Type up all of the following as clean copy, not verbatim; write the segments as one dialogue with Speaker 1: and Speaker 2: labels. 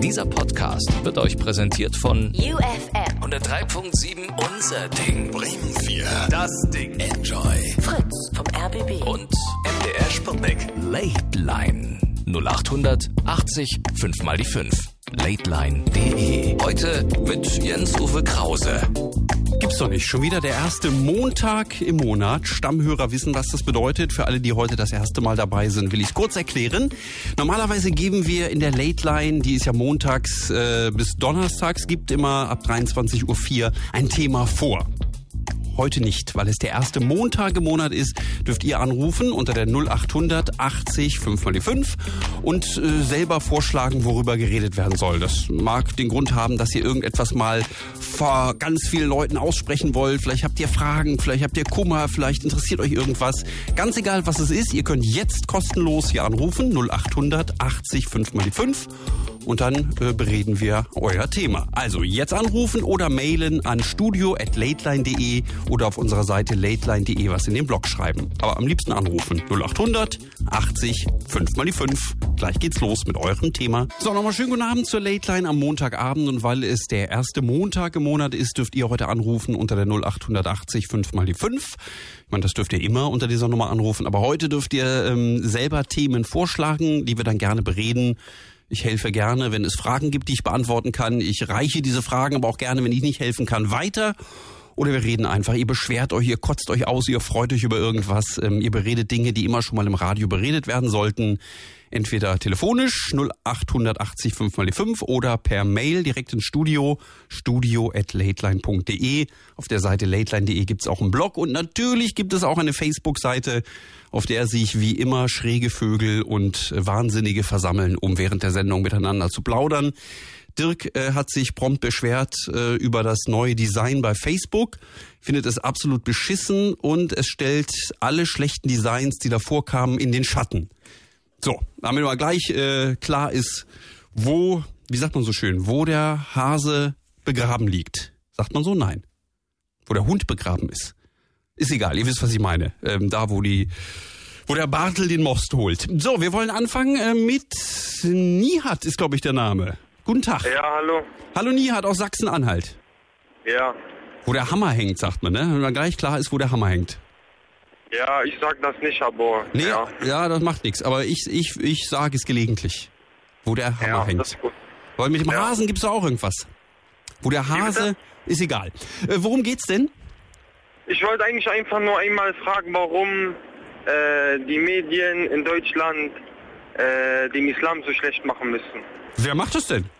Speaker 1: Dieser Podcast wird euch präsentiert von
Speaker 2: UFM
Speaker 1: 103.7 Unser Ding.
Speaker 3: Bremen 4.
Speaker 1: Das Ding.
Speaker 3: Enjoy.
Speaker 2: Fritz vom RBB
Speaker 1: Und MDR Sputnik. Late Line 0800 80 5 mal die 5. Lateline.de. Heute mit Jens-Uwe Krause.
Speaker 4: Gibt's doch nicht. Schon wieder der erste Montag im Monat. Stammhörer wissen, was das bedeutet. Für alle, die heute das erste Mal dabei sind, will ich es kurz erklären. Normalerweise geben wir in der Late Line, die ist ja montags bis donnerstags, gibt immer ab 23.04 Uhr ein Thema vor. Heute nicht, weil es der erste Montag im Monat ist, dürft ihr anrufen unter der 0800 80 5 mal die 5 und selber vorschlagen, worüber geredet werden soll. Das mag den Grund haben, dass ihr irgendetwas mal vor ganz vielen Leuten aussprechen wollt. Vielleicht habt ihr Fragen, vielleicht habt ihr Kummer, vielleicht interessiert euch irgendwas. Ganz egal, was es ist, ihr könnt jetzt kostenlos hier anrufen, 0800 80 5 mal die 5. Und dann bereden wir euer Thema. Also jetzt anrufen oder mailen an studio@lateline.de oder auf unserer Seite lateline.de was in den Blog schreiben. Aber am liebsten anrufen. 0800 80 5 mal die 5. Gleich geht's los mit eurem Thema. So, nochmal schönen guten Abend zur Lateline am Montagabend. Und weil es der erste Montag im Monat ist, dürft ihr heute anrufen unter der 0880 5 mal die 5. Ich meine, das dürft ihr immer unter dieser Nummer anrufen. Aber heute dürft ihr selber Themen vorschlagen, die wir dann gerne bereden. Ich helfe gerne, wenn es Fragen gibt, die ich beantworten kann. Ich reiche diese Fragen aber auch gerne, wenn ich nicht helfen kann, weiter. Oder wir reden einfach, ihr beschwert euch, ihr kotzt euch aus, ihr freut euch über irgendwas. Ihr beredet Dinge, die immer schon mal im Radio beredet werden sollten. Entweder telefonisch 0880 5 mal die 5 oder per Mail direkt ins Studio, studio@lateline.de. Auf der Seite lateline.de gibt's auch einen Blog und natürlich gibt es auch eine Facebook-Seite, auf der sich wie immer schräge Vögel und Wahnsinnige versammeln, um während der Sendung miteinander zu plaudern. Dirk hat sich prompt beschwert über das neue Design bei Facebook, findet es absolut beschissen und es stellt alle schlechten Designs, die davor kamen, in den Schatten. So, damit mal gleich klar ist, wie sagt man so schön, wo der Hase begraben liegt. Sagt man so? Nein. Wo der Hund begraben ist. Ist egal, ihr wisst, was ich meine. Da, wo der Bartel den Most holt. So, wir wollen anfangen mit Nihat, ist glaube ich der Name. Guten Tag.
Speaker 5: Ja, hallo.
Speaker 4: Hallo Nihat aus Sachsen-Anhalt.
Speaker 5: Ja.
Speaker 4: Wo der Hammer hängt, sagt man, ne? Wenn dann gleich klar ist, wo der Hammer hängt.
Speaker 5: Ja, ich sag das nicht, aber...
Speaker 4: Nee, ja das macht nichts. Aber ich sage es gelegentlich, wo der Hammer hängt. Das ist gut. Weil mit dem Hasen gibt's da auch irgendwas. Wo der Hase... Ist egal. Worum geht's denn?
Speaker 5: Ich wollte eigentlich einfach nur einmal fragen, warum die Medien in Deutschland den Islam so schlecht machen müssen.
Speaker 4: Wer macht das denn?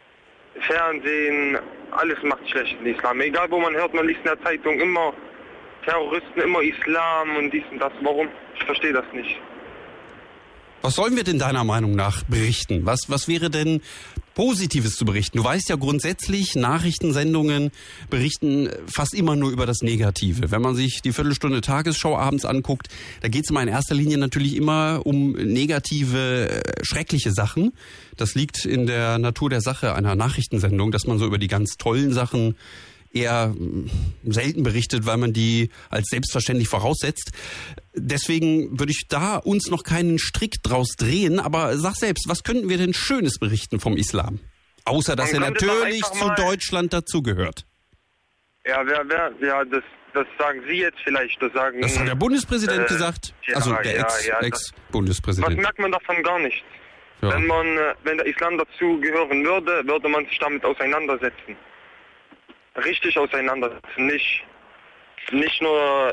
Speaker 5: Fernsehen, alles macht schlecht den Islam. Egal wo man hört, man liest in der Zeitung immer Terroristen, immer Islam und dies und das. Warum? Ich verstehe das nicht.
Speaker 4: Was sollen wir denn deiner Meinung nach berichten? Was wäre denn Positives zu berichten? Du weißt ja grundsätzlich, Nachrichtensendungen berichten fast immer nur über das Negative. Wenn man sich die Viertelstunde Tagesschau abends anguckt, da geht es immer in erster Linie natürlich immer um negative, schreckliche Sachen. Das liegt in der Natur der Sache einer Nachrichtensendung, dass man so über die ganz tollen Sachen eher selten berichtet, weil man die als selbstverständlich voraussetzt. Deswegen würde ich da uns noch keinen Strick draus drehen, aber sag selbst, was könnten wir denn Schönes berichten vom Islam? Außer, dass er natürlich zu Deutschland dazugehört.
Speaker 5: Ja, das sagen Sie jetzt vielleicht. Das hat
Speaker 4: der Bundespräsident gesagt, also der Ex-Bundespräsident.
Speaker 5: Was merkt man davon gar nicht? Ja. Wenn der Islam dazu gehören würde, würde man sich damit auseinandersetzen. Richtig auseinandersetzen, nicht nur,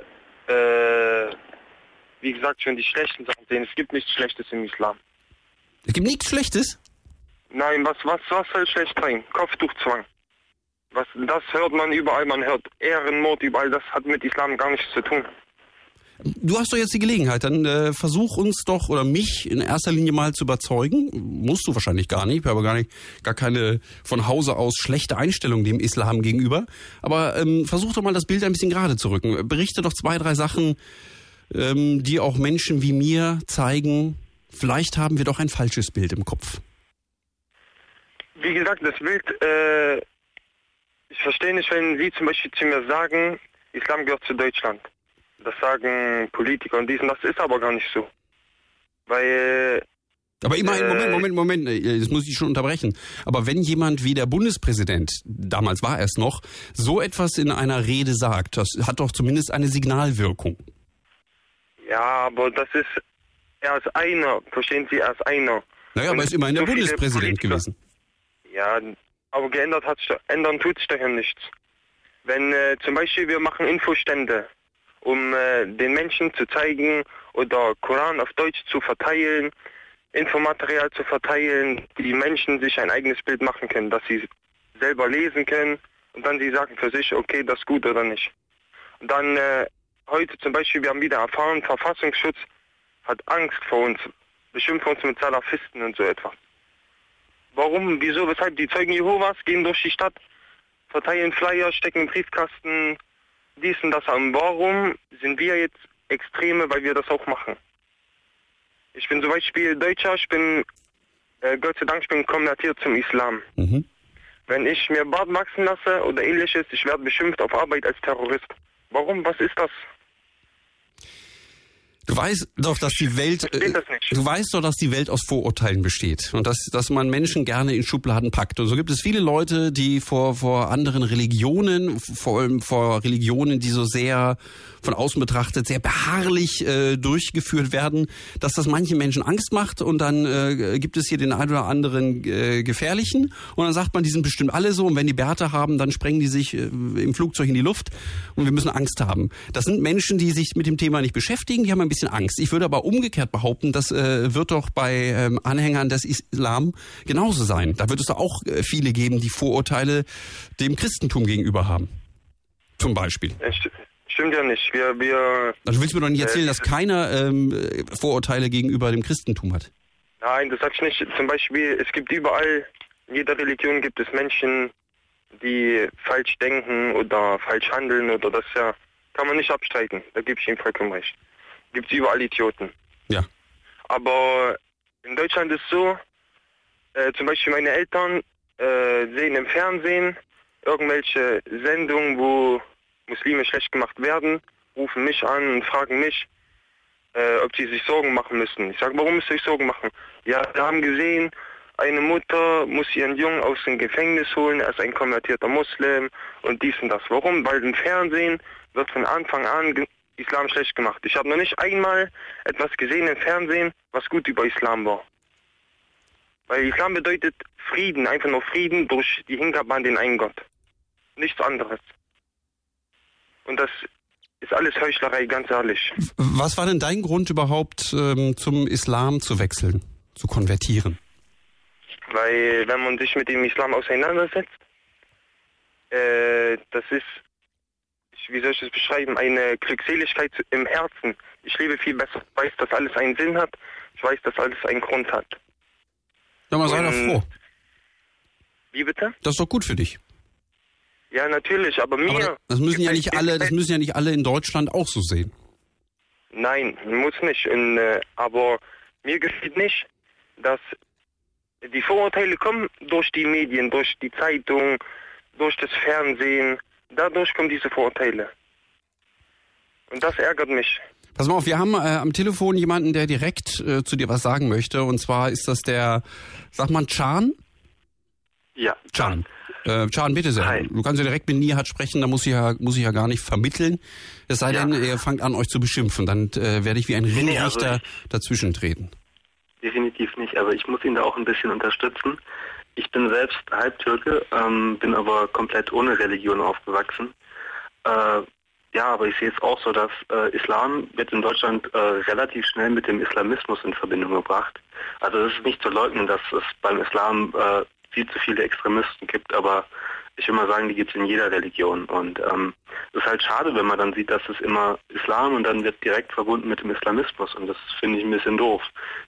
Speaker 5: wie gesagt, schon die schlechten Sachen sehen. Es gibt nichts Schlechtes im Islam.
Speaker 4: Es gibt nichts Schlechtes?
Speaker 5: Nein, was soll schlecht sein? Kopftuchzwang. Das hört man überall, man hört Ehrenmord überall, das hat mit Islam gar nichts zu tun.
Speaker 4: Du hast doch jetzt die Gelegenheit, dann versuch uns doch oder mich in erster Linie mal zu überzeugen. Musst du wahrscheinlich gar nicht, ich habe gar keine von Hause aus schlechte Einstellung dem Islam gegenüber. Aber versuch doch mal das Bild ein bisschen gerade zu rücken. Berichte doch 2, 3 Sachen, die auch Menschen wie mir zeigen, vielleicht haben wir doch ein falsches Bild im Kopf.
Speaker 5: Wie gesagt, das Bild, ich verstehe nicht, wenn Sie zum Beispiel zu mir sagen, Islam gehört zu Deutschland. Das sagen Politiker und dies und das ist aber gar nicht so. Weil
Speaker 4: Aber immerhin, Moment, das muss ich schon unterbrechen. Aber wenn jemand wie der Bundespräsident, damals war er es noch, so etwas in einer Rede sagt, das hat doch zumindest eine Signalwirkung.
Speaker 5: Ja, aber das ist erst einer, verstehen Sie, erst einer.
Speaker 4: Naja, aber er ist immerhin der Bundespräsident gewesen.
Speaker 5: Ja, aber ändern tut sich daher nichts. Wenn zum Beispiel wir machen Infostände, um den Menschen zu zeigen oder Koran auf Deutsch zu verteilen, Infomaterial zu verteilen, die Menschen sich ein eigenes Bild machen können, dass sie selber lesen können und dann sie sagen für sich, okay, das ist gut oder nicht. Und dann heute zum Beispiel, wir haben wieder erfahren, Verfassungsschutz hat Angst vor uns, beschimpft uns mit Salafisten und so etwas. Warum, wieso, weshalb? Die Zeugen Jehovas gehen durch die Stadt, verteilen Flyer, stecken im Briefkasten, dies und das an. Warum sind wir jetzt Extreme, weil wir das auch machen? Ich bin zum Beispiel Deutscher, Gott sei Dank, ich bin konvertiert zum Islam. Mhm. Wenn ich mir Bart wachsen lasse oder ähnliches, ich werde beschimpft auf Arbeit als Terrorist. Warum? Was ist das?
Speaker 4: Du weißt doch, dass die Welt, aus Vorurteilen besteht und dass man Menschen gerne in Schubladen packt. Und so gibt es viele Leute, die vor anderen Religionen, vor allem vor Religionen, die so sehr von außen betrachtet sehr beharrlich durchgeführt werden, dass das manchen Menschen Angst macht und dann gibt es hier den einen oder anderen Gefährlichen und dann sagt man, die sind bestimmt alle so und wenn die Bärte haben, dann sprengen die sich im Flugzeug in die Luft und wir müssen Angst haben. Das sind Menschen, die sich mit dem Thema nicht beschäftigen, die haben ein bisschen Angst. Ich würde aber umgekehrt behaupten, das wird doch bei Anhängern des Islam genauso sein. Da wird es doch auch viele geben, die Vorurteile dem Christentum gegenüber haben. Zum Beispiel.
Speaker 5: Stimmt ja nicht.
Speaker 4: Also willst du mir doch nicht erzählen, dass keiner Vorurteile gegenüber dem Christentum hat?
Speaker 5: Nein, das sag ich nicht. Zum Beispiel, es gibt überall, in jeder Religion gibt es Menschen, die falsch denken oder falsch handeln oder das kann man nicht abstreiten. Da gebe ich Ihnen vollkommen recht. Gibt es überall Idioten.
Speaker 4: Ja.
Speaker 5: Aber in Deutschland ist so, zum Beispiel meine Eltern sehen im Fernsehen irgendwelche Sendungen, wo Muslime schlecht gemacht werden, rufen mich an und fragen mich, ob sie sich Sorgen machen müssen. Ich sage, warum müsst ihr euch Sorgen machen? Ja, wir haben gesehen, eine Mutter muss ihren Jungen aus dem Gefängnis holen, er ist ein konvertierter Muslim und dies und das. Warum? Weil im Fernsehen wird von Anfang an Islam schlecht gemacht. Ich habe noch nicht einmal etwas gesehen im Fernsehen, was gut über Islam war. Weil Islam bedeutet Frieden, einfach nur Frieden durch die Hingabe an den einen Gott. Nichts anderes. Und das ist alles Heuchlerei, ganz ehrlich.
Speaker 4: Was war denn dein Grund überhaupt, zum Islam zu wechseln, zu konvertieren?
Speaker 5: Weil, wenn man sich mit dem Islam auseinandersetzt, das ist, wie soll ich das beschreiben, eine Glückseligkeit im Herzen. Ich lebe viel besser. Ich weiß, dass alles einen Sinn hat. Ich weiß, dass alles einen Grund hat.
Speaker 4: Ja, man sei doch froh.
Speaker 5: Wie bitte?
Speaker 4: Das ist doch gut für dich.
Speaker 5: Ja, natürlich, aber
Speaker 4: das müssen ja nicht alle in Deutschland auch so sehen.
Speaker 5: Nein, muss nicht. Aber mir gefällt nicht, dass die Vorurteile kommen durch die Medien, durch die Zeitung, durch das Fernsehen. Dadurch kommen diese Vorurteile. Und das ärgert mich.
Speaker 4: Pass mal auf, wir haben am Telefon jemanden, der direkt zu dir was sagen möchte. Und zwar ist das sagt man Can?
Speaker 5: Ja.
Speaker 4: Can. Can, bitte sehr. Hi. Du kannst ja direkt mit Nihat sprechen, da muss ich ja gar nicht vermitteln. Es sei denn, ihr fangt an, euch zu beschimpfen. Dann werde ich wie ein Ringrichter dazwischen treten.
Speaker 3: Definitiv nicht, aber ich muss ihn da auch ein bisschen unterstützen. Ich bin selbst Halbtürke, bin aber komplett ohne Religion aufgewachsen. Aber ich sehe es auch so, dass Islam wird in Deutschland relativ schnell mit dem Islamismus in Verbindung gebracht. Also es ist nicht zu leugnen, dass es beim Islam viel zu viele Extremisten gibt, aber ich will mal sagen, die gibt es in jeder Religion. Und es ist halt schade, wenn man dann sieht, dass es immer Islam und dann wird direkt verbunden mit dem Islamismus und das finde ich ein bisschen doof.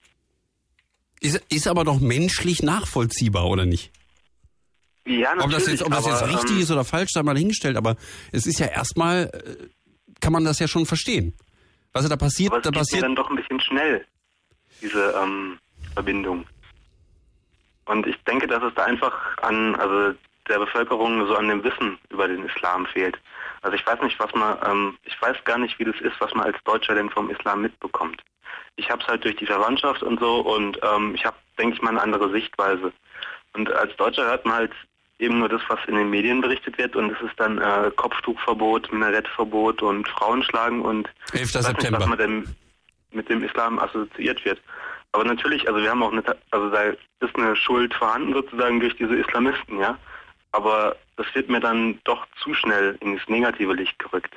Speaker 4: Ist aber doch menschlich nachvollziehbar, oder nicht?
Speaker 3: Ja, natürlich.
Speaker 4: Ob das jetzt richtig ist oder falsch, sei mal hingestellt, aber es ist ja erstmal, kann man das ja schon verstehen. Was da passiert,
Speaker 3: aber es passiert dann doch ein bisschen schnell, diese Verbindung. Und ich denke, dass es da einfach der Bevölkerung so an dem Wissen über den Islam fehlt. Also ich weiß nicht, ich weiß gar nicht, wie das ist, was man als Deutscher denn vom Islam mitbekommt. Ich habe es halt durch die Verwandtschaft und so und ich habe, denke ich mal, eine andere Sichtweise. Und als Deutscher hört man halt eben nur das, was in den Medien berichtet wird und es ist dann Kopftuchverbot, Minarettverbot und Frauenschlagen und
Speaker 4: 11.
Speaker 3: ich weiß nicht,
Speaker 4: September.
Speaker 3: was man denn mit dem Islam assoziiert wird. Aber natürlich, also wir haben auch da ist eine Schuld vorhanden sozusagen durch diese Islamisten, ja. Aber das wird mir dann doch zu schnell ins negative Licht gerückt.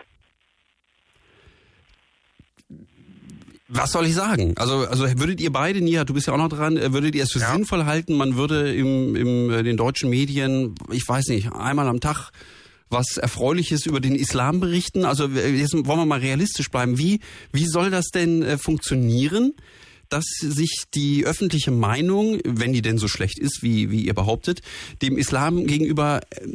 Speaker 4: Was soll ich sagen? Also würdet ihr beide, Nihat, du bist ja auch noch dran, würdet ihr es für sinnvoll halten, man würde in den deutschen Medien, ich weiß nicht, einmal am Tag was Erfreuliches über den Islam berichten? Also jetzt wollen wir mal realistisch bleiben. Wie soll das denn funktionieren, dass sich die öffentliche Meinung, wenn die denn so schlecht ist, wie ihr behauptet, dem Islam gegenüber,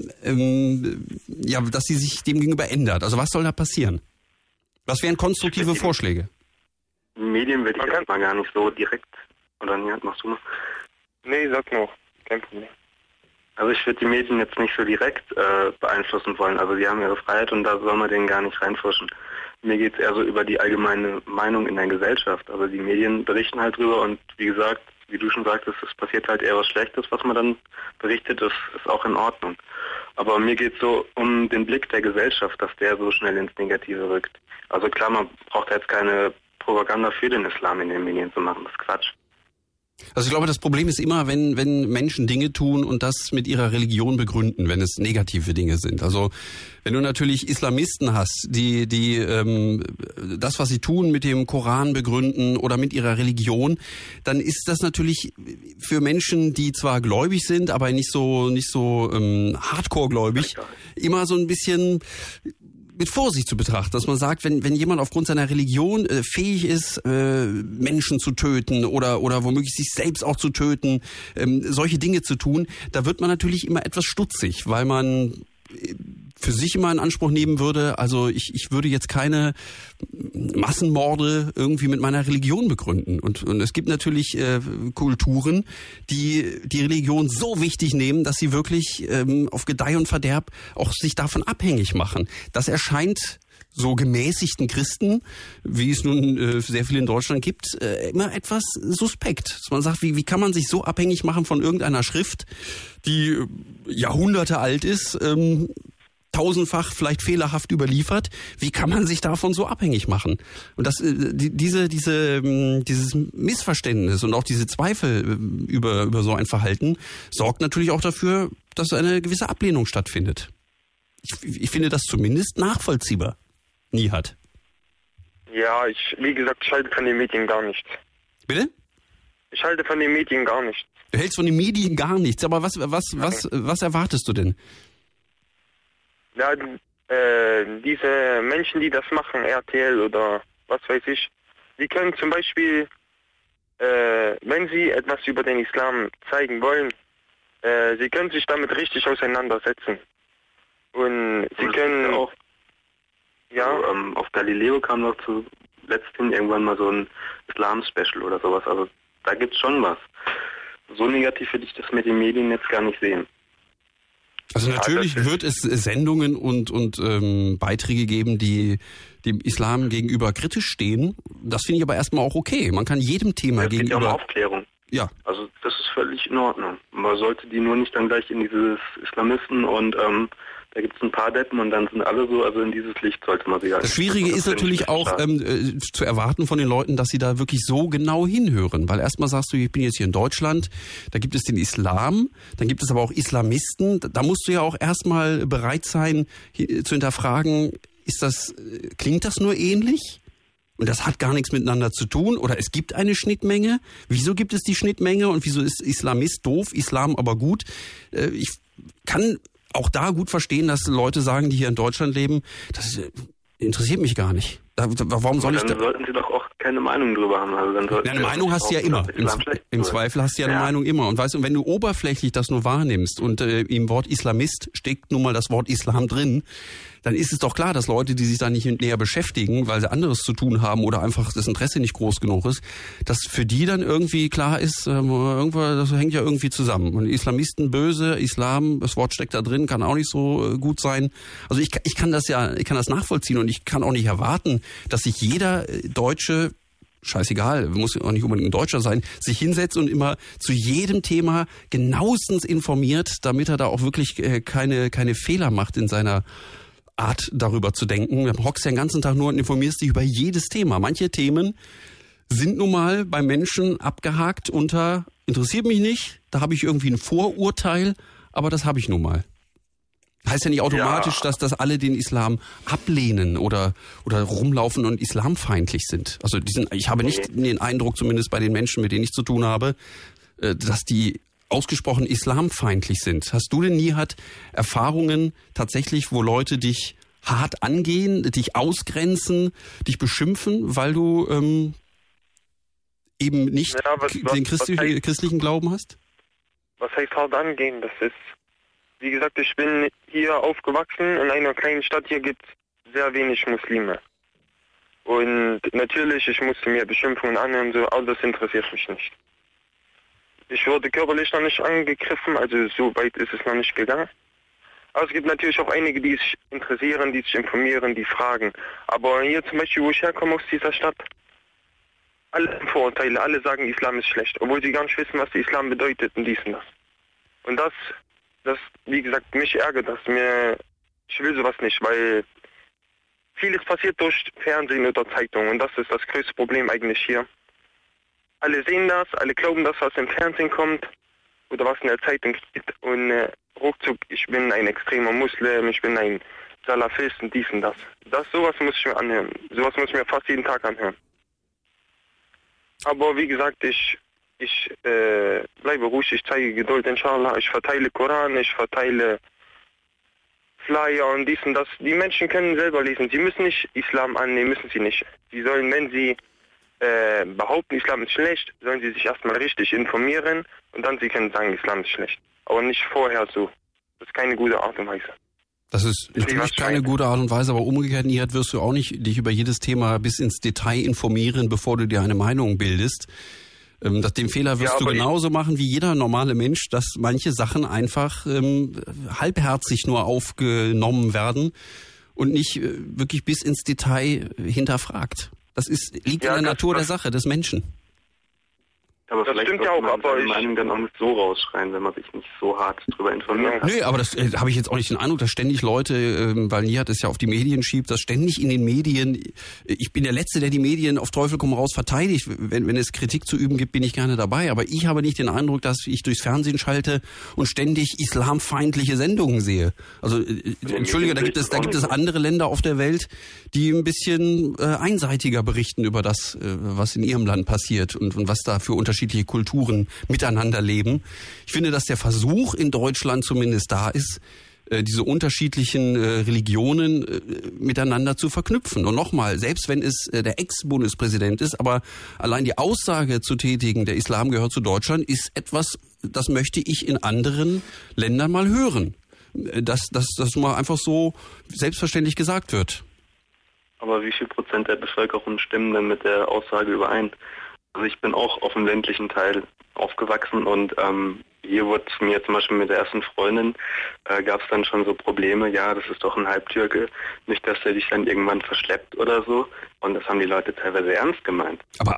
Speaker 4: dass sie sich dem gegenüber ändert? Also was soll da passieren? Was wären konstruktive Vorschläge?
Speaker 3: Medien werde ich erstmal gar nicht so direkt, oder Nihat, machst du mal?
Speaker 5: Nee, sag noch, kein Problem.
Speaker 3: Also ich würde die Medien jetzt nicht so direkt beeinflussen wollen. Also die haben ihre Freiheit und da soll man denen gar nicht reinfuschen. Mir geht es eher so über die allgemeine Meinung in der Gesellschaft. Also die Medien berichten halt drüber und wie gesagt, wie du schon sagtest, es passiert halt eher was Schlechtes, was man dann berichtet, das ist auch in Ordnung. Aber mir geht es so um den Blick der Gesellschaft, dass der so schnell ins Negative rückt. Also klar, man braucht jetzt keine Propaganda für den Islam in den Medien zu machen, das ist Quatsch.
Speaker 4: Also ich glaube, das Problem ist immer, wenn Menschen Dinge tun und das mit ihrer Religion begründen, wenn es negative Dinge sind. Also wenn du natürlich Islamisten hast, die das, was sie tun, mit dem Koran begründen oder mit ihrer Religion, dann ist das natürlich für Menschen, die zwar gläubig sind, aber nicht so hardcore-gläubig, immer so ein bisschen mit Vorsicht zu betrachten, dass man sagt, wenn jemand aufgrund seiner Religion fähig ist, Menschen zu töten oder womöglich sich selbst auch zu töten, solche Dinge zu tun, da wird man natürlich immer etwas stutzig, weil man für sich immer in Anspruch nehmen würde, also ich würde jetzt keine Massenmorde irgendwie mit meiner Religion begründen. Und es gibt natürlich Kulturen, die Religion so wichtig nehmen, dass sie wirklich auf Gedeih und Verderb auch sich davon abhängig machen. Das erscheint so gemäßigten Christen, wie es nun sehr viel in Deutschland gibt, immer etwas suspekt. Dass man sagt, wie kann man sich so abhängig machen von irgendeiner Schrift, die Jahrhunderte alt ist, tausendfach vielleicht fehlerhaft überliefert. Wie kann man sich davon so abhängig machen? Und das, dieses Missverständnis und auch diese Zweifel über so ein Verhalten sorgt natürlich auch dafür, dass eine gewisse Ablehnung stattfindet. Ich finde das zumindest nachvollziehbar. Nihat.
Speaker 5: Ja, wie gesagt, ich halte von den Medien gar nichts.
Speaker 4: Bitte?
Speaker 5: Ich halte von den Medien gar nichts.
Speaker 4: Du hältst von den Medien gar nichts, aber was erwartest du denn?
Speaker 5: Ja, diese Menschen, die das machen, RTL oder was weiß ich, die können zum Beispiel, wenn sie etwas über den Islam zeigen wollen, sie können sich damit richtig auseinandersetzen. Und sie können
Speaker 3: auch. Ja. Also, auf Galileo kam noch zuletzt hin irgendwann mal so ein Islam-Special oder sowas. Also da gibt's schon was. So negativ würde ich das mit den Medien jetzt gar nicht sehen.
Speaker 4: Also natürlich wird es Sendungen und Beiträge geben, die dem Islam gegenüber kritisch stehen. Das finde ich aber erstmal auch okay. Man kann jedem Thema gegenüber... Es geht ja um
Speaker 3: Aufklärung.
Speaker 4: Ja.
Speaker 3: Also das ist völlig in Ordnung. Man sollte die nur nicht dann gleich in dieses Islamisten und da gibt es ein paar Deppen und dann sind alle so, also in dieses Licht sollte man sie halt.
Speaker 4: Das Schwierige ist natürlich auch zu erwarten von den Leuten, dass sie da wirklich so genau hinhören. Weil erstmal sagst du, ich bin jetzt hier in Deutschland, da gibt es den Islam, dann gibt es aber auch Islamisten. Da musst du ja auch erstmal bereit sein, zu hinterfragen, klingt das nur ähnlich? Und das hat gar nichts miteinander zu tun? Oder es gibt eine Schnittmenge? Wieso gibt es die Schnittmenge? Und wieso ist Islamist doof, Islam aber gut? Ich kann auch da gut verstehen, dass Leute sagen, die hier in Deutschland leben, das interessiert mich gar nicht. Warum soll ich da...
Speaker 3: Dann sollten sie doch auch keine Meinung drüber haben. Also dann
Speaker 4: eine Meinung hast du ja immer. Im Zweifel hast du ja eine Meinung immer. Und weißt du, wenn du oberflächlich das nur wahrnimmst und im Wort Islamist steckt nun mal das Wort Islam drin, dann ist es doch klar, dass Leute, die sich da nicht näher beschäftigen, weil sie anderes zu tun haben oder einfach das Interesse nicht groß genug ist, dass für die dann irgendwie klar ist, das hängt ja irgendwie zusammen. Und Islamisten böse, Islam, das Wort steckt da drin, kann auch nicht so gut sein. Also ich kann das nachvollziehen und ich kann auch nicht erwarten, dass sich jeder Deutsche, scheißegal, muss auch nicht unbedingt ein Deutscher sein, sich hinsetzt und immer zu jedem Thema genauestens informiert, damit er da auch wirklich keine Fehler macht in seiner Art darüber zu denken. Du hockst ja den ganzen Tag nur und informierst dich über jedes Thema. Manche Themen sind nun mal bei Menschen abgehakt unter interessiert mich nicht, da habe ich irgendwie ein Vorurteil, aber das habe ich nun mal. Heißt ja nicht automatisch, dass alle den Islam ablehnen oder rumlaufen und islamfeindlich sind. Also ich habe nicht den Eindruck, zumindest bei den Menschen, mit denen ich zu tun habe, dass die ausgesprochen islamfeindlich sind. Hast du denn nie Erfahrungen tatsächlich, wo Leute dich hart angehen, dich ausgrenzen, dich beschimpfen, weil du eben nicht den christlichen Glauben hast?
Speaker 5: Was heißt hart angehen? Das ist, wie gesagt, ich bin hier aufgewachsen in einer kleinen Stadt. Hier gibt es sehr wenig Muslime. Und natürlich, ich musste mir Beschimpfungen anhören, so, aber das interessiert mich nicht. Ich wurde körperlich noch nicht angegriffen, also so weit ist es noch nicht gegangen. Aber es gibt natürlich auch einige, die sich interessieren, die sich informieren, die fragen. Aber hier zum Beispiel, wo ich herkomme aus dieser Stadt, alle haben Vorurteile, alle sagen, Islam ist schlecht, obwohl sie gar nicht wissen, was der Islam bedeutet und dies und das. Und das, wie gesagt, mich ärgert das. Ich will sowas nicht, weil vieles passiert durch Fernsehen oder Zeitung und das ist das größte Problem eigentlich hier. Alle sehen das, alle glauben das, was im Fernsehen kommt oder was in der Zeitung steht und ruckzuck, ich bin ein extremer Muslim, ich bin ein Salafist und dies und das. Sowas muss ich mir anhören. Sowas muss ich mir fast jeden Tag anhören. Aber wie gesagt, ich bleibe ruhig, ich zeige Geduld, inshallah. Ich verteile Koran, ich verteile Flyer und dies und das. Die Menschen können selber lesen. Sie müssen nicht Islam annehmen, müssen sie nicht. Sie sollen, wenn sie behaupten, Islam ist schlecht, sollen sie sich erstmal richtig informieren und dann sie können sagen, Islam ist schlecht. Aber nicht vorher so. Das ist keine gute Art und Weise.
Speaker 4: Das ist natürlich keine gute Art und Weise, aber umgekehrt, Nihat, wirst du auch nicht dich über jedes Thema bis ins Detail informieren, bevor du dir eine Meinung bildest. Den Fehler wirst du genauso machen wie jeder normale Mensch, dass manche Sachen einfach halbherzig nur aufgenommen werden und nicht wirklich bis ins Detail hinterfragt. Das liegt in der Natur der Sache, des Menschen.
Speaker 3: Aber das vielleicht stimmt ja auch, aber ich Meinung dann auch nicht so rausschreien, wenn man sich nicht so hart drüber informiert.
Speaker 4: Nö, aber das habe ich jetzt auch nicht den Eindruck, dass ständig Leute, weil Nihat es ja auf die Medien schiebt, dass ständig in den Medien, ich bin der Letzte, der die Medien auf Teufel komm raus verteidigt. Wenn es Kritik zu üben gibt, bin ich gerne dabei. Aber ich habe nicht den Eindruck, dass ich durchs Fernsehen schalte und ständig islamfeindliche Sendungen sehe. Also, Entschuldige, da gibt es andere Länder auf der Welt, die ein bisschen einseitiger berichten über das, was in ihrem Land passiert und was da für unterschiedliche Kulturen miteinander leben. Ich finde, dass der Versuch in Deutschland zumindest da ist, diese unterschiedlichen Religionen miteinander zu verknüpfen. Und nochmal, selbst wenn es der Ex-Bundespräsident ist, aber allein die Aussage zu tätigen, der Islam gehört zu Deutschland, ist etwas, das möchte ich in anderen Ländern mal hören. Dass mal einfach so selbstverständlich gesagt wird.
Speaker 3: Aber wie viel Prozent der Bevölkerung stimmen denn mit der Aussage überein? Also ich bin auch auf dem ländlichen Teil aufgewachsen und hier wurde mir zum Beispiel mit der ersten Freundin, gab es dann schon so Probleme, ja, das ist doch ein Halbtürke, nicht, dass der dich dann irgendwann verschleppt oder so. Und das haben die Leute teilweise ernst gemeint.
Speaker 4: Aber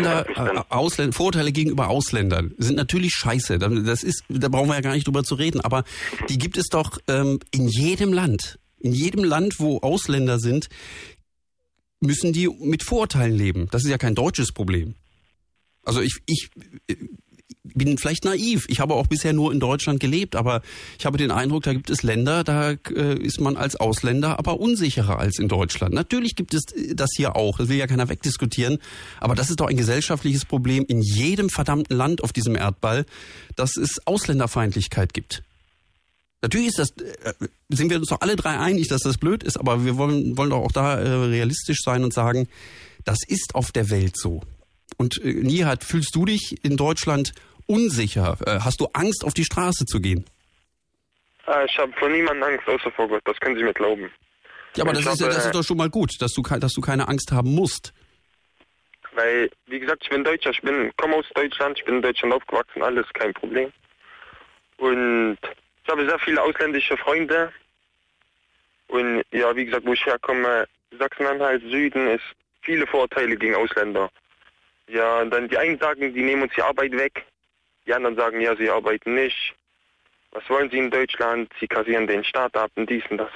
Speaker 4: Vorurteile gegenüber Ausländern sind natürlich scheiße. Da brauchen wir ja gar nicht drüber zu reden. Aber die gibt es doch in jedem Land. In jedem Land, wo Ausländer sind, müssen die mit Vorurteilen leben. Das ist ja kein deutsches Problem. Also ich bin vielleicht naiv. Ich habe auch bisher nur in Deutschland gelebt, aber ich habe den Eindruck, da gibt es Länder, da ist man als Ausländer aber unsicherer als in Deutschland. Natürlich gibt es das hier auch, das will ja keiner wegdiskutieren, aber das ist doch ein gesellschaftliches Problem in jedem verdammten Land auf diesem Erdball, dass es Ausländerfeindlichkeit gibt. Natürlich sind wir uns doch alle drei einig, dass das blöd ist, aber wir wollen doch auch da realistisch sein und sagen, Das ist auf der Welt so. Und Nihat, fühlst du dich in Deutschland unsicher? Hast du Angst, auf die Straße zu gehen?
Speaker 5: Ich habe vor niemandem Angst, außer vor Gott. Das können Sie mir glauben.
Speaker 4: Ja, aber das ist doch schon mal gut, dass du keine Angst haben musst.
Speaker 5: Weil, wie gesagt, ich bin Deutscher, komme aus Deutschland, ich bin in Deutschland aufgewachsen, alles kein Problem. Und ich habe sehr viele ausländische Freunde. Und ja, wie gesagt, wo ich herkomme, Sachsen-Anhalt, Süden, ist viele Vorteile gegen Ausländer. Ja, dann die einen sagen, die nehmen uns die Arbeit weg. Die anderen sagen, ja, sie arbeiten nicht. Was wollen sie in Deutschland? Sie kassieren den Staat ab und dies und das.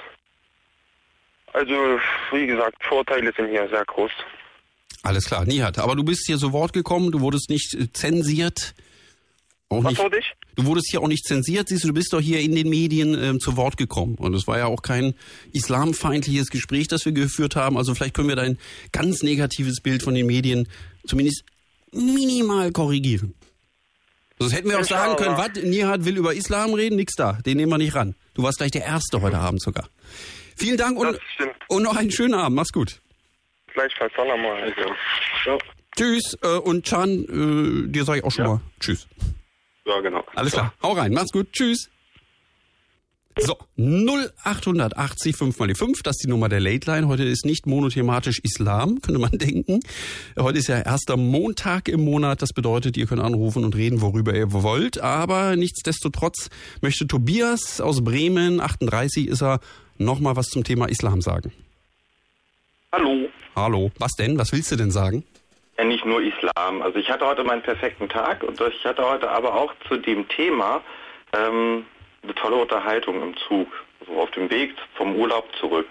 Speaker 5: Also, wie gesagt, Vorteile sind hier sehr groß.
Speaker 4: Alles klar, Nihat, aber du bist hier zu Wort gekommen, du wurdest nicht zensiert.
Speaker 5: Was wurde ich?
Speaker 4: Du wurdest hier auch nicht zensiert, siehst du bist doch hier in den Medien zu Wort gekommen. Und es war ja auch kein islamfeindliches Gespräch, das wir geführt haben. Also vielleicht können wir dein ganz negatives Bild von den Medien zumindest minimal korrigieren. Sonst hätten wir auch sagen können, was, Nihat will über Islam reden, nix da, den nehmen wir nicht ran. Du warst gleich der Erste heute Abend sogar. Vielen Dank und noch einen schönen Abend, mach's gut.
Speaker 5: Gleichfalls, Salam. Ja.
Speaker 4: Tschüss und Can, dir sage ich auch schon mal Tschüss.
Speaker 3: Ja, genau.
Speaker 4: Alles klar, hau rein, mach's gut, tschüss. So, 0880 5 mal die 5, das ist die Nummer der Late Line. Heute ist nicht monothematisch Islam, könnte man denken. Heute ist ja erster Montag im Monat, das bedeutet, ihr könnt anrufen und reden, worüber ihr wollt. Aber nichtsdestotrotz möchte Tobias aus Bremen, 38 ist er, nochmal was zum Thema Islam sagen.
Speaker 6: Hallo.
Speaker 4: Hallo, was denn? Was willst du denn sagen?
Speaker 6: Ja, nicht nur Islam. Also ich hatte heute meinen perfekten Tag und ich hatte heute aber auch zu dem Thema eine tolle Unterhaltung im Zug, so auf dem Weg vom Urlaub zurück.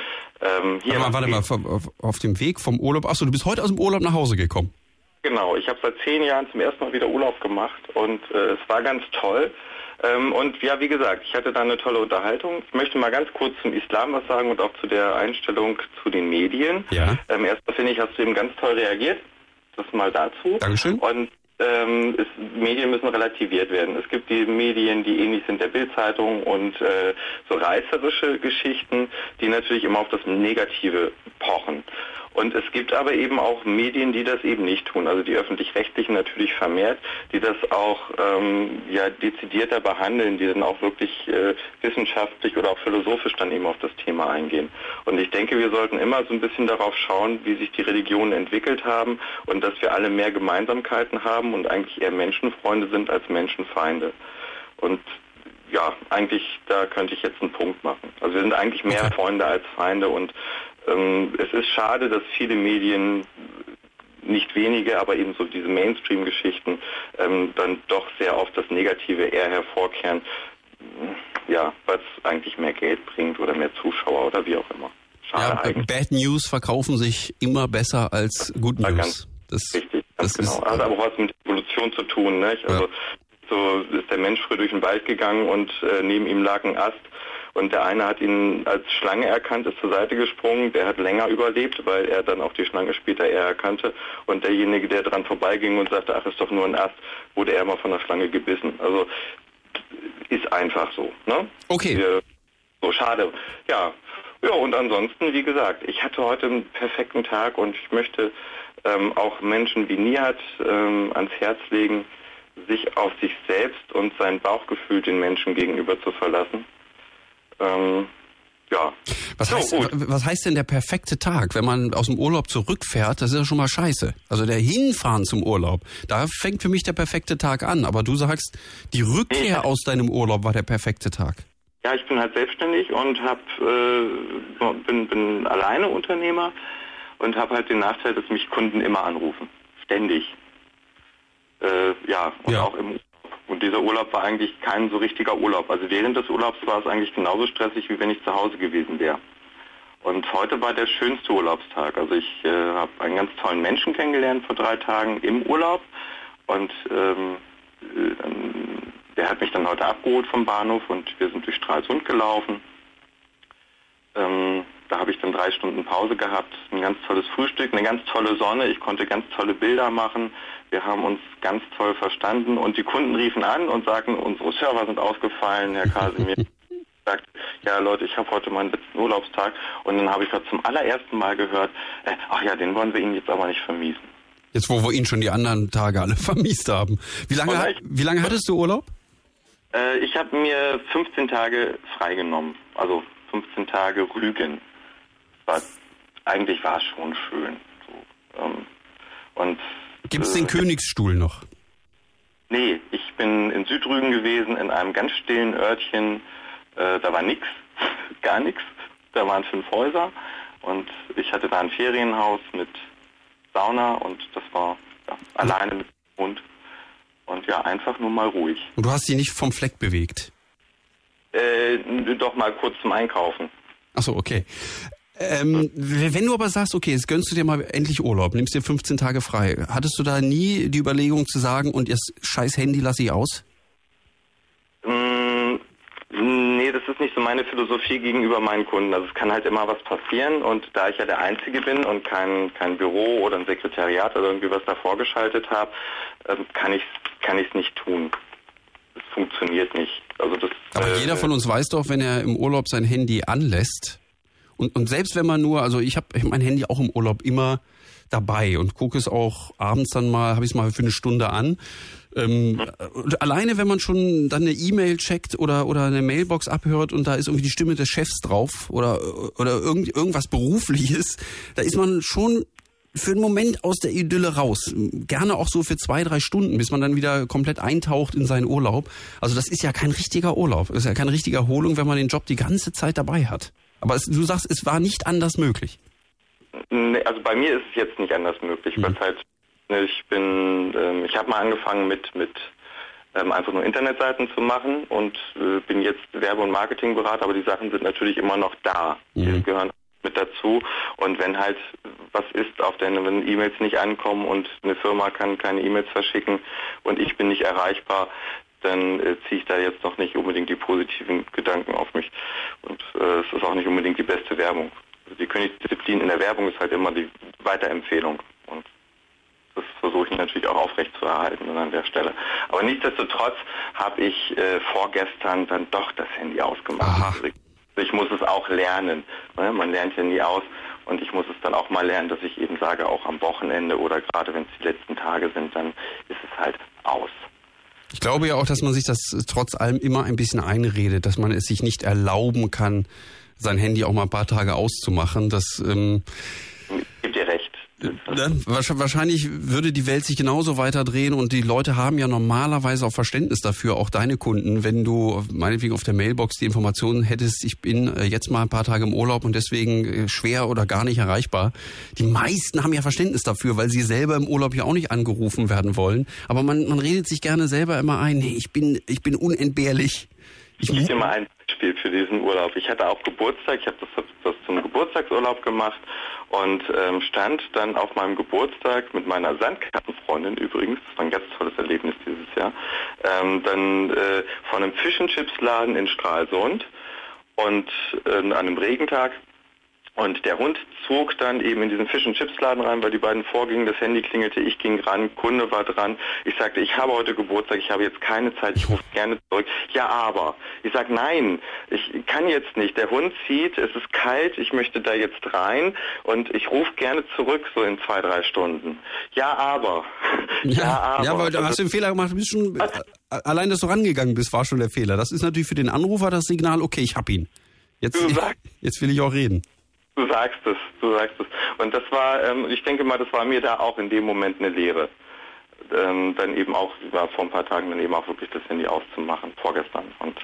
Speaker 4: Warte mal, auf dem Weg vom Urlaub, achso, du bist heute aus dem Urlaub nach Hause gekommen?
Speaker 6: Genau, ich habe seit 10 Jahren zum ersten Mal wieder Urlaub gemacht und es war ganz toll. Und ja, wie gesagt, ich hatte da eine tolle Unterhaltung. Ich möchte mal ganz kurz zum Islam was sagen und auch zu der Einstellung zu den Medien.
Speaker 4: Ja.
Speaker 6: Erstmal finde ich, hast du eben ganz toll reagiert. Das mal dazu.
Speaker 4: Dankeschön.
Speaker 6: Und Medien müssen relativiert werden. Es gibt die Medien, die ähnlich sind der Bild-Zeitung und so reißerische Geschichten, die natürlich immer auf das Negative pochen. Und es gibt aber eben auch Medien, die das eben nicht tun. Also die Öffentlich-Rechtlichen natürlich vermehrt, die das auch dezidierter behandeln, die dann auch wirklich wissenschaftlich oder auch philosophisch dann eben auf das Thema eingehen. Und ich denke, wir sollten immer so ein bisschen darauf schauen, wie sich die Religionen entwickelt haben und dass wir alle mehr Gemeinsamkeiten haben und eigentlich eher Menschenfreunde sind als Menschenfeinde. Und ja, eigentlich, da könnte ich jetzt einen Punkt machen. Also wir sind eigentlich mehr Freunde als Feinde und es ist schade, dass viele Medien, nicht wenige, aber eben so diese Mainstream-Geschichten dann doch sehr auf das Negative eher hervorkehren, ja, was eigentlich mehr Geld bringt oder mehr Zuschauer oder wie auch immer. Schade eigentlich.
Speaker 4: Bad News verkaufen sich immer besser als Good News.
Speaker 6: Richtig, ganz genau. Hat aber auch was mit Evolution zu tun, nicht? Also so ist der Mensch früher durch den Wald gegangen und neben ihm lag ein Ast. Und der eine hat ihn als Schlange erkannt, ist zur Seite gesprungen, der hat länger überlebt, weil er dann auch die Schlange später eher erkannte. Und derjenige, der dran vorbeiging und sagte, ach, ist doch nur ein Ast, wurde er mal von der Schlange gebissen. Also ist einfach so, ne?
Speaker 4: Okay.
Speaker 6: So, schade. Ja, und ansonsten, wie gesagt, ich hatte heute einen perfekten Tag und ich möchte auch Menschen wie Nihat ans Herz legen, sich auf sich selbst und sein Bauchgefühl den Menschen gegenüber zu verlassen.
Speaker 4: Was heißt denn der perfekte Tag, wenn man aus dem Urlaub zurückfährt? Das ist ja schon mal scheiße. Also der Hinfahren zum Urlaub, da fängt für mich der perfekte Tag an. Aber du sagst, die Rückkehr aus deinem Urlaub war der perfekte Tag.
Speaker 6: Ja, ich bin halt selbstständig und bin alleine Unternehmer und habe halt den Nachteil, dass mich Kunden immer anrufen. Ständig. Auch im Urlaub. Und dieser Urlaub war eigentlich kein so richtiger Urlaub. Also während des Urlaubs war es eigentlich genauso stressig, wie wenn ich zu Hause gewesen wäre. Und heute war der schönste Urlaubstag. Also ich habe einen ganz tollen Menschen kennengelernt vor 3 Tagen im Urlaub. Und der hat mich dann heute abgeholt vom Bahnhof und wir sind durch Stralsund gelaufen. Da habe ich dann 3 Stunden Pause gehabt, ein ganz tolles Frühstück, eine ganz tolle Sonne. Ich konnte ganz tolle Bilder machen. Wir haben uns ganz toll verstanden und die Kunden riefen an und sagten, unsere Server sind ausgefallen. Herr Kasimir sagt, ja Leute, ich habe heute meinen letzten Urlaubstag und dann habe ich halt zum allerersten Mal gehört, ach ja, den wollen wir Ihnen jetzt aber nicht vermiesen.
Speaker 4: Jetzt, wo wir ihn schon die anderen Tage alle vermiest haben. Wie lange hattest du Urlaub?
Speaker 6: Ich habe mir 15 Tage freigenommen, also 15 Tage Rügen. Eigentlich war es schon schön. So,
Speaker 4: gibt es den Königsstuhl noch?
Speaker 6: Nee, ich bin in Südrügen gewesen, in einem ganz stillen Örtchen. Da war nix, gar nichts. Da waren 5 Häuser und ich hatte da ein Ferienhaus mit Sauna und das war alleine mit dem Hund. Und ja, einfach nur mal ruhig.
Speaker 4: Und du hast dich nicht vom Fleck bewegt?
Speaker 6: Doch mal kurz zum Einkaufen.
Speaker 4: Ach so, okay. Wenn du aber sagst, okay, jetzt gönnst du dir mal endlich Urlaub, nimmst dir 15 Tage frei, hattest du da nie die Überlegung zu sagen, und das scheiß Handy lasse ich aus?
Speaker 6: Nee, das ist nicht so meine Philosophie gegenüber meinen Kunden. Also es kann halt immer was passieren und da ich ja der Einzige bin und kein Büro oder ein Sekretariat oder irgendwie was davor geschaltet habe, kann ich's nicht tun. Das funktioniert nicht. Also das.
Speaker 4: Aber jeder von uns weiß doch, wenn er im Urlaub sein Handy anlässt und selbst wenn man nur, also ich habe mein Handy auch im Urlaub immer dabei und gucke es auch abends dann mal, habe ich es mal für eine Stunde an. Und alleine, wenn man schon dann eine E-Mail checkt oder eine Mailbox abhört und da ist irgendwie die Stimme des Chefs drauf oder irgendwas Berufliches, da ist man schon für einen Moment aus der Idylle raus. Gerne auch so für 2-3 Stunden, bis man dann wieder komplett eintaucht in seinen Urlaub. Also das ist ja kein richtiger Urlaub. Das ist ja keine richtige Erholung, wenn man den Job die ganze Zeit dabei hat. Aber du sagst, es war nicht anders möglich.
Speaker 6: Nee, also bei mir ist es jetzt nicht anders möglich, weil halt ich habe mal angefangen mit einfach nur Internetseiten zu machen und bin jetzt Werbe- und Marketingberater, aber die Sachen sind natürlich immer noch da. Die gehören mit dazu. Und wenn halt was ist, wenn E-Mails nicht ankommen und eine Firma kann keine E-Mails verschicken und ich bin nicht erreichbar, dann ziehe ich da jetzt noch nicht unbedingt die positiven Gedanken auf mich. Und es ist auch nicht unbedingt die beste Werbung. Also die Königsdisziplin in der Werbung ist halt immer die Weiterempfehlung. Und das versuche ich natürlich auch aufrechtzuerhalten an der Stelle. Aber nichtsdestotrotz habe ich vorgestern dann doch das Handy ausgemacht.
Speaker 4: Aha.
Speaker 6: Ich muss es auch lernen. Man lernt ja nie aus. Und ich muss es dann auch mal lernen, dass ich eben sage, auch am Wochenende oder gerade wenn es die letzten Tage sind, dann ist es halt aus.
Speaker 4: Ich glaube ja auch, dass man sich das trotz allem immer ein bisschen einredet, dass man es sich nicht erlauben kann, sein Handy auch mal ein paar Tage auszumachen. Das
Speaker 6: Gibt dir recht.
Speaker 4: Wahrscheinlich würde die Welt sich genauso weiterdrehen und die Leute haben ja normalerweise auch Verständnis dafür, auch deine Kunden, wenn du meinetwegen auf der Mailbox die Informationen hättest, ich bin jetzt mal ein paar Tage im Urlaub und deswegen schwer oder gar nicht erreichbar. Die meisten haben ja Verständnis dafür, weil sie selber im Urlaub ja auch nicht angerufen werden wollen. Aber man redet sich gerne selber immer ein, hey, ich bin unentbehrlich.
Speaker 6: Ich gebe dir mal ein Beispiel für diesen Urlaub. Ich hatte auch Geburtstag, ich habe das zum Geburtstagsurlaub gemacht und stand dann auf meinem Geburtstag mit meiner Sandkassenfreundin übrigens, das war ein ganz tolles Erlebnis dieses Jahr, dann vor einem Fish-and-Chips-Laden in Stralsund und an einem Regentag. Und der Hund zog dann eben in diesen Fish-and-Chips-Laden rein, weil die beiden vorgingen, das Handy klingelte, ich ging ran, Kunde war dran. Ich sagte, ich habe heute Geburtstag, ich habe jetzt keine Zeit, ich rufe gerne zurück. Ja, aber. Ich sage, nein, ich kann jetzt nicht. Der Hund zieht, es ist kalt, ich möchte da jetzt rein und ich rufe gerne zurück, so in 2-3 Stunden. Ja, aber. Ja, aber.
Speaker 4: Ja, weil da hast du einen Fehler gemacht, du bist schon, allein, dass du rangegangen bist, war schon der Fehler. Das ist natürlich für den Anrufer das Signal, okay, ich hab ihn. Jetzt will ich auch reden.
Speaker 6: Du sagst es. Und das war, ich denke mal, das war mir da auch in dem Moment eine Lehre. Dann eben auch, vor ein paar Tagen dann eben auch wirklich das Handy auszumachen, vorgestern. Und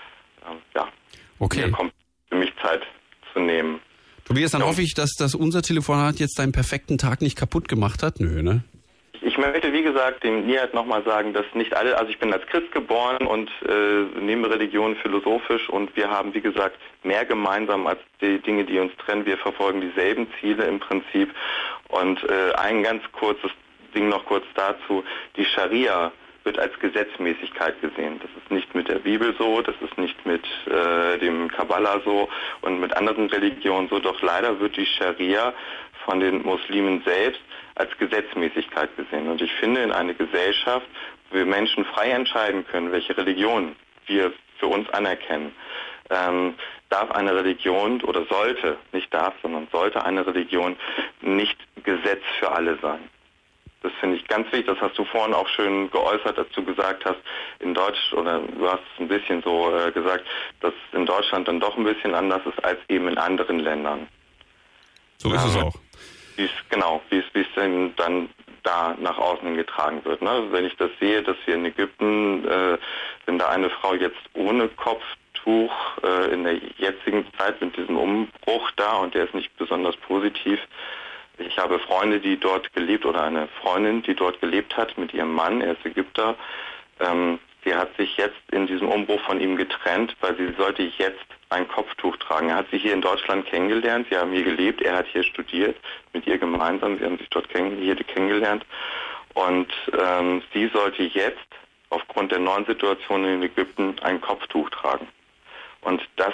Speaker 4: okay.
Speaker 6: Mir kommt für mich Zeit zu nehmen.
Speaker 4: Tobias, dann hoffe ich, dass unser Telefonat jetzt deinen perfekten Tag nicht kaputt gemacht hat. Nö, ne?
Speaker 6: Ich möchte, wie gesagt, dem Nihat nochmal sagen, dass nicht alle, also ich bin als Christ geboren und nehme Religion philosophisch und wir haben, wie gesagt, mehr gemeinsam als die Dinge, die uns trennen. Wir verfolgen dieselben Ziele im Prinzip. Und ein ganz kurzes Ding noch kurz dazu. Die Scharia wird als Gesetzmäßigkeit gesehen. Das ist nicht mit der Bibel so, das ist nicht mit dem Kabbala so und mit anderen Religionen so. Doch leider wird die Scharia von den Muslimen selbst als Gesetzmäßigkeit gesehen. Und ich finde, in einer Gesellschaft, wo wir Menschen frei entscheiden können, welche Religion wir für uns anerkennen, darf eine Religion oder sollte, nicht darf, sondern sollte eine Religion nicht Gesetz für alle sein. Das finde ich ganz wichtig, das hast du vorhin auch schön geäußert, als du gesagt hast, in Deutschland, oder du hast es ein bisschen so gesagt, dass in Deutschland dann doch ein bisschen anders ist als eben in anderen Ländern.
Speaker 4: So ist es auch.
Speaker 6: Wie es denn dann da nach außen hin getragen wird. Ne? Wenn ich das sehe, dass wir in Ägypten, wenn da eine Frau jetzt ohne Kopftuch in der jetzigen Zeit mit diesem Umbruch da, und der ist nicht besonders positiv. Ich habe Freunde, die dort gelebt, oder eine Freundin, die dort gelebt hat mit ihrem Mann, er ist Ägypter. Die hat sich jetzt in diesem Umbruch von ihm getrennt, weil sie sollte jetzt ein Kopftuch tragen. Er hat sie hier in Deutschland kennengelernt, sie haben hier gelebt, er hat hier studiert, mit ihr gemeinsam, sie haben sich dort hier kennengelernt. Und sie sollte jetzt aufgrund der neuen Situation in Ägypten ein Kopftuch tragen. Und das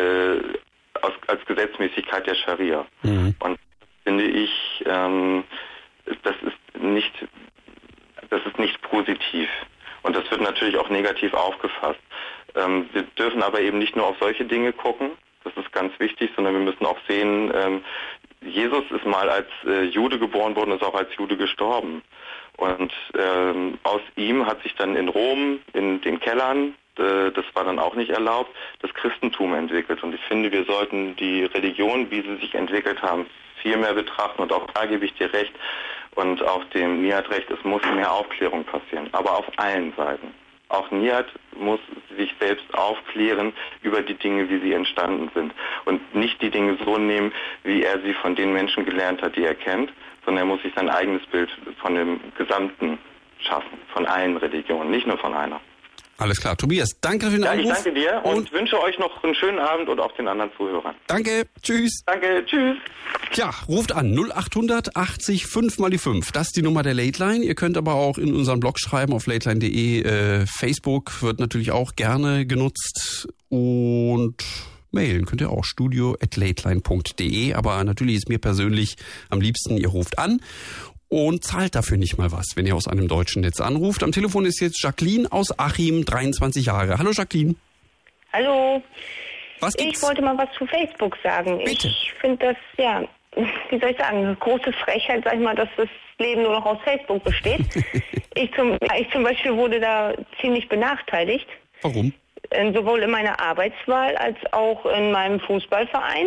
Speaker 6: als Gesetzmäßigkeit der Scharia. Mhm. Und finde ich, das ist nicht positiv. Und das wird natürlich auch negativ aufgefasst. Wir dürfen aber eben nicht nur auf solche Dinge gucken, das ist ganz wichtig, sondern wir müssen auch sehen, Jesus ist mal als Jude geboren worden, ist auch als Jude gestorben. Und aus ihm hat sich dann in Rom, in den Kellern, das war dann auch nicht erlaubt, das Christentum entwickelt. Und ich finde, wir sollten die Religion, wie sie sich entwickelt haben, viel mehr betrachten, und auch da gebe ich dir recht und auch dem Nihat recht, es muss mehr Aufklärung passieren, aber auf allen Seiten. Auch Nihat muss sich selbst aufklären über die Dinge, wie sie entstanden sind, und nicht die Dinge so nehmen, wie er sie von den Menschen gelernt hat, die er kennt, sondern er muss sich sein eigenes Bild von dem Gesamten schaffen, von allen Religionen, nicht nur von einer.
Speaker 4: Alles klar. Tobias, danke für den Anruf.
Speaker 6: Ich danke dir und wünsche euch noch einen schönen Abend und auch den anderen Zuhörern.
Speaker 4: Danke. Tschüss.
Speaker 6: Danke. Tschüss.
Speaker 4: Tja, ruft an 0800 80 5 mal die 5. Das ist die Nummer der Late Line. Ihr könnt aber auch in unseren Blog schreiben auf lateline.de. Facebook wird natürlich auch gerne genutzt. Und mailen könnt ihr auch studio@lateline.de. Aber natürlich ist mir persönlich am liebsten, ihr ruft an und zahlt dafür nicht mal was, wenn ihr aus einem deutschen Netz anruft. Am Telefon ist jetzt Jacqueline aus Achim, 23 Jahre. Hallo Jacqueline.
Speaker 7: Hallo.
Speaker 4: Was gibt's?
Speaker 7: Ich wollte mal was zu Facebook sagen.
Speaker 4: Bitte.
Speaker 7: Ich finde das, wie soll ich sagen, eine große Frechheit, sag ich mal, dass das Leben nur noch aus Facebook besteht. Ich zum Beispiel wurde da ziemlich benachteiligt.
Speaker 4: Warum?
Speaker 7: Sowohl in meiner Arbeitswahl als auch in meinem Fußballverein.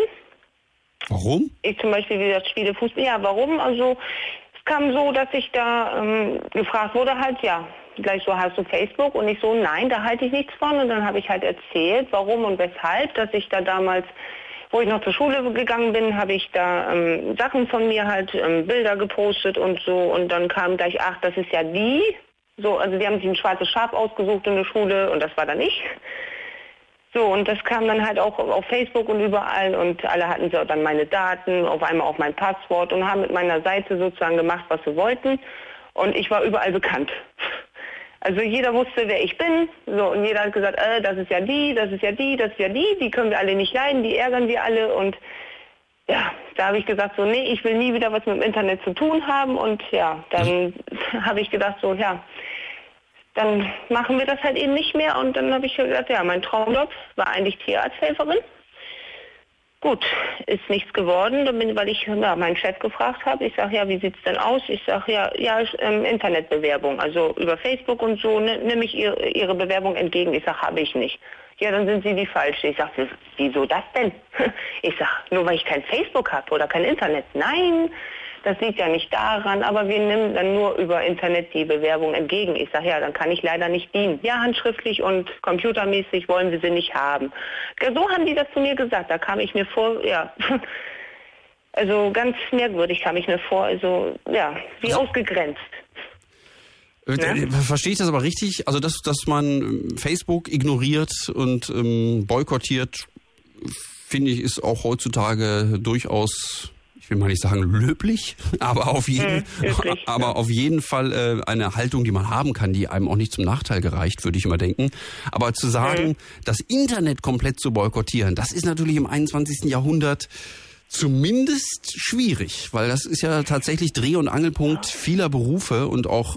Speaker 4: Warum?
Speaker 7: Ich zum Beispiel, wie gesagt, spiele Fußball. Ja, warum? Also es kam so, dass ich da gefragt wurde, halt, ja, gleich so, hast du Facebook? Und ich so, nein, da halte ich nichts von. Und dann habe ich halt erzählt, warum und weshalb, dass ich da damals, wo ich noch zur Schule gegangen bin, habe ich da Sachen von mir halt, Bilder gepostet und so. Und dann kam gleich, ach, das ist ja die. So, also die haben sich ein schwarzes Schaf ausgesucht in der Schule und das war dann ich. So, und das kam dann halt auch auf Facebook und überall und alle hatten so dann meine Daten, auf einmal auch mein Passwort und haben mit meiner Seite sozusagen gemacht, was sie wollten. Und ich war überall bekannt. Also jeder wusste, wer ich bin. So, und jeder hat gesagt, das ist ja die, das ist ja die, das ist ja die können wir alle nicht leiden, die ärgern wir alle. Und ja, da habe ich gesagt, so, nee, ich will nie wieder was mit dem Internet zu tun haben. Und ja, dann habe ich gedacht, so, ja, dann machen wir das halt eben nicht mehr. Und dann habe ich gesagt, ja, mein Traumjob war eigentlich Tierarzthelferin. Gut, ist nichts geworden, weil ich meinen Chef gefragt habe. Ich sage, ja, wie sieht's denn aus? Ich sage, ja, Internetbewerbung, also über Facebook und so, nehme ich Ihre Bewerbung entgegen. Ich sage, habe ich nicht. Ja, dann sind Sie die Falsche. Ich sage, wieso das denn? Ich sage, nur weil ich kein Facebook habe oder kein Internet. Nein, das liegt ja nicht daran, aber wir nehmen dann nur über Internet die Bewerbung entgegen. Ich sage, ja, dann kann ich leider nicht dienen. Ja, handschriftlich und computermäßig wollen wir sie nicht haben. So haben die das zu mir gesagt. Da kam ich mir vor, ja, also ganz merkwürdig kam ich mir vor, also ja, wie ausgegrenzt.
Speaker 4: Verstehe ich das aber richtig? Also, dass man Facebook ignoriert und boykottiert, finde ich, ist auch heutzutage durchaus, ich will mal nicht sagen löblich, aber auf jeden Fall eine Haltung, die man haben kann, die einem auch nicht zum Nachteil gereicht, würde ich immer denken. Aber zu sagen, das Internet komplett zu boykottieren, das ist natürlich im 21. Jahrhundert zumindest schwierig, weil das ist ja tatsächlich Dreh- und Angelpunkt vieler Berufe und auch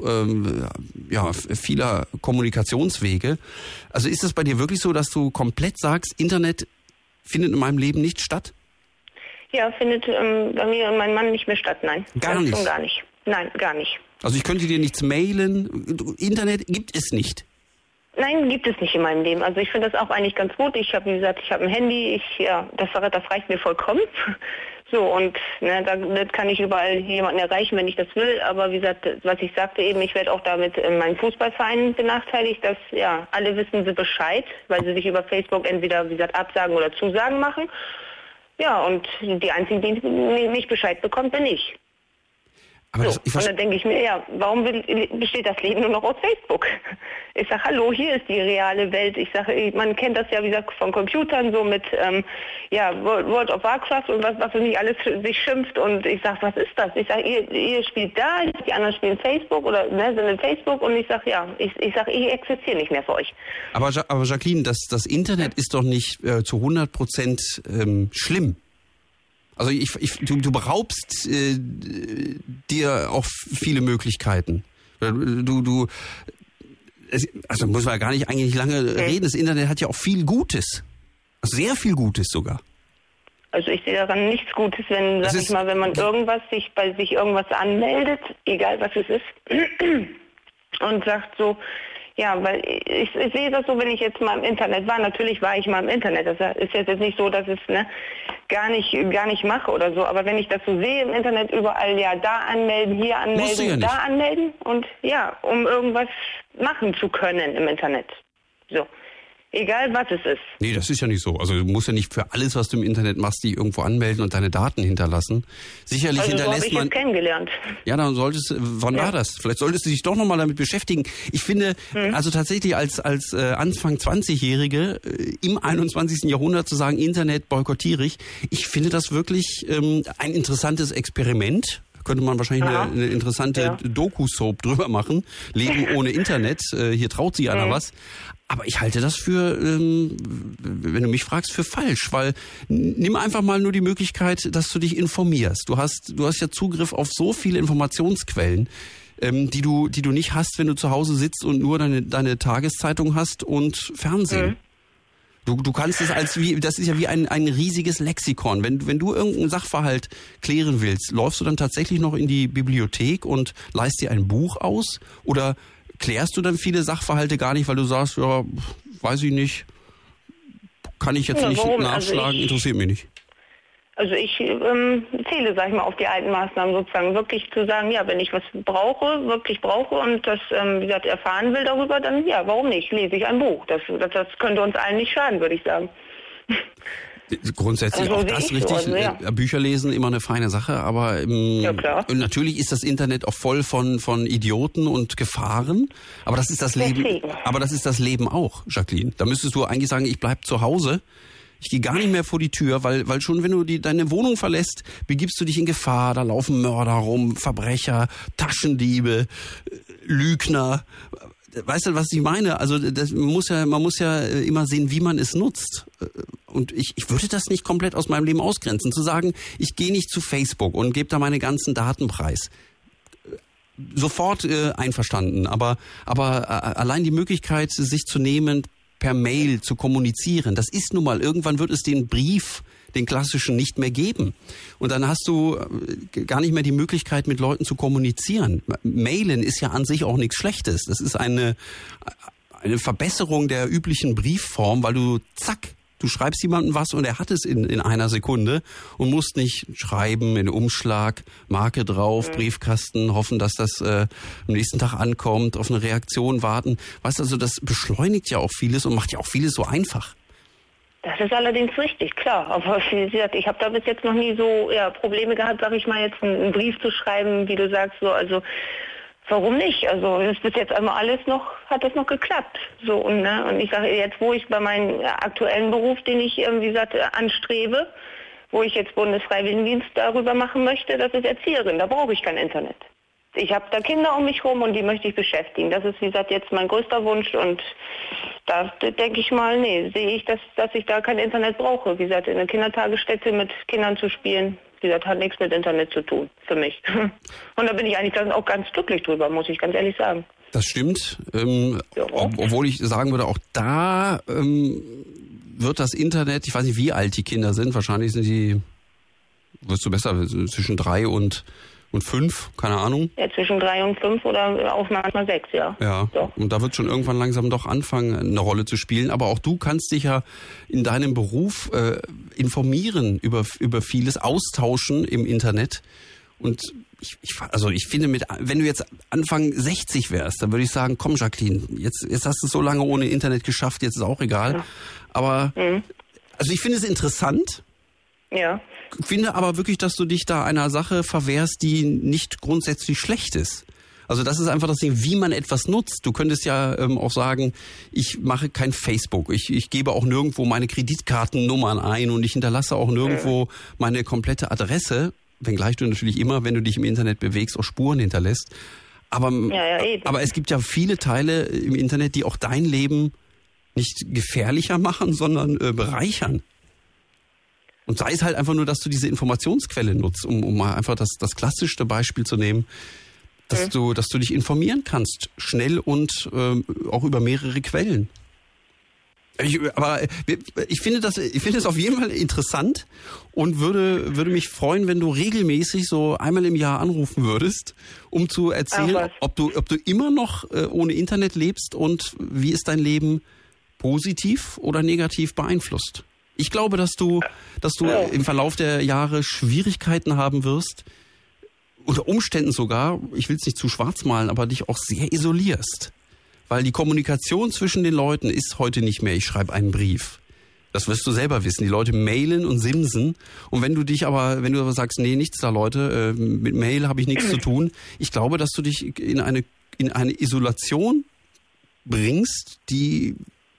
Speaker 4: vieler Kommunikationswege. Also ist es bei dir wirklich so, dass du komplett sagst, Internet findet in meinem Leben nicht statt?
Speaker 7: Ja, findet bei mir und meinem Mann nicht mehr statt, nein.
Speaker 4: Gar nicht?
Speaker 7: Gar nicht. Nein, gar nicht.
Speaker 4: Also ich könnte dir nichts mailen, Internet gibt es nicht?
Speaker 7: Nein, gibt es nicht in meinem Leben. Also ich finde das auch eigentlich ganz gut. Ich habe, wie gesagt, ein Handy, das reicht mir vollkommen. So, und ne, da kann ich überall jemanden erreichen, wenn ich das will. Aber wie gesagt, was ich sagte eben, ich werde auch damit in meinem Fußballverein benachteiligt, dass alle wissen sie Bescheid, weil sie sich über Facebook entweder, wie gesagt, Absagen oder Zusagen machen. Ja, und die Einzigen, die nicht Bescheid bekommen, bin ich.
Speaker 4: Aber
Speaker 7: so, und dann denke ich mir, warum besteht das Leben nur noch aus Facebook? Ich sage, hallo, hier ist die reale Welt. Ich sage, man kennt das ja, wie gesagt, von Computern, so mit World of Warcraft und was nicht alles sich schimpft. Und ich sage, was ist das? Ich sage, ihr spielt da, die anderen spielen Facebook oder sind in Facebook. Und ich sage, ich existiere nicht mehr für euch.
Speaker 4: Aber Jacqueline, das Internet ist doch nicht zu 100% schlimm. Also du beraubst dir auch viele Möglichkeiten. Also muss man ja eigentlich nicht lange reden. Das Internet hat ja auch viel Gutes. Also sehr viel Gutes sogar.
Speaker 7: Also ich sehe daran nichts Gutes, wenn, wenn man bei sich irgendwas anmeldet, egal was es ist, und sagt so, weil ich sehe das so, wenn ich jetzt mal im Internet war. Natürlich war ich mal im Internet. Das ist jetzt nicht so, dass es gar nicht mache oder so. Aber wenn ich das so sehe im Internet, überall da anmelden, hier anmelden, da anmelden und um irgendwas machen zu können im Internet. So. Egal, was es ist.
Speaker 4: Nee, das ist ja nicht so. Also du musst ja nicht für alles, was du im Internet machst, dich irgendwo anmelden und deine Daten hinterlassen. Sicherlich hinterlässt
Speaker 7: so habe ich es kennengelernt.
Speaker 4: Ja, dann wann war das? Vielleicht solltest du dich doch nochmal damit beschäftigen. Ich finde, also tatsächlich als Anfang 20-Jährige im 21. Jahrhundert zu sagen, Internet boykottiere ich finde das wirklich ein interessantes Experiment. Könnte man wahrscheinlich eine interessante Doku-Soap drüber machen. Leben ohne Internet, hier traut sich einer was. Aber ich halte das für, wenn du mich fragst, für falsch, weil nimm einfach mal nur die Möglichkeit, dass du dich informierst. Du hast ja Zugriff auf so viele Informationsquellen, die du nicht hast, wenn du zu Hause sitzt und nur deine Tageszeitung hast und Fernsehen. Du kannst es das ist ja wie ein riesiges Lexikon. Wenn du irgendeinen Sachverhalt klären willst, läufst du dann tatsächlich noch in die Bibliothek und leihst dir ein Buch aus? Oder klärst du dann viele Sachverhalte gar nicht, weil du sagst, ja, weiß ich nicht, kann ich jetzt nicht nachschlagen, interessiert mich nicht?
Speaker 7: Also ich zähle, sag ich mal, auf die alten Maßnahmen sozusagen, wirklich zu sagen, wenn ich was wirklich brauche und das, wie gesagt, erfahren will darüber, dann warum nicht? Lese ich ein Buch. Das könnte uns allen nicht schaden, würde ich sagen.
Speaker 4: Grundsätzlich auch das richtig. So, Bücher lesen, immer eine feine Sache, aber natürlich ist das Internet auch voll von Idioten und Gefahren. Aber das ist das Leben. Aber das ist das Leben auch, Jacqueline. Da müsstest du eigentlich sagen, ich bleib zu Hause. Ich gehe gar nicht mehr vor die Tür, weil schon, wenn du deine Wohnung verlässt, begibst du dich in Gefahr. Da laufen Mörder rum, Verbrecher, Taschendiebe, Lügner. Weißt du, was ich meine? Also man muss ja immer sehen, wie man es nutzt. Und ich würde das nicht komplett aus meinem Leben ausgrenzen. Zu sagen, ich gehe nicht zu Facebook und gebe da meine ganzen Daten preis. Sofort einverstanden. Aber allein die Möglichkeit, sich zu nehmen, per Mail zu kommunizieren. Das ist nun mal, irgendwann wird es den Brief, den klassischen, nicht mehr geben. Und dann hast du gar nicht mehr die Möglichkeit, mit Leuten zu kommunizieren. Mailen ist ja an sich auch nichts Schlechtes. Das ist eine Verbesserung der üblichen Briefform, weil du schreibst jemandem was und er hat es in einer Sekunde und musst nicht schreiben, in Umschlag, Marke drauf, Briefkasten, hoffen, dass das am nächsten Tag ankommt, auf eine Reaktion warten. Weißt du, also das beschleunigt ja auch vieles und macht ja auch vieles so einfach.
Speaker 7: Das ist allerdings richtig, klar. Aber wie gesagt, ich habe da bis jetzt noch nie so Probleme gehabt, sag ich mal, jetzt einen Brief zu schreiben, wie du sagst, so, also warum nicht? Also bis jetzt einmal hat das noch geklappt. So, und ich sage jetzt, wo ich bei meinem aktuellen Beruf, den ich irgendwie anstrebe, wo ich jetzt Bundesfreiwilligendienst darüber machen möchte, das ist Erzieherin, da brauche ich kein Internet. Ich habe da Kinder um mich rum und die möchte ich beschäftigen. Das ist, wie gesagt, jetzt mein größter Wunsch und da denke ich mal, sehe ich, dass ich da kein Internet brauche. Wie gesagt, in einer Kindertagesstätte mit Kindern zu spielen, wie gesagt, hat nichts mit Internet zu tun, für mich. Und da bin ich eigentlich dann auch ganz glücklich drüber, muss ich ganz ehrlich sagen.
Speaker 4: Das stimmt. Obwohl ich sagen würde, auch da wird das Internet, ich weiß nicht, wie alt die Kinder sind, wahrscheinlich sind die, wirst du besser, zwischen 3 und 5, keine Ahnung.
Speaker 7: Ja, zwischen 3 und 5 oder auch manchmal 6, ja.
Speaker 4: Ja, doch. Und da wird schon irgendwann langsam doch anfangen, eine Rolle zu spielen. Aber auch du kannst dich ja in deinem Beruf informieren über vieles, austauschen im Internet. Und ich finde, wenn du jetzt Anfang 60 wärst, dann würde ich sagen, komm Jacqueline, jetzt hast du es so lange ohne Internet geschafft, jetzt ist auch egal. Ja. Aber also ich finde es interessant.
Speaker 7: Ja.
Speaker 4: Finde aber wirklich, dass du dich da einer Sache verwehrst, die nicht grundsätzlich schlecht ist. Also das ist einfach das Ding, wie man etwas nutzt. Du könntest ja auch sagen, ich mache kein Facebook. Ich gebe auch nirgendwo meine Kreditkartennummern ein und ich hinterlasse auch nirgendwo meine komplette Adresse, wenngleich du natürlich immer, wenn du dich im Internet bewegst, auch Spuren hinterlässt. Aber es gibt ja viele Teile im Internet, die auch dein Leben nicht gefährlicher machen, sondern bereichern. Und sei es halt einfach nur, dass du diese Informationsquelle nutzt, um mal einfach das klassischste Beispiel zu nehmen, dass du dich informieren kannst, schnell und auch über mehrere Quellen. Aber ich finde es auf jeden Fall interessant und würde mich freuen, wenn du regelmäßig so einmal im Jahr anrufen würdest, um zu erzählen, ob du immer noch ohne Internet lebst und wie ist dein Leben positiv oder negativ beeinflusst. Ich glaube, dass du im Verlauf der Jahre Schwierigkeiten haben wirst, unter Umständen sogar, ich will es nicht zu schwarz malen, aber dich auch sehr isolierst. Weil die Kommunikation zwischen den Leuten ist heute nicht mehr, ich schreibe einen Brief. Das wirst du selber wissen. Die Leute mailen und simsen. Und wenn du aber sagst, nee, nichts da, Leute, mit Mail habe ich nichts zu tun. Ich glaube, dass du dich in eine Isolation bringst, die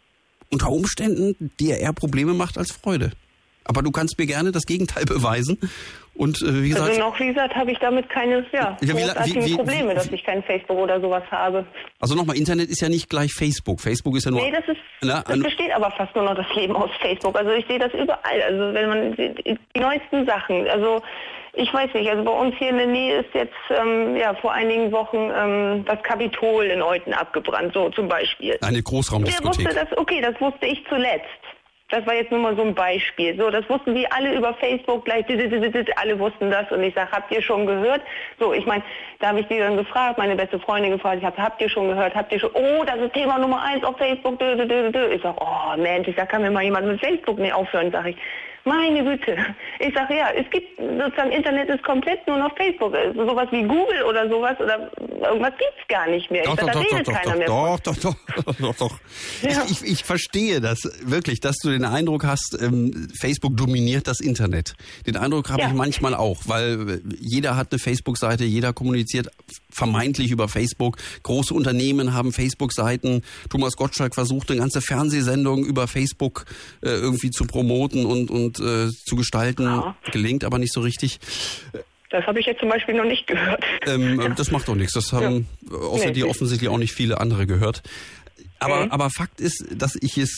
Speaker 4: unter Umständen dir eher Probleme macht als Freude. Aber du kannst mir gerne das Gegenteil beweisen. Und wie gesagt,
Speaker 7: also noch wie gesagt, habe ich damit keine großartigen Probleme, dass ich kein Facebook oder sowas habe.
Speaker 4: Also nochmal, Internet ist ja nicht gleich Facebook. Facebook ist ja nur...
Speaker 7: Nee, das besteht aber fast nur noch das Leben aus Facebook. Also ich sehe das überall. Also wenn man die neuesten Sachen, also ich weiß nicht, also bei uns hier in der Nähe ist jetzt vor einigen Wochen das Kapitol in Euthen abgebrannt, so zum Beispiel.
Speaker 4: Eine Großraumdiskothek.
Speaker 7: Das wusste ich zuletzt. Das war jetzt nur mal so ein Beispiel. So, das wussten die alle über Facebook gleich, alle wussten das und ich sage, habt ihr schon gehört? So, ich meine, da habe ich die dann gefragt, meine beste Freundin gefragt, habt ihr schon gehört? Oh, das ist Thema Nummer 1 auf Facebook, Ich sage, oh Mensch, kann mir mal jemand mit Facebook nicht aufhören, sage ich. Meine Güte. Ich sage, ja, es gibt sozusagen, Internet ist komplett nur noch Facebook. Sowas wie Google oder sowas oder irgendwas gibt's gar nicht mehr. Da redet keiner mehr von.
Speaker 4: Doch.
Speaker 7: Ja.
Speaker 4: Ich verstehe das wirklich, dass du den Eindruck hast, Facebook dominiert das Internet. Den Eindruck habe ich manchmal auch, weil jeder hat eine Facebook-Seite, jeder kommuniziert vermeintlich über Facebook. Große Unternehmen haben Facebook-Seiten. Thomas Gottschalk versucht, eine ganze Fernsehsendung über Facebook irgendwie zu promoten und zu gestalten. Ja. Gelingt aber nicht so richtig.
Speaker 7: Das habe ich jetzt zum Beispiel noch nicht gehört.
Speaker 4: Das macht doch nichts. Das haben außer dir offensichtlich auch nicht viele andere gehört. Aber Fakt ist, dass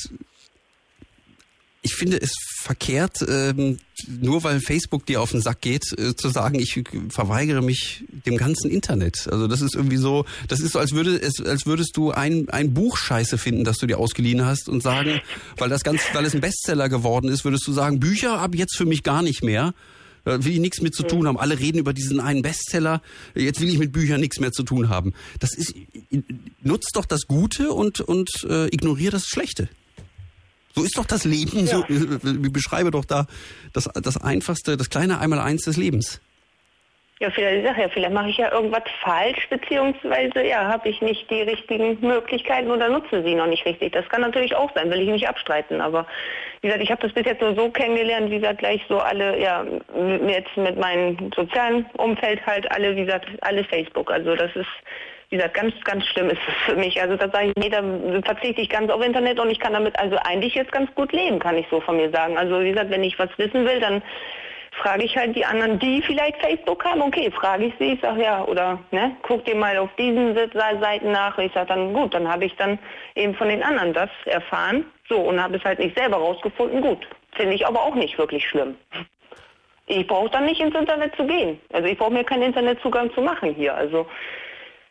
Speaker 4: ich finde es verkehrt, nur weil Facebook dir auf den Sack geht, zu sagen, ich verweigere mich dem ganzen Internet. Also das ist irgendwie so, das ist so, als würdest du ein Buch scheiße finden, das du dir ausgeliehen hast und sagen, weil es ein Bestseller geworden ist, würdest du sagen, Bücher ab jetzt für mich gar nicht mehr. Will ich nichts mit zu tun haben. Alle reden über diesen einen Bestseller. Jetzt will ich mit Büchern nichts mehr zu tun haben. Nutzt doch das Gute und ignoriere das Schlechte. So ist doch das Leben. Ja. So, ich beschreibe doch da das Einfachste, das kleine Einmaleins des Lebens.
Speaker 7: Ja, vielleicht mache ich ja irgendwas falsch, beziehungsweise habe ich nicht die richtigen Möglichkeiten oder nutze sie noch nicht richtig. Das kann natürlich auch sein, will ich nicht abstreiten. Aber wie gesagt, ich habe das bis jetzt nur so kennengelernt, wie gesagt, gleich so alle, jetzt mit meinem sozialen Umfeld halt alle, wie gesagt, alle Facebook. Also das ist, wie gesagt, ganz, ganz schlimm ist es für mich. Also da sage ich, nee, da verzichte ich ganz auf Internet und ich kann damit also eigentlich jetzt ganz gut leben, kann ich so von mir sagen. Also wie gesagt, wenn ich was wissen will, dann frage ich halt die anderen, die vielleicht Facebook haben, okay, frage ich sie, ich sage guck dir mal auf diesen Seiten nach. Ich sage dann, gut, dann habe ich dann eben von den anderen das erfahren, so, und habe es halt nicht selber rausgefunden, gut. Finde ich aber auch nicht wirklich schlimm. Ich brauche dann nicht ins Internet zu gehen. Also ich brauche mir keinen Internetzugang zu machen hier, also.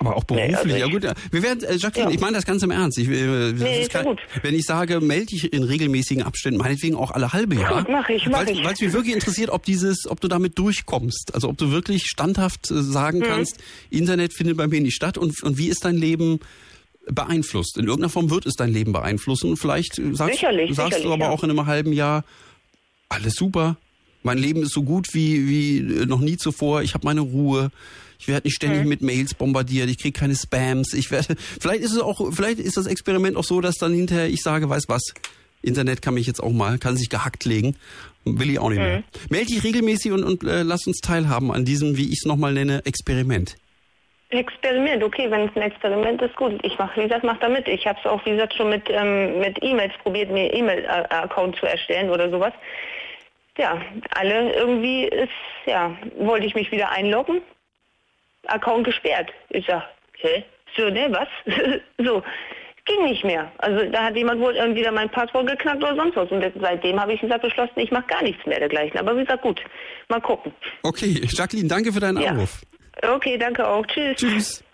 Speaker 4: Aber auch beruflich, ja gut. Wir werden, Jacqueline, ich meine das ganz im Ernst. Ist gut. Wenn ich sage, melde dich in regelmäßigen Abständen, meinetwegen auch alle halbe Jahr.
Speaker 7: Mach ich.
Speaker 4: Weil es mich wirklich interessiert, ob du damit durchkommst. Also ob du wirklich standhaft sagen kannst, Internet findet bei mir nicht statt und wie ist dein Leben beeinflusst? In irgendeiner Form wird es dein Leben beeinflussen. Vielleicht sagst du aber auch in einem halben Jahr, alles super. Mein Leben ist so gut wie noch nie zuvor. Ich habe meine Ruhe. Ich werde nicht ständig mit Mails bombardiert. Ich kriege keine Spams. Vielleicht ist das Experiment auch so, dass dann hinterher ich sage, weiß was, Internet kann sich gehackt legen. Will ich auch nicht mehr. Melde dich regelmäßig und lass uns teilhaben an diesem, wie ich es nochmal nenne, Experiment.
Speaker 7: Experiment, okay, wenn es ein Experiment ist, gut. Ich mach da mit. Ich habe es auch, wie gesagt, schon mit E-Mails probiert, mir E-Mail-Account zu erstellen oder sowas. Ja, wollte ich mich wieder einloggen. Account gesperrt. Ich sag, so, ne, was? So, ging nicht mehr. Also da hat jemand wohl irgendwie mein Passwort geknackt oder sonst was. Und seitdem habe ich beschlossen, ich mache gar nichts mehr dergleichen. Aber wie gesagt, gut, mal gucken.
Speaker 4: Okay, Jacqueline, danke für deinen Anruf.
Speaker 7: Okay, danke auch. Tschüss.
Speaker 4: Tschüss.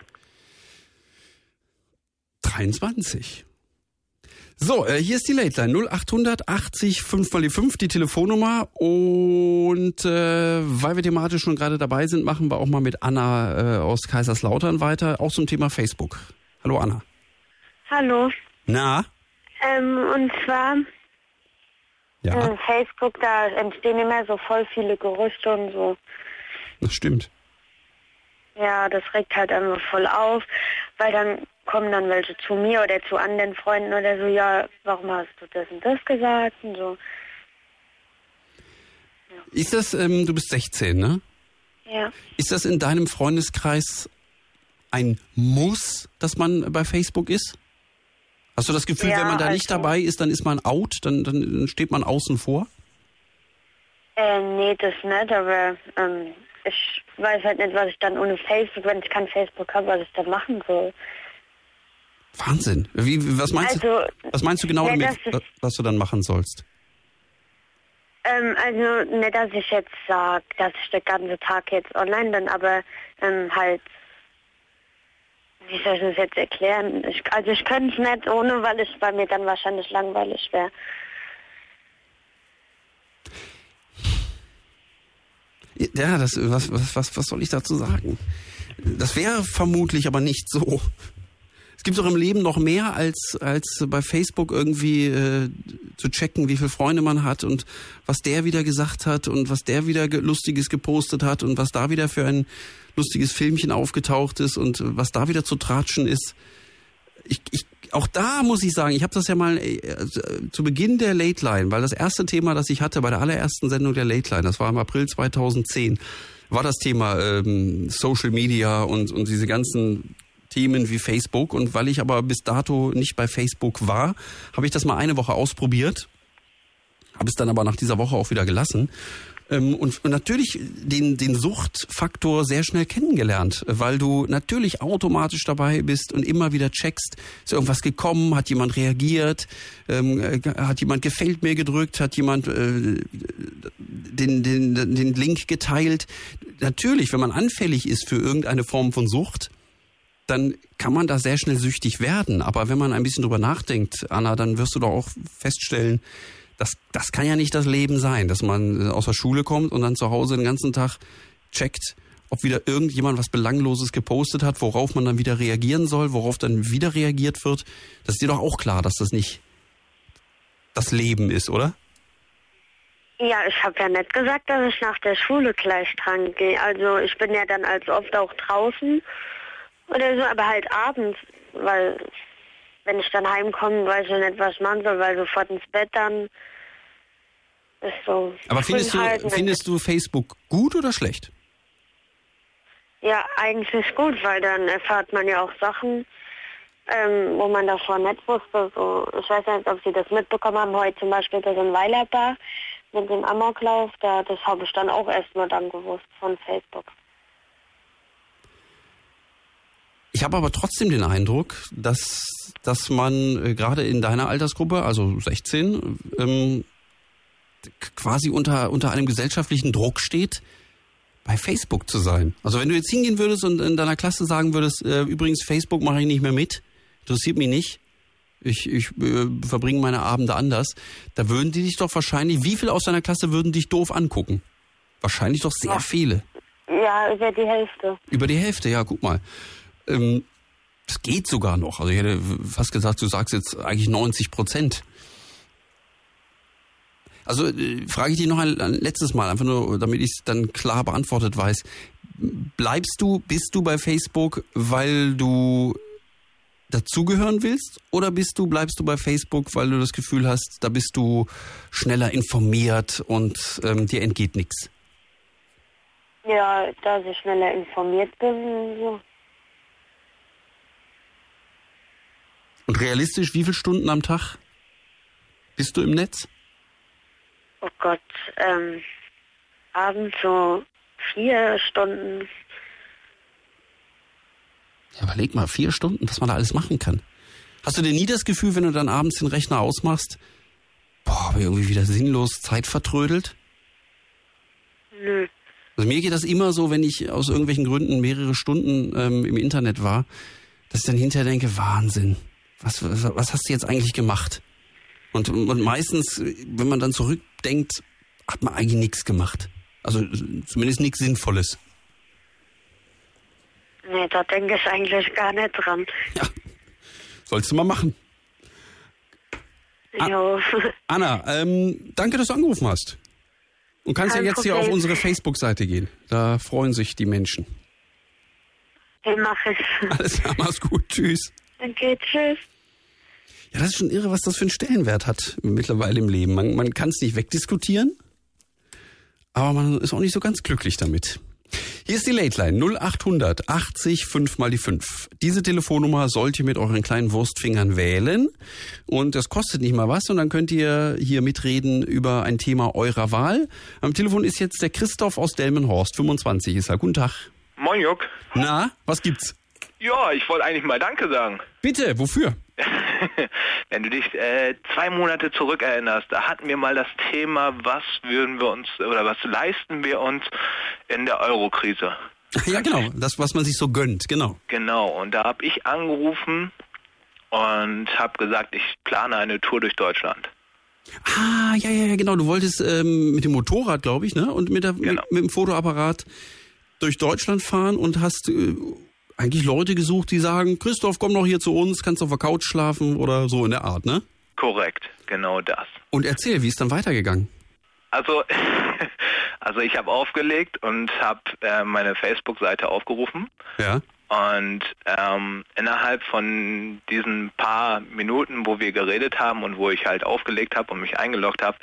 Speaker 4: 23. So, hier ist die Late Line 0800 80 5x5, die Telefonnummer. Und weil wir thematisch schon gerade dabei sind, machen wir auch mal mit Anna aus Kaiserslautern weiter, auch zum Thema Facebook. Hallo Anna.
Speaker 8: Hallo.
Speaker 4: Na?
Speaker 8: Und zwar Facebook, da entstehen immer so voll viele Gerüchte und so.
Speaker 4: Das stimmt.
Speaker 8: Ja, das regt halt einfach voll auf, weil dann kommen dann welche zu mir oder zu anderen Freunden oder so, ja, warum hast du das und das gesagt und so. Ja.
Speaker 4: Ist das, du bist 16, ne?
Speaker 8: Ja.
Speaker 4: Ist das in deinem Freundeskreis ein Muss, dass man bei Facebook ist? Hast du das Gefühl, wenn man da nicht dabei ist, dann ist man out, dann steht man außen vor?
Speaker 8: Nee, das nicht, aber ich weiß halt nicht, was ich dann ohne Facebook, wenn ich kein Facebook habe, was ich dann machen soll.
Speaker 4: Wahnsinn. Was meinst du genau damit, was du dann machen sollst?
Speaker 8: Also nicht, dass ich jetzt sage, dass ich den ganzen Tag jetzt online bin, aber halt, wie soll ich das jetzt erklären? Ich könnte es nicht ohne, weil es bei mir dann wahrscheinlich langweilig wäre.
Speaker 4: Ja, was soll ich dazu sagen? Das wäre vermutlich aber nicht so. Es gibt doch im Leben noch mehr als bei Facebook irgendwie zu checken, wie viele Freunde man hat und was der wieder gesagt hat und was der wieder Lustiges gepostet hat und was da wieder für ein lustiges Filmchen aufgetaucht ist und was da wieder zu tratschen ist. Auch da muss ich sagen, ich habe das ja mal zu Beginn der Late Line, weil das erste Thema, das ich hatte bei der allerersten Sendung der Late Line, das war im April 2010, war das Thema Social Media und diese ganzen Themen wie Facebook. Und weil ich aber bis dato nicht bei Facebook war, habe ich das mal eine Woche ausprobiert, habe es dann aber nach dieser Woche auch wieder gelassen. Und natürlich den Suchtfaktor sehr schnell kennengelernt, weil du natürlich automatisch dabei bist und immer wieder checkst, ist irgendwas gekommen, hat jemand reagiert, hat jemand gefällt mir gedrückt, hat jemand den Link geteilt. Natürlich, wenn man anfällig ist für irgendeine Form von Sucht, dann kann man da sehr schnell süchtig werden. Aber wenn man ein bisschen drüber nachdenkt, Anna, dann wirst du doch auch feststellen, das kann ja nicht das Leben sein, dass man aus der Schule kommt und dann zu Hause den ganzen Tag checkt, ob wieder irgendjemand was Belangloses gepostet hat, worauf man dann wieder reagieren soll, worauf dann wieder reagiert wird. Das ist dir doch auch klar, dass das nicht das Leben ist, oder?
Speaker 8: Ja, ich habe ja nicht gesagt, dass ich nach der Schule gleich dran gehe. Also ich bin ja dann als oft auch draußen oder so, aber halt abends, weil wenn ich dann heimkomme, weiß ich nicht, was ich machen soll, weil sofort ins Bett dann ist so.
Speaker 4: Aber findest du Facebook gut oder schlecht?
Speaker 8: Ja, eigentlich gut, weil dann erfahrt man ja auch Sachen, wo man davor nicht wusste. So, ich weiß nicht, ob Sie das mitbekommen haben, heute zum Beispiel bei so einem Weilerbar mit dem Amoklauf, das habe ich dann auch erst mal dann gewusst von Facebook.
Speaker 4: Ich habe aber trotzdem den Eindruck, dass man gerade in deiner Altersgruppe, also 16, quasi unter einem gesellschaftlichen Druck steht, bei Facebook zu sein. Also wenn du jetzt hingehen würdest und in deiner Klasse sagen würdest, übrigens Facebook mache ich nicht mehr mit, interessiert mich nicht, ich verbringe meine Abende anders, da würden die dich doch wahrscheinlich, wie viele aus deiner Klasse würden dich doof angucken? Wahrscheinlich doch sehr viele.
Speaker 8: Ja, über die Hälfte.
Speaker 4: Über die Hälfte, ja, guck mal. Das geht sogar noch. Also ich hätte fast gesagt, du sagst jetzt eigentlich 90%. Also frage ich dich noch ein letztes Mal, einfach nur, damit ich es dann klar beantwortet weiß. Bist du bei Facebook, weil du dazugehören willst, oder bleibst du bei Facebook, weil du das Gefühl hast, da bist du schneller informiert und dir entgeht nichts?
Speaker 8: Ja, dass ich schneller informiert bin. So.
Speaker 4: Und realistisch, wie viele Stunden am Tag bist du im Netz?
Speaker 8: Oh Gott, abends so 4 Stunden.
Speaker 4: Ja, überleg mal, 4 Stunden, was man da alles machen kann. Hast du denn nie das Gefühl, wenn du dann abends den Rechner ausmachst, aber irgendwie wieder sinnlos Zeit vertrödelt?
Speaker 8: Nö.
Speaker 4: Also mir geht das immer so, wenn ich aus irgendwelchen Gründen mehrere Stunden im Internet war, dass ich dann hinterher denke, Wahnsinn, was hast du jetzt eigentlich gemacht? Und meistens, wenn man dann zurückdenkt, hat man eigentlich nichts gemacht. Also zumindest nichts Sinnvolles.
Speaker 8: Nee, da denke ich eigentlich gar nicht dran.
Speaker 4: Ja, sollst du mal machen.
Speaker 8: Jo.
Speaker 4: Anna, danke, dass du angerufen hast. Und kannst ja jetzt hier auf unsere Facebook-Seite gehen. Da freuen sich die Menschen.
Speaker 8: Ja, mach ich.
Speaker 4: Alles klar, mach's gut. Tschüss.
Speaker 8: Okay, tschüss.
Speaker 4: Ja, das ist schon irre, was das für einen Stellenwert hat mittlerweile im Leben. Man kann es nicht wegdiskutieren, aber man ist auch nicht so ganz glücklich damit. Hier ist die Late Line 0800 80 5 mal die 5. Diese Telefonnummer sollt ihr mit euren kleinen Wurstfingern wählen und das kostet nicht mal was und dann könnt ihr hier mitreden über ein Thema eurer Wahl. Am Telefon ist jetzt der Christoph aus Delmenhorst, 25 ist er. Guten Tag.
Speaker 9: Moin Juck.
Speaker 4: Na, was gibt's?
Speaker 9: Ja, ich wollte eigentlich mal Danke sagen.
Speaker 4: Bitte, wofür?
Speaker 9: Wenn du dich 2 Monate zurückerinnerst, da hatten wir mal das Thema, was leisten wir uns in der Euro-Krise?
Speaker 4: Ja, genau, das, was man sich so gönnt, genau.
Speaker 9: Genau, und da habe ich angerufen und habe gesagt, ich plane eine Tour durch Deutschland.
Speaker 4: Ah, ja, genau, du wolltest mit dem Motorrad, glaube ich, ne? Und mit dem Fotoapparat durch Deutschland fahren und hast eigentlich Leute gesucht, die sagen, Christoph, komm doch hier zu uns, kannst auf der Couch schlafen oder so in der Art, ne?
Speaker 9: Korrekt, genau das.
Speaker 4: Und erzähl, wie ist dann weitergegangen?
Speaker 9: Also ich habe aufgelegt und habe meine Facebook-Seite aufgerufen.
Speaker 4: Ja.
Speaker 9: Und innerhalb von diesen paar Minuten, wo wir geredet haben und wo ich halt aufgelegt habe und mich eingeloggt habe,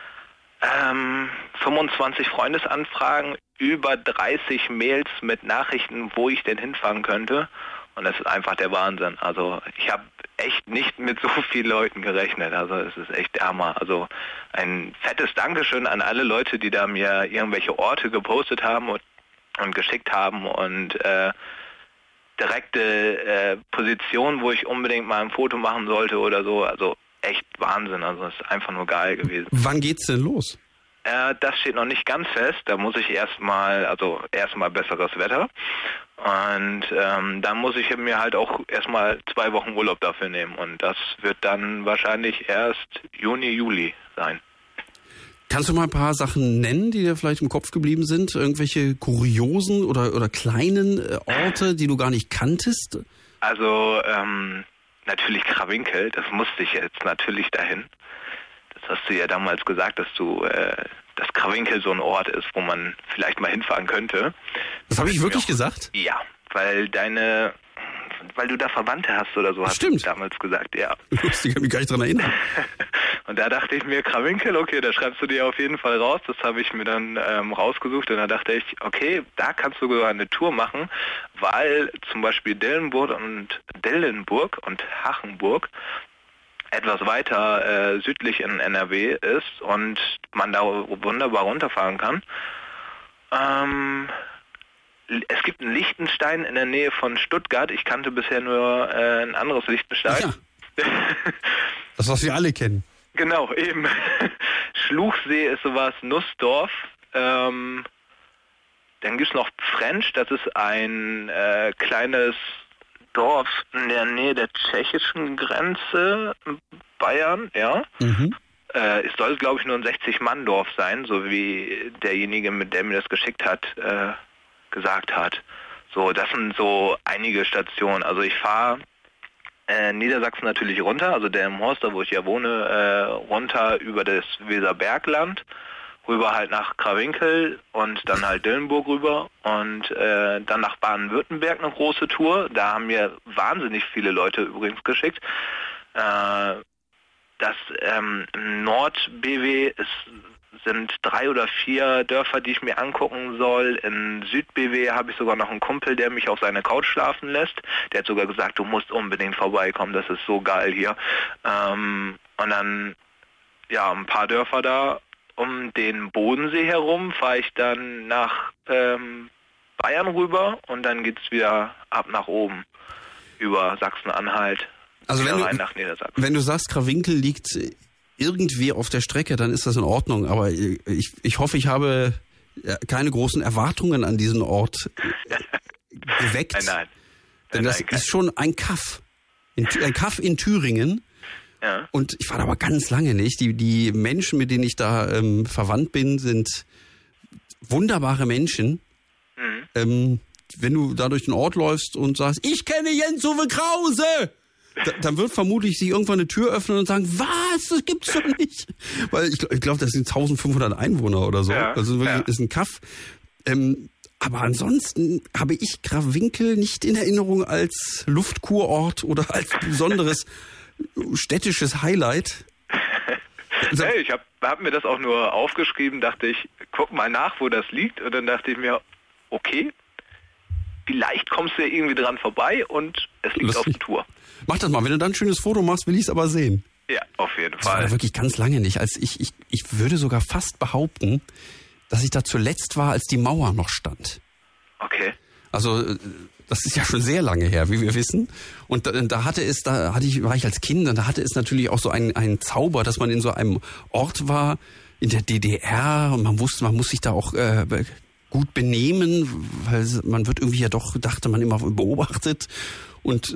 Speaker 9: 25 Freundesanfragen, über 30 Mails mit Nachrichten, wo ich denn hinfahren könnte. Und das ist einfach der Wahnsinn. Also ich habe echt nicht mit so vielen Leuten gerechnet. Also es ist echt der Hammer. Also ein fettes Dankeschön an alle Leute, die da mir irgendwelche Orte gepostet haben und geschickt haben und direkte Positionen, wo ich unbedingt mal ein Foto machen sollte oder so. Also echt Wahnsinn. Also es ist einfach nur geil gewesen.
Speaker 4: Wann geht's denn los?
Speaker 9: Das steht noch nicht ganz fest. Da muss ich erstmal besseres Wetter. Und dann muss ich mir halt auch erstmal 2 Wochen Urlaub dafür nehmen. Und das wird dann wahrscheinlich erst Juni, Juli sein.
Speaker 4: Kannst du mal ein paar Sachen nennen, die dir vielleicht im Kopf geblieben sind? Irgendwelche kuriosen oder kleinen Orte, die du gar nicht kanntest?
Speaker 9: Also natürlich Krawinkel, das musste ich jetzt natürlich dahin. Das hast du ja damals gesagt, dass Krawinkel so ein Ort ist, wo man vielleicht mal hinfahren könnte.
Speaker 4: Das habe ich wirklich gesagt?
Speaker 9: Ja, weil du da Verwandte hast oder so, hast du damals gesagt, ja.
Speaker 4: Lustig, ich kann mich gar nicht dran erinnern.
Speaker 9: Und da dachte ich mir, Krawinkel, okay, da schreibst du dir auf jeden Fall raus. Das habe ich mir dann rausgesucht und da dachte ich, okay, da kannst du sogar eine Tour machen, weil zum Beispiel Dillenburg und Hachenburg etwas weiter südlich in NRW ist und man da wunderbar runterfahren kann. Es gibt einen Liechtenstein in der Nähe von Stuttgart. Ich kannte bisher nur ein anderes Liechtenstein.
Speaker 4: Ja. Das, was wir alle kennen.
Speaker 9: Genau, eben. Schluchsee ist sowas, Nussdorf. Dann gibt es noch French, das ist ein kleines Dorf in der Nähe der tschechischen Grenze, Bayern, ja. Es soll, glaube ich, nur ein 60-Mann-Dorf sein, so wie derjenige, mit der mir das geschickt hat, gesagt hat. So, das sind so einige Stationen. Also ich fahre Niedersachsen natürlich runter, also Delmenhorst, da wo ich ja wohne, runter über das Weserbergland, rüber halt nach Krawinkel und dann halt Dillenburg rüber und dann nach Baden-Württemberg eine große Tour. Da haben mir wahnsinnig viele Leute übrigens geschickt. Das Nord-BW sind 3 oder 4 Dörfer, die ich mir angucken soll. In Süd-BW habe ich sogar noch einen Kumpel, der mich auf seine Couch schlafen lässt. Der hat sogar gesagt, du musst unbedingt vorbeikommen, das ist so geil hier. Und dann, ja, ein paar Dörfer da. Um den Bodensee herum fahre ich dann nach Bayern rüber und dann geht's wieder ab nach oben über Sachsen-Anhalt.
Speaker 4: Also wenn du sagst, Krawinkel liegt irgendwie auf der Strecke, dann ist das in Ordnung. Aber ich hoffe, ich habe keine großen Erwartungen an diesen Ort geweckt.
Speaker 9: Nein.
Speaker 4: Denn das ist schon ein Kaff. Ein Kaff in Thüringen.
Speaker 9: Ja.
Speaker 4: Und ich war da aber ganz lange nicht. Die Menschen, mit denen ich da verwandt bin, sind wunderbare Menschen. Wenn du da durch den Ort läufst und sagst, ich kenne Jens-Uwe Krause, dann wird vermutlich sich irgendwann eine Tür öffnen und sagen, was, das gibt's doch nicht. Weil ich glaube, das sind 1500 Einwohner oder so.
Speaker 9: Ja.
Speaker 4: Also wirklich ist ein Kaff. Aber ansonsten habe ich Krawinkel nicht in Erinnerung als Luftkurort oder als besonderes städtisches Highlight.
Speaker 9: Hey, ich hab mir das auch nur aufgeschrieben, dachte ich, guck mal nach, wo das liegt. Und dann dachte ich mir, okay, vielleicht kommst du ja irgendwie dran vorbei und es liegt auf der Tour.
Speaker 4: Mach das mal, wenn du dann ein schönes Foto machst, will ich es aber sehen.
Speaker 9: Ja, auf jeden
Speaker 4: Das war
Speaker 9: Fall.
Speaker 4: wirklich ganz lange nicht. Als ich würde sogar fast behaupten, dass ich da zuletzt war, als die Mauer noch stand.
Speaker 9: Okay.
Speaker 4: Also das ist ja schon sehr lange her, wie wir wissen. Und da war ich als Kind und da hatte es natürlich auch so einen Zauber, dass man in so einem Ort war, in der DDR, und man wusste, man muss sich da auch gut benehmen, weil man wird irgendwie ja doch, dachte man immer, beobachtet. Und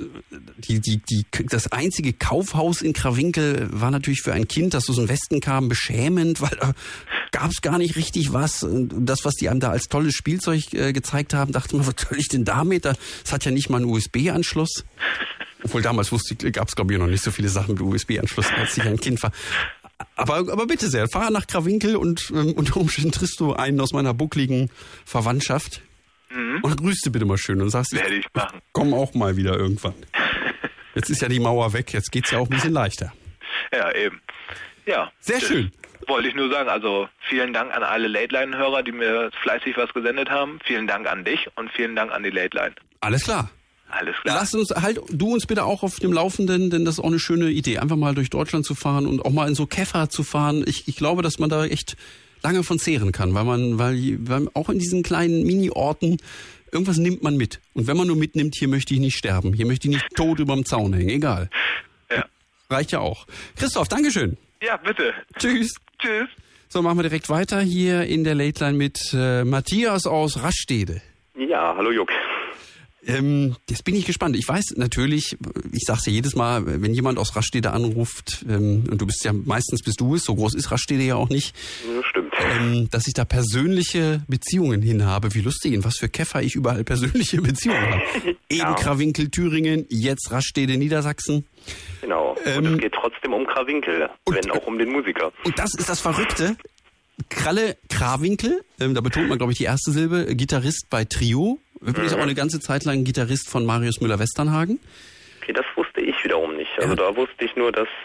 Speaker 4: das einzige Kaufhaus in Krawinkel war natürlich für ein Kind, das aus dem Westen kam, beschämend, weil da gab es gar nicht richtig was. Und das, was die einem da als tolles Spielzeug gezeigt haben, dachte man, was soll ich denn damit? Das hat ja nicht mal einen USB-Anschluss. Obwohl damals gab es, glaube ich, noch nicht so viele Sachen mit USB-Anschluss, als ich ein Kind war. Aber bitte sehr, fahr nach Krawinkel und unter Umständen triffst du einen aus meiner buckligen Verwandtschaft. Und grüßt du bitte mal schön und sagst,
Speaker 9: Werde ich machen.
Speaker 4: Komm auch mal wieder irgendwann. Jetzt ist ja die Mauer weg, jetzt geht's ja auch ein bisschen leichter.
Speaker 9: Ja, eben. Ja.
Speaker 4: Sehr schön.
Speaker 9: Wollte ich nur sagen, also vielen Dank an alle Late-Line-Hörer, die mir fleißig was gesendet haben. Vielen Dank an dich und vielen Dank an die Late-Line.
Speaker 4: Alles klar.
Speaker 9: Alles klar.
Speaker 4: Halt du uns bitte auch auf dem Laufenden, denn das ist auch eine schöne Idee, einfach mal durch Deutschland zu fahren und auch mal in so Käfer zu fahren. Ich glaube, dass man da echt lange von zehren kann, weil auch in diesen kleinen Mini-Orten irgendwas nimmt man mit. Und wenn man nur mitnimmt, hier möchte ich nicht sterben, hier möchte ich nicht tot überm Zaun hängen, egal.
Speaker 9: Ja.
Speaker 4: Reicht ja auch. Christoph, Dankeschön.
Speaker 9: Ja, bitte.
Speaker 4: Tschüss.
Speaker 9: Tschüss.
Speaker 4: So, machen wir direkt weiter hier in der Late Line mit Matthias aus Rastede.
Speaker 10: Ja, hallo Juck.
Speaker 4: Jetzt bin ich gespannt. Ich weiß natürlich, ich sag's ja jedes Mal, wenn jemand aus Rastede anruft, und du bist ja, meistens bist du es, so groß ist Rastede ja auch nicht.
Speaker 10: Ja, stimmt.
Speaker 4: Dass ich da persönliche Beziehungen hin habe. Wie lustig, in was für Käfer ich überall persönliche Beziehungen habe. Eben Krawinkel, Thüringen, jetzt Rastede, Niedersachsen.
Speaker 10: Genau. Und es geht trotzdem um Krawinkel, wenn auch um den Musiker.
Speaker 4: Und das ist das Verrückte. Kralle Krawinkel, da betont man, glaube ich, die erste Silbe, Gitarrist bei Trio. Übrigens auch eine ganze Zeit lang Gitarrist von Marius Müller-Westernhagen.
Speaker 10: Okay, das wusste ich wiederum nicht. Also da wusste ich nur, dass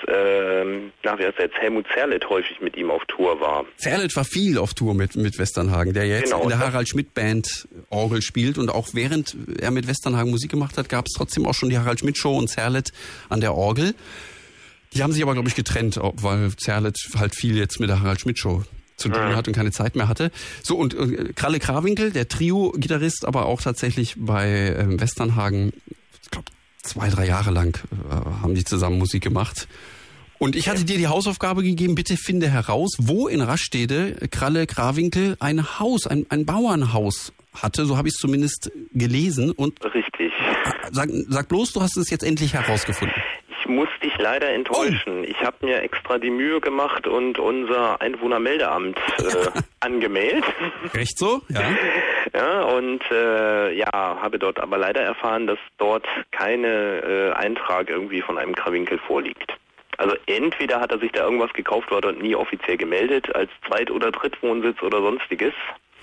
Speaker 10: Helmut Zerlett häufig mit ihm auf Tour war.
Speaker 4: Zerlett war viel auf Tour mit Westernhagen, der jetzt in der Harald Schmidt Band Orgel spielt. Und auch während er mit Westernhagen Musik gemacht hat, gab es trotzdem auch schon die Harald Schmidt Show und Zerlett an der Orgel. Die haben sich aber, glaube ich, getrennt, weil Zerlett halt viel jetzt mit der Harald Schmidt Show zu tun hat und keine Zeit mehr hatte. So, und Kralle Krawinkel, der Trio-Gitarrist, aber auch tatsächlich bei Westernhagen, ich glaube 2-3 Jahre lang haben die zusammen Musik gemacht. Und ich hatte dir die Hausaufgabe gegeben, bitte finde heraus, wo in Rastede Kralle Krawinkel ein Haus, ein Bauernhaus hatte. So habe ich es zumindest gelesen. Und
Speaker 10: richtig.
Speaker 4: Sag bloß, du hast es jetzt endlich herausgefunden.
Speaker 10: Ich muss dich leider enttäuschen. Ich habe mir extra die Mühe gemacht und unser Einwohnermeldeamt angemeldet.
Speaker 4: Recht so, ja.
Speaker 10: Ja, und habe dort aber leider erfahren, dass dort keine Eintrag irgendwie von einem Krawinkel vorliegt. Also entweder hat er sich da irgendwas gekauft, war dort nie offiziell gemeldet, als Zweit- oder Drittwohnsitz oder sonstiges.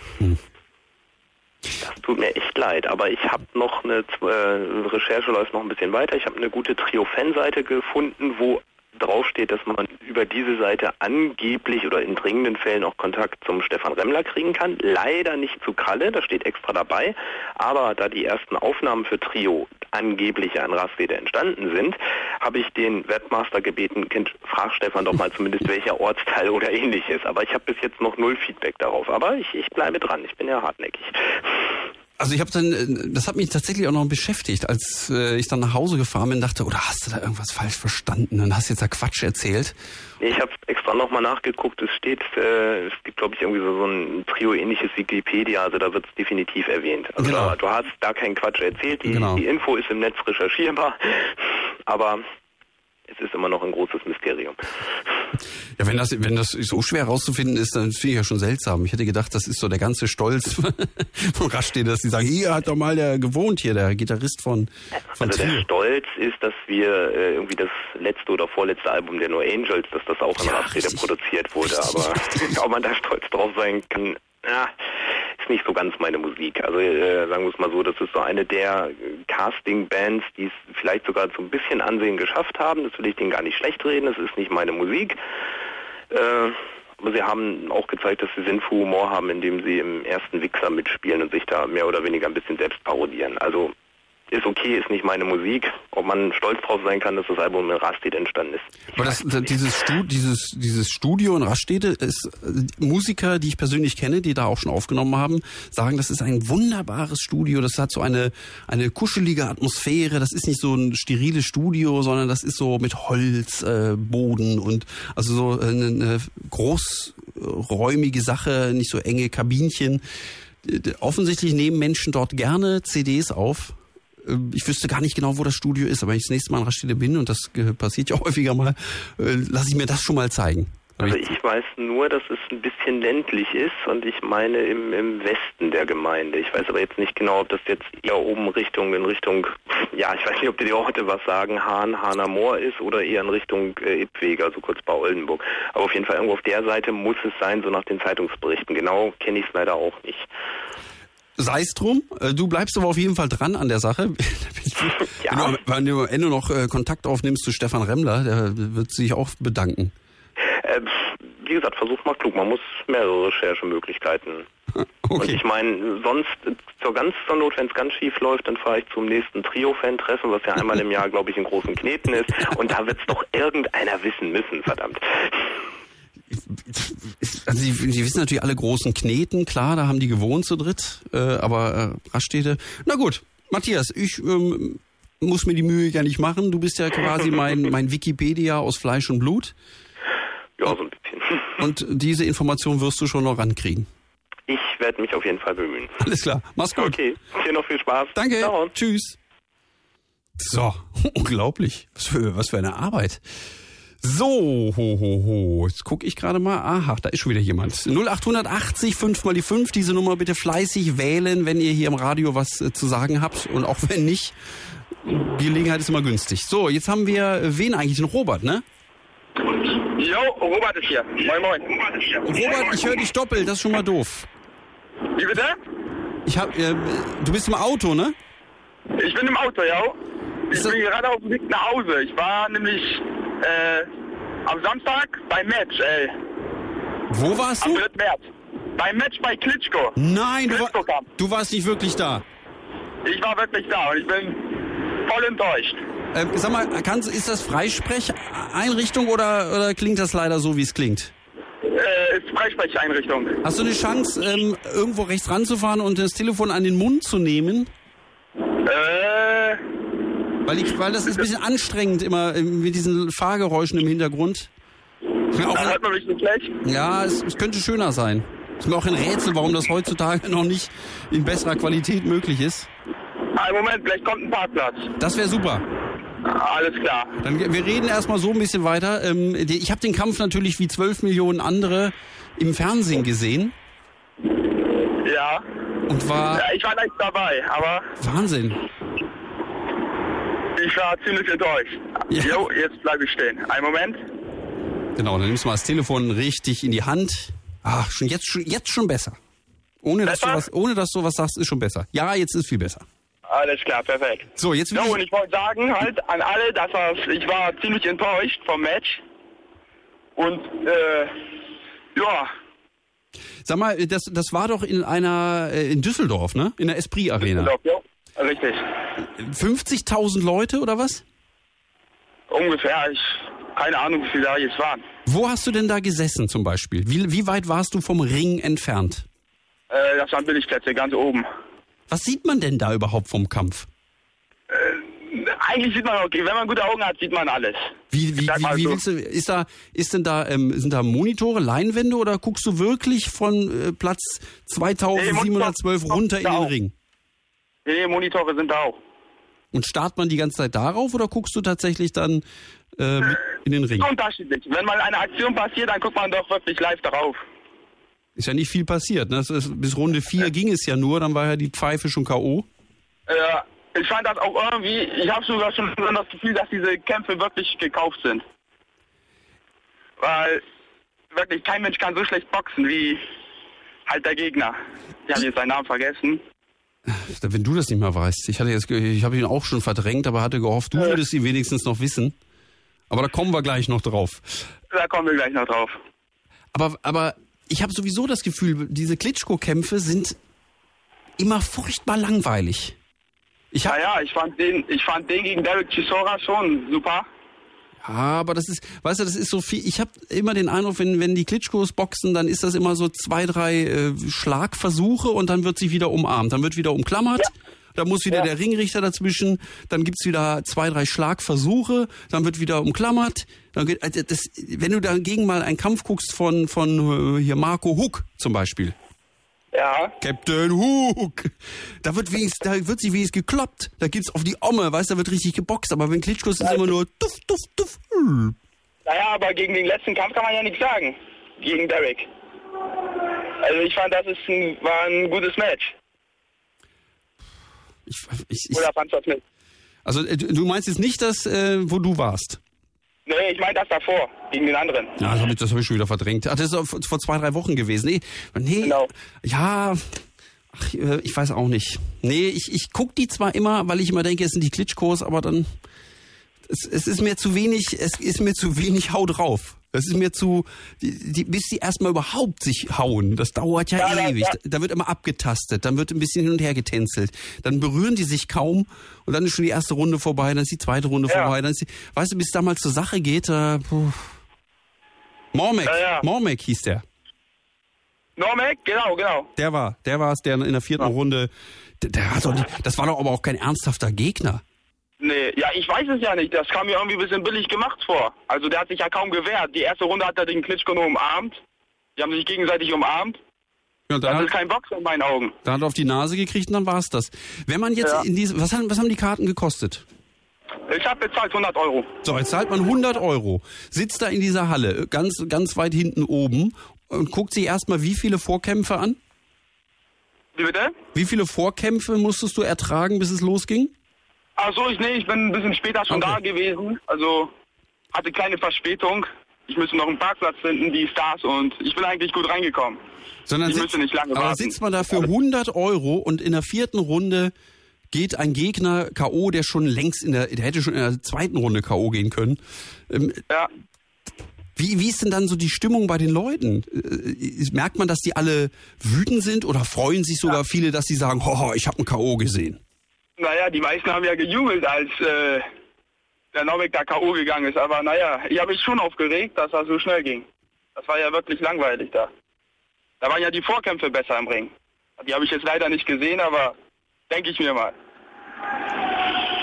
Speaker 10: Das tut mir echt leid, aber ich habe noch eine Recherche läuft noch ein bisschen weiter. Ich habe eine gute Trio-Fan-Seite gefunden, wo draufsteht, dass man über diese Seite angeblich oder in dringenden Fällen auch Kontakt zum Stefan Remmler kriegen kann. Leider nicht zu Kralle, das steht extra dabei. Aber da die ersten Aufnahmen für Trio angeblich an Rastede entstanden sind, habe ich den Webmaster gebeten, frag Stefan doch mal zumindest welcher Ortsteil oder ähnliches. Aber ich habe bis jetzt noch 0 Feedback darauf. Aber ich bleibe dran, ich bin ja hartnäckig.
Speaker 4: Also das hat mich tatsächlich auch noch beschäftigt, als ich dann nach Hause gefahren bin, dachte, oder hast du da irgendwas falsch verstanden und hast jetzt da Quatsch erzählt?
Speaker 10: Nee, ich habe extra nochmal nachgeguckt, es gibt glaube ich irgendwie so ein Trio-ähnliches Wikipedia, also da wird es definitiv erwähnt. Also
Speaker 4: genau.
Speaker 10: Du hast da keinen Quatsch erzählt, die Info ist im Netz recherchierbar, aber es ist immer noch ein großes Mysterium.
Speaker 4: Ja, wenn das so schwer rauszufinden ist, dann finde ich ja schon seltsam. Ich hätte gedacht, das ist so der ganze Stolz von Rastede, dass die sagen, hier hat doch mal der gewohnt hier, der Gitarrist von
Speaker 10: Also der Stolz ist, dass wir irgendwie das letzte oder vorletzte Album der No Angels, dass das auch in Rastede produziert wurde. Aber ob man da stolz drauf sein kann, ist nicht so ganz meine Musik. Also sagen wir es mal so, das ist so eine der Casting-Bands, die es vielleicht sogar so ein bisschen Ansehen geschafft haben. Das will ich denen gar nicht schlecht reden, das ist nicht meine Musik. Aber sie haben auch gezeigt, dass sie Sinn für Humor haben, indem sie im ersten Wichser mitspielen und sich da mehr oder weniger ein bisschen selbst parodieren. Also ist okay, ist nicht meine Musik. Ob man stolz drauf sein kann, dass das Album in Rastede entstanden ist.
Speaker 4: Aber dieses Studio in Rastede ist Musiker, die ich persönlich kenne, die da auch schon aufgenommen haben, sagen, das ist ein wunderbares Studio. Das hat so eine kuschelige Atmosphäre. Das ist nicht so ein steriles Studio, sondern das ist so mit Holz, Boden und also so eine großräumige Sache, nicht so enge Kabinchen. Offensichtlich nehmen Menschen dort gerne CDs auf. Ich wüsste gar nicht genau, wo das Studio ist, aber wenn ich das nächste Mal in Rastede bin, und das passiert ja häufiger mal, lasse ich mir das schon mal zeigen.
Speaker 10: Also ich weiß nur, dass es ein bisschen ländlich ist und ich meine im Westen der Gemeinde. Ich weiß aber jetzt nicht genau, ob das jetzt eher oben in Richtung, ja, ich weiß nicht, ob die Orte was sagen, Hahner Moor ist oder eher in Richtung Ipweg, also kurz bei Oldenburg. Aber auf jeden Fall irgendwo auf der Seite muss es sein, so nach den Zeitungsberichten. Genau kenne ich es leider auch nicht.
Speaker 4: Sei es drum, du bleibst aber auf jeden Fall dran an der Sache. Ja. Wenn du am Ende noch Kontakt aufnimmst zu Stefan Remmler, der wird sich auch bedanken.
Speaker 10: Wie gesagt, versuch mal klug, man muss mehrere Recherchemöglichkeiten. Okay. Und ich meine, sonst zur Not, wenn es ganz schief läuft, dann fahre ich zum nächsten Trio-Fan-Treffen, was ja einmal im Jahr, glaube ich, in großen Kneten ist. Und da wird es doch irgendeiner wissen müssen, verdammt.
Speaker 4: Also Sie wissen natürlich alle großen Kneten, klar, da haben die gewohnt zu dritt, aber Rastede, na gut, Matthias, ich muss mir die Mühe ja nicht machen, du bist ja quasi mein Wikipedia aus Fleisch und Blut.
Speaker 10: Ja, so ein bisschen.
Speaker 4: Und diese Information wirst du schon noch rankriegen.
Speaker 10: Ich werde mich auf jeden Fall bemühen.
Speaker 4: Alles klar, mach's gut.
Speaker 10: Okay, dir noch viel Spaß.
Speaker 4: Danke, ciao. Tschüss. So, unglaublich, was für eine Arbeit. So, jetzt gucke ich gerade mal. Aha, da ist schon wieder jemand. 0880 5 mal die 5, diese Nummer bitte fleißig wählen, wenn ihr hier im Radio was zu sagen habt. Und auch wenn nicht, die Gelegenheit ist immer günstig. So, jetzt haben wir, wen eigentlich? Den Robert, ne?
Speaker 11: Jo, Robert ist hier. Moin, moin.
Speaker 4: Robert, ich höre dich doppelt, das ist schon mal doof.
Speaker 11: Wie bitte?
Speaker 4: Du bist im Auto, ne?
Speaker 11: Ich bin im Auto, ja. Ich bin gerade auf dem Weg nach Hause. Ich war nämlich am Samstag beim Match, ey.
Speaker 4: Wo warst du?
Speaker 11: Am 3. März. Beim Match bei Klitschko.
Speaker 4: Nein, du warst nicht wirklich da.
Speaker 11: Ich war wirklich da und ich bin voll enttäuscht.
Speaker 4: Sag mal, ist das Freisprecheinrichtung oder klingt das leider so, wie es klingt?
Speaker 11: Ist Freisprecheinrichtung.
Speaker 4: Hast du eine Chance, irgendwo rechts ranzufahren und das Telefon an den Mund zu nehmen? Weil das ist ein bisschen anstrengend immer mit diesen Fahrgeräuschen im Hintergrund.
Speaker 11: Da hört man mich nicht schlecht.
Speaker 4: Ja, es könnte schöner sein. Ist mir auch ein Rätsel, warum das heutzutage noch nicht in besserer Qualität möglich ist.
Speaker 11: Einen Moment, vielleicht kommt ein Parkplatz.
Speaker 4: Das wäre super.
Speaker 11: Alles klar.
Speaker 4: Dann, wir reden erstmal so ein bisschen weiter. Ich habe den Kampf natürlich wie 12 Millionen andere im Fernsehen gesehen.
Speaker 11: Ja.
Speaker 3: Und war... Ja, ich war nicht dabei, aber...
Speaker 4: Wahnsinn.
Speaker 3: Ich war ziemlich enttäuscht. Ja. Jo, jetzt bleibe ich stehen. Einen Moment.
Speaker 4: Genau, dann nimmst du mal das Telefon richtig in die Hand. Ach, jetzt schon besser. Ohne dass du was sagst, ist schon besser. Ja, jetzt ist viel besser.
Speaker 3: Alles klar, perfekt.
Speaker 4: So, jetzt
Speaker 3: will und ich wollte sagen halt an alle, dass ich war ziemlich enttäuscht vom Match. Und, ja.
Speaker 4: Sag mal, das war doch in Düsseldorf, ne? In der Esprit Arena.
Speaker 3: Düsseldorf, ja, richtig.
Speaker 4: 50.000 Leute oder was?
Speaker 3: Ungefähr, keine Ahnung, wie viele da jetzt waren.
Speaker 4: Wo hast du denn da gesessen zum Beispiel? Wie weit warst du vom Ring entfernt?
Speaker 3: Das waren Billigplätze, ganz oben.
Speaker 4: Was sieht man denn da überhaupt vom Kampf?
Speaker 3: Eigentlich sieht man okay. Wenn man gute Augen hat, sieht man alles.
Speaker 4: Wie willst du, sind da Monitore, Leinwände oder guckst du wirklich von Platz 2712 runter in den Ring?
Speaker 3: Nee, Monitore sind da auch.
Speaker 4: Und starrt man die ganze Zeit darauf oder guckst du tatsächlich dann in den Ring?
Speaker 3: Unterschiedlich. Wenn mal eine Aktion passiert, dann guckt man doch wirklich live darauf.
Speaker 4: Ist ja nicht viel passiert, ne? Bis Runde 4 ging es ja nur, dann war ja die Pfeife schon K.O.
Speaker 3: Ja, ich fand das auch irgendwie, ich habe sogar schon das Gefühl, dass diese Kämpfe wirklich gekauft sind. Weil wirklich kein Mensch kann so schlecht boxen wie halt der Gegner. Ich habe jetzt seinen Namen vergessen.
Speaker 4: Wenn du das nicht mehr weißt. Ich habe ihn auch schon verdrängt, aber hatte gehofft, du würdest ihn wenigstens noch wissen. Aber da kommen wir gleich noch drauf.
Speaker 3: Da kommen wir gleich noch drauf.
Speaker 4: Aber ich habe sowieso das Gefühl, diese Klitschko-Kämpfe sind immer furchtbar langweilig.
Speaker 3: Ich fand den gegen Derek Chisora schon super.
Speaker 4: Ja, aber das ist so viel. Ich habe immer den Eindruck, wenn die Klitschkos boxen, dann ist das immer so 2, 3 Schlagversuche und dann wird sie wieder umarmt. Dann wird wieder umklammert. Ja. Da muss wieder der Ringrichter dazwischen, dann gibt's wieder 2, 3 Schlagversuche, dann wird wieder umklammert. Wenn du dagegen mal einen Kampf guckst von hier Marco Huck zum Beispiel.
Speaker 3: Ja.
Speaker 4: Captain Hook. Da wird sie wenigstens gekloppt. Da gibt's auf die Omme, weißt du, da wird richtig geboxt. Aber wenn Klitschkos ist immer nur tuff, tuff, tuff.
Speaker 3: Naja, aber gegen den letzten Kampf kann man ja nichts sagen. Gegen Derek. Also ich fand, das war ein gutes Match. Oder fandst du das nicht?
Speaker 4: Also du meinst jetzt nicht das, wo du warst?
Speaker 3: Nee, ich meine das davor, gegen den anderen.
Speaker 4: Ja, das hab ich schon wieder verdrängt. Ach, das ist vor 2, 3 Wochen gewesen. Nee,
Speaker 3: genau.
Speaker 4: Ja, ich weiß auch nicht. Nee, ich guck die zwar immer, weil ich immer denke, es sind die Klitschkos, aber dann, es ist mir zu wenig Hau drauf. Das ist mir zu, bis die erstmal überhaupt sich hauen. Das dauert ja ewig. Da wird immer abgetastet, dann wird ein bisschen hin und her getänzelt. Dann berühren die sich kaum und dann ist schon die erste Runde vorbei, dann ist die zweite Runde vorbei. Dann ist weißt du, bis da mal zur Sache geht, Mormek hieß der.
Speaker 3: Mormek, genau.
Speaker 4: Der war es, der in der 4. Runde, das war doch aber auch kein ernsthafter Gegner.
Speaker 3: Nee, ja, ich weiß es ja nicht. Das kam mir irgendwie ein bisschen billig gemacht vor. Also der hat sich ja kaum gewehrt. Die erste Runde hat er den Klitschko nur umarmt. Die haben sich gegenseitig umarmt.
Speaker 4: Ja,
Speaker 3: das ist kein Boxer in meinen Augen.
Speaker 4: Da hat er auf die Nase gekriegt und dann war es das. Wenn man jetzt was haben die Karten gekostet?
Speaker 3: Ich habe bezahlt 100 Euro.
Speaker 4: So, jetzt zahlt man 100 Euro. Sitzt da in dieser Halle, ganz, ganz weit hinten oben und guckt sich erstmal wie viele Vorkämpfe an?
Speaker 3: Wie bitte?
Speaker 4: Wie viele Vorkämpfe musstest du ertragen, bis es losging?
Speaker 3: Ach so, ich bin ein bisschen später schon da gewesen, also hatte kleine Verspätung. Ich müsste noch einen Parkplatz finden, die Stars, und ich bin eigentlich gut reingekommen.
Speaker 4: Ich müsste nicht lange warten. Aber sitzt man da für 100 Euro und in der 4. Runde geht ein Gegner K.O., der schon längst der hätte schon in der 2. Runde K.O. gehen können.
Speaker 3: Ja.
Speaker 4: Wie ist denn dann so die Stimmung bei den Leuten? Merkt man, dass die alle wütend sind oder freuen sich sogar viele, dass sie sagen, ich habe einen K.O. gesehen?
Speaker 3: Naja, die meisten haben ja gejubelt, als der Norbeck da K.O. gegangen ist. Aber naja, ich habe mich schon aufgeregt, dass das so schnell ging. Das war ja wirklich langweilig da. Da waren ja die Vorkämpfe besser im Ring. Die habe ich jetzt leider nicht gesehen, aber denke ich mir mal.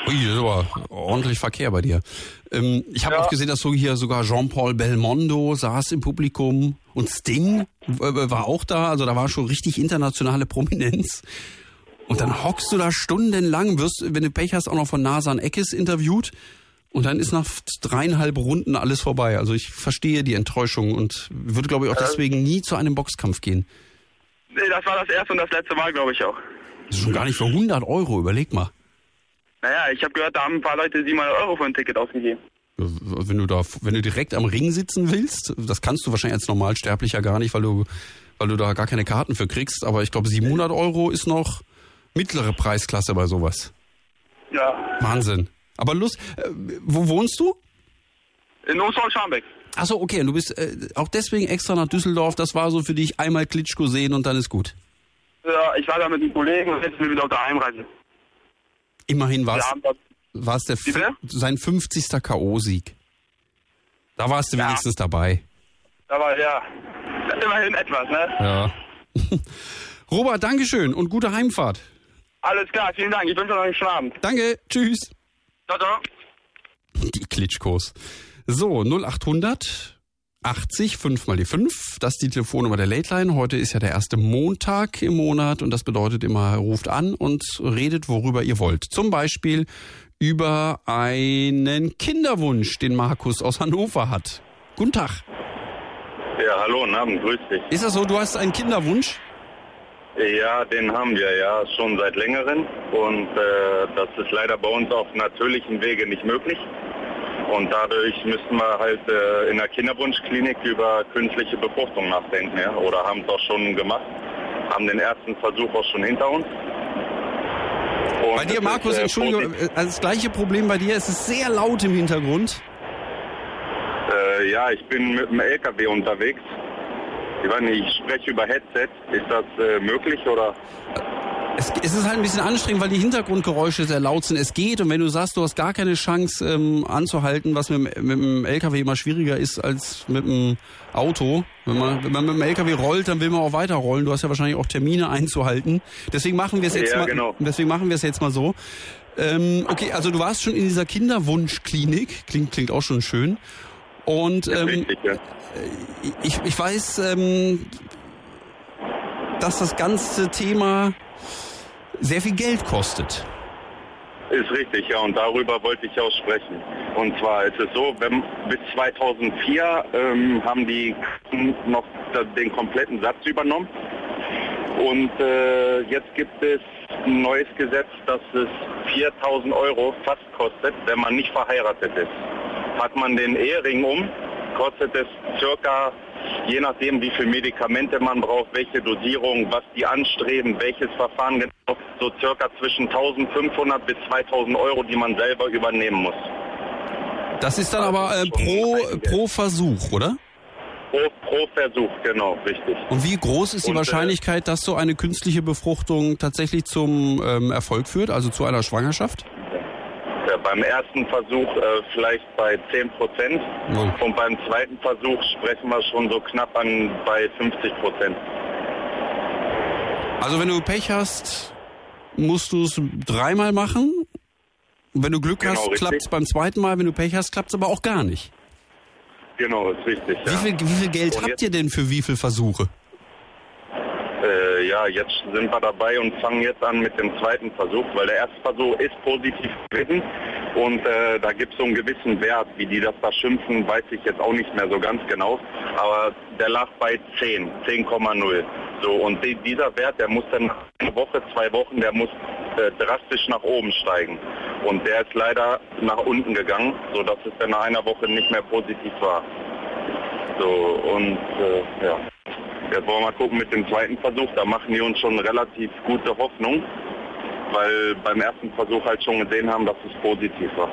Speaker 4: Ui, das ist aber ordentlich Verkehr bei dir. Ich habe auch gesehen, dass so hier sogar Jean-Paul Belmondo saß im Publikum und Sting war auch da. Also da war schon richtig internationale Prominenz. Und dann hockst du da stundenlang, wirst, wenn du Pech hast, auch noch von Nasan Eckes interviewt. Und dann ist nach 3,5 Runden alles vorbei. Also ich verstehe die Enttäuschung und würde, glaube ich, auch deswegen nie zu einem Boxkampf gehen.
Speaker 11: Nee, das war das erste und das letzte Mal, glaube ich auch.
Speaker 4: Das ist schon gar nicht für 100 €, überleg mal.
Speaker 11: Naja, ich habe gehört, da haben ein paar Leute 700 € für ein Ticket ausgegeben.
Speaker 4: Wenn du direkt am Ring sitzen willst, das kannst du wahrscheinlich als Normalsterblicher gar nicht, weil du da gar keine Karten für kriegst. Aber ich glaube, 700 € ist noch mittlere Preisklasse bei sowas.
Speaker 11: Ja.
Speaker 4: Wahnsinn. Aber wo wohnst du?
Speaker 11: In Ostwald-Scharmbeck.
Speaker 4: Achso, okay. Und du bist auch deswegen extra nach Düsseldorf. Das war so für dich einmal Klitschko sehen und dann ist gut.
Speaker 11: Ja, ich war da mit einem Kollegen und jetzt sind wir wieder auf der Heimreise.
Speaker 4: Immerhin war es sein 50. K.O.-Sieg. Da warst du wenigstens dabei.
Speaker 11: Da war immerhin etwas, ne?
Speaker 4: Ja. Robert, Dankeschön und gute Heimfahrt.
Speaker 11: Alles klar, vielen Dank. Ich wünsche euch einen schönen Abend.
Speaker 4: Danke, tschüss.
Speaker 11: Ciao, ciao.
Speaker 4: Die Klitschkos. So, 0800 80 5 mal die 5. Das ist die Telefonnummer der Late Line. Heute ist ja der erste Montag im Monat und das bedeutet immer, ruft an und redet, worüber ihr wollt. Zum Beispiel über einen Kinderwunsch, den Markus aus Hannover hat. Guten Tag.
Speaker 12: Ja, hallo, guten Abend, grüß dich.
Speaker 4: Ist das so, du hast einen Kinderwunsch?
Speaker 12: Ja, den haben wir ja schon seit längerem und das ist leider bei uns auf natürlichem Wege nicht möglich. Und dadurch müssten wir halt in der Kinderwunschklinik über künstliche Befruchtung nachdenken, ja? Oder haben es auch schon gemacht, haben den ersten Versuch auch schon hinter uns. Und
Speaker 4: bei dir, Markus, Entschuldigung, das gleiche Problem bei dir, es ist sehr laut im Hintergrund.
Speaker 12: Ja, ich bin mit dem LKW unterwegs. Ich weiß nicht, ich spreche über Headset. Ist das möglich oder?
Speaker 4: Es ist halt ein bisschen anstrengend, weil die Hintergrundgeräusche sehr laut sind. Es geht und wenn du sagst, du hast gar keine Chance anzuhalten, was mit dem LKW immer schwieriger ist als mit dem Auto. Wenn man mit dem LKW rollt, dann will man auch weiter rollen. Du hast ja wahrscheinlich auch Termine einzuhalten. Deswegen machen wir es jetzt Deswegen machen wir es jetzt mal so. Okay, also du warst schon in dieser Kinderwunschklinik. Klingt auch schon schön. Und richtig, ja. Ich weiß, dass das ganze Thema sehr viel Geld kostet.
Speaker 12: Ist richtig, ja, und darüber wollte ich auch sprechen. Und zwar ist es so, bis 2004 haben die noch den kompletten Satz übernommen. Und jetzt gibt es ein neues Gesetz, dass es 4.000 € fast kostet, wenn man nicht verheiratet ist. Hat man den Ehering kostet es circa, je nachdem wie viele Medikamente man braucht, welche Dosierung, was die anstreben, welches Verfahren genau, so circa zwischen 1.500 bis 2.000 €, die man selber übernehmen muss.
Speaker 4: Das ist dann aber pro Versuch, oder?
Speaker 12: Pro Versuch, genau, richtig.
Speaker 4: Und wie groß ist die Wahrscheinlichkeit, dass so eine künstliche Befruchtung tatsächlich zum Erfolg führt, also zu einer Schwangerschaft?
Speaker 12: Ja, beim ersten Versuch vielleicht bei 10%. Oh. Und beim zweiten Versuch sprechen wir schon so knapp bei 50%.
Speaker 4: Also wenn du Pech hast, musst du es 3-mal machen. Wenn du Glück hast, klappt es beim zweiten Mal. Wenn du Pech hast, klappt es aber auch gar nicht.
Speaker 12: Genau, ist richtig. Ja.
Speaker 4: Wie viel Geld habt ihr denn für wie viele Versuche?
Speaker 12: Ja, jetzt sind wir dabei und fangen jetzt an mit dem zweiten Versuch, weil der erste Versuch ist positiv gewesen und da gibt es so einen gewissen Wert, wie die das da schimpfen, weiß ich jetzt auch nicht mehr so ganz genau, aber der lag bei 10,0. So, und dieser Wert, der muss dann eine Woche, 2 Wochen, der muss drastisch nach oben steigen und der ist leider nach unten gegangen, sodass es dann nach einer Woche nicht mehr positiv war. So, und ja. Jetzt wollen wir mal gucken mit dem zweiten Versuch. Da machen die uns schon relativ gute Hoffnung, weil beim ersten Versuch halt schon gesehen haben, dass es positiv war.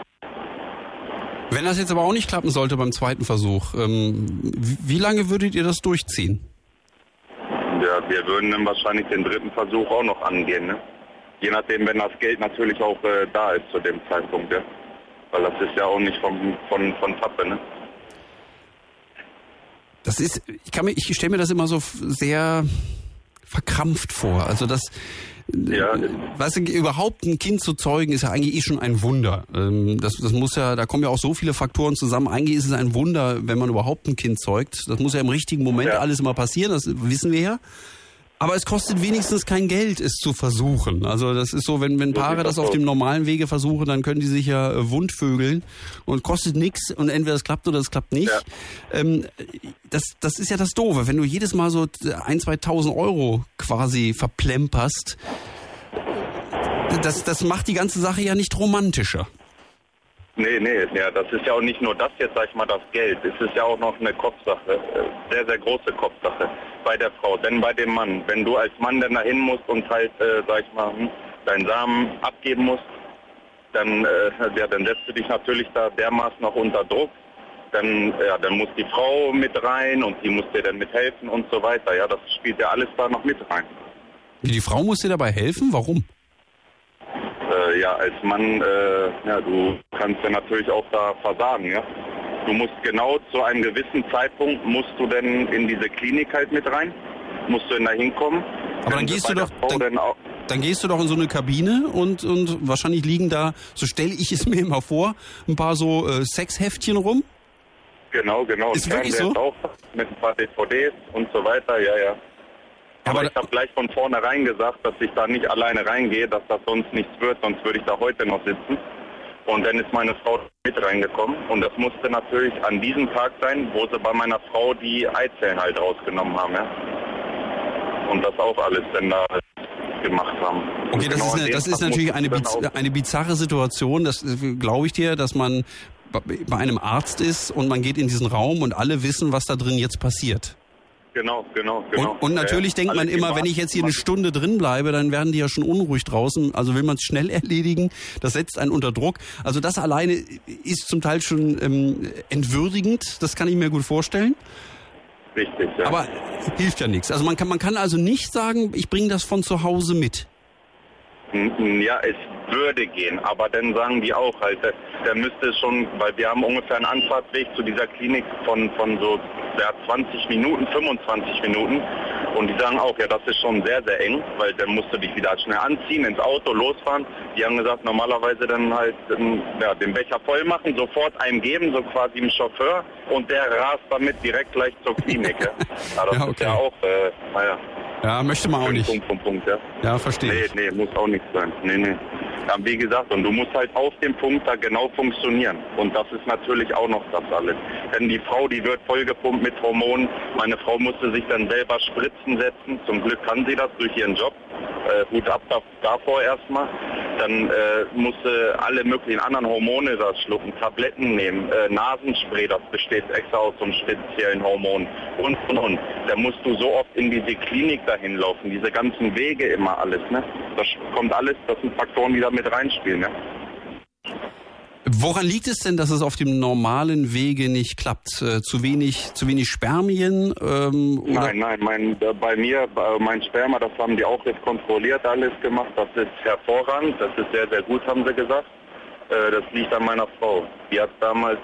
Speaker 4: Wenn das jetzt aber auch nicht klappen sollte beim zweiten Versuch, wie lange würdet ihr das durchziehen?
Speaker 12: Ja, wir würden dann wahrscheinlich den dritten Versuch auch noch angehen, ne? Je nachdem, wenn das Geld natürlich auch da ist zu dem Zeitpunkt, ja. Weil das ist ja auch nicht von Pappe, ne?
Speaker 4: Das ist, ich stelle mir das immer so sehr verkrampft vor. Also das, weißt du, überhaupt ein Kind zu zeugen, ist ja eigentlich schon ein Wunder. Das muss ja, da kommen ja auch so viele Faktoren zusammen. Eigentlich ist es ein Wunder, wenn man überhaupt ein Kind zeugt. Das muss ja im richtigen Moment alles immer passieren, das wissen wir ja. Aber es kostet wenigstens kein Geld, es zu versuchen. Also das ist so, wenn Paare das auf dem normalen Wege versuchen, dann können die sich ja wundvögeln und kostet nichts und entweder es klappt oder es klappt nicht. Ja. Das ist ja das Doofe, wenn du jedes Mal so 1.000, 2.000 Euro quasi verplemperst, das macht die ganze Sache ja nicht romantischer.
Speaker 12: Nee, ja, das ist ja auch nicht nur das jetzt, sag ich mal, das Geld. Es ist ja auch noch eine Kopfsache, sehr, sehr große Kopfsache bei der Frau. Denn bei dem Mann, wenn du als Mann dann dahin musst und halt, sag ich mal, deinen Samen abgeben musst, dann setzt du dich natürlich da dermaßen noch unter Druck. Dann muss die Frau mit rein und die muss dir dann mithelfen und so weiter. Ja, das spielt ja alles da noch mit rein.
Speaker 4: Die Frau muss dir dabei helfen? Warum?
Speaker 12: Als Mann, du kannst ja natürlich auch da versagen, ja. Du musst genau zu einem gewissen Zeitpunkt, musst du denn in diese Klinik halt mit rein, musst du denn da hinkommen.
Speaker 4: Aber dann gehst du doch in so eine Kabine und wahrscheinlich liegen da, so stelle ich es mir immer vor, ein paar so Sexheftchen rum.
Speaker 12: Genau.
Speaker 4: Ist wirklich so?
Speaker 12: Auch mit ein paar DVDs und so weiter, ja. Aber ich habe gleich von vornherein gesagt, dass ich da nicht alleine reingehe, dass das sonst nichts wird, sonst würde ich da heute noch sitzen. Und dann ist meine Frau mit reingekommen und das musste natürlich an diesem Tag sein, wo sie bei meiner Frau die Eizellen halt rausgenommen haben, ja. Und das auch alles dann da gemacht haben.
Speaker 4: Okay, das ist natürlich eine bizarre Situation, das glaube ich dir, dass man bei einem Arzt ist und man geht in diesen Raum und alle wissen, was da drin jetzt passiert.
Speaker 12: Genau.
Speaker 4: Und natürlich denkt man immer, wenn ich jetzt hier eine Stunde drin bleibe, dann werden die ja schon unruhig draußen. Also will man es schnell erledigen. Das setzt einen unter Druck. Also das alleine ist zum Teil schon entwürdigend. Das kann ich mir gut vorstellen.
Speaker 12: Richtig, ja.
Speaker 4: Aber hilft ja nichts. Also man kann also nicht sagen, ich bringe das von zu Hause mit.
Speaker 12: Ja, es würde gehen, aber dann sagen die auch halt, der müsste schon, weil wir haben ungefähr einen Anfahrtsweg zu dieser Klinik von so 20 Minuten, 25 Minuten und die sagen auch, ja, das ist schon sehr, sehr eng, weil dann musst du dich wieder schnell anziehen, ins Auto losfahren. Die haben gesagt, normalerweise dann halt den Becher voll machen, sofort einem geben, so quasi dem Chauffeur und der rast damit direkt gleich zur Klinik. Ja, das ist ja auch,
Speaker 4: Ja, möchte man auch nicht.
Speaker 12: Punkt, ja.
Speaker 4: Ja, verstehe ich.
Speaker 12: Nee, muss auch nicht sein. Nee. Ja, wie gesagt, und du musst halt auf dem Punkt da genau funktionieren. Und das ist natürlich auch noch das alles. Denn die Frau, die wird vollgepumpt mit Hormonen. Meine Frau musste sich dann selber Spritzen setzen. Zum Glück kann sie das durch ihren Job. Hut ab davor erstmal. Dann musste alle möglichen anderen Hormone da schlucken, Tabletten nehmen, Nasenspray, das besteht extra aus so einem speziellen Hormon und. Da musst du so oft in diese Klinik dahin laufen, diese ganzen Wege immer alles, ne? Das kommt alles, das sind Faktoren, die da mit reinspielen, ne?
Speaker 4: Woran liegt es denn, dass es auf dem normalen Wege nicht klappt? Zu wenig Spermien?
Speaker 12: Oder? Nein, mein Sperma, das haben die auch jetzt kontrolliert, alles gemacht. Das ist hervorragend, das ist sehr, sehr gut, haben sie gesagt. Das liegt an meiner Frau. Die hat damals,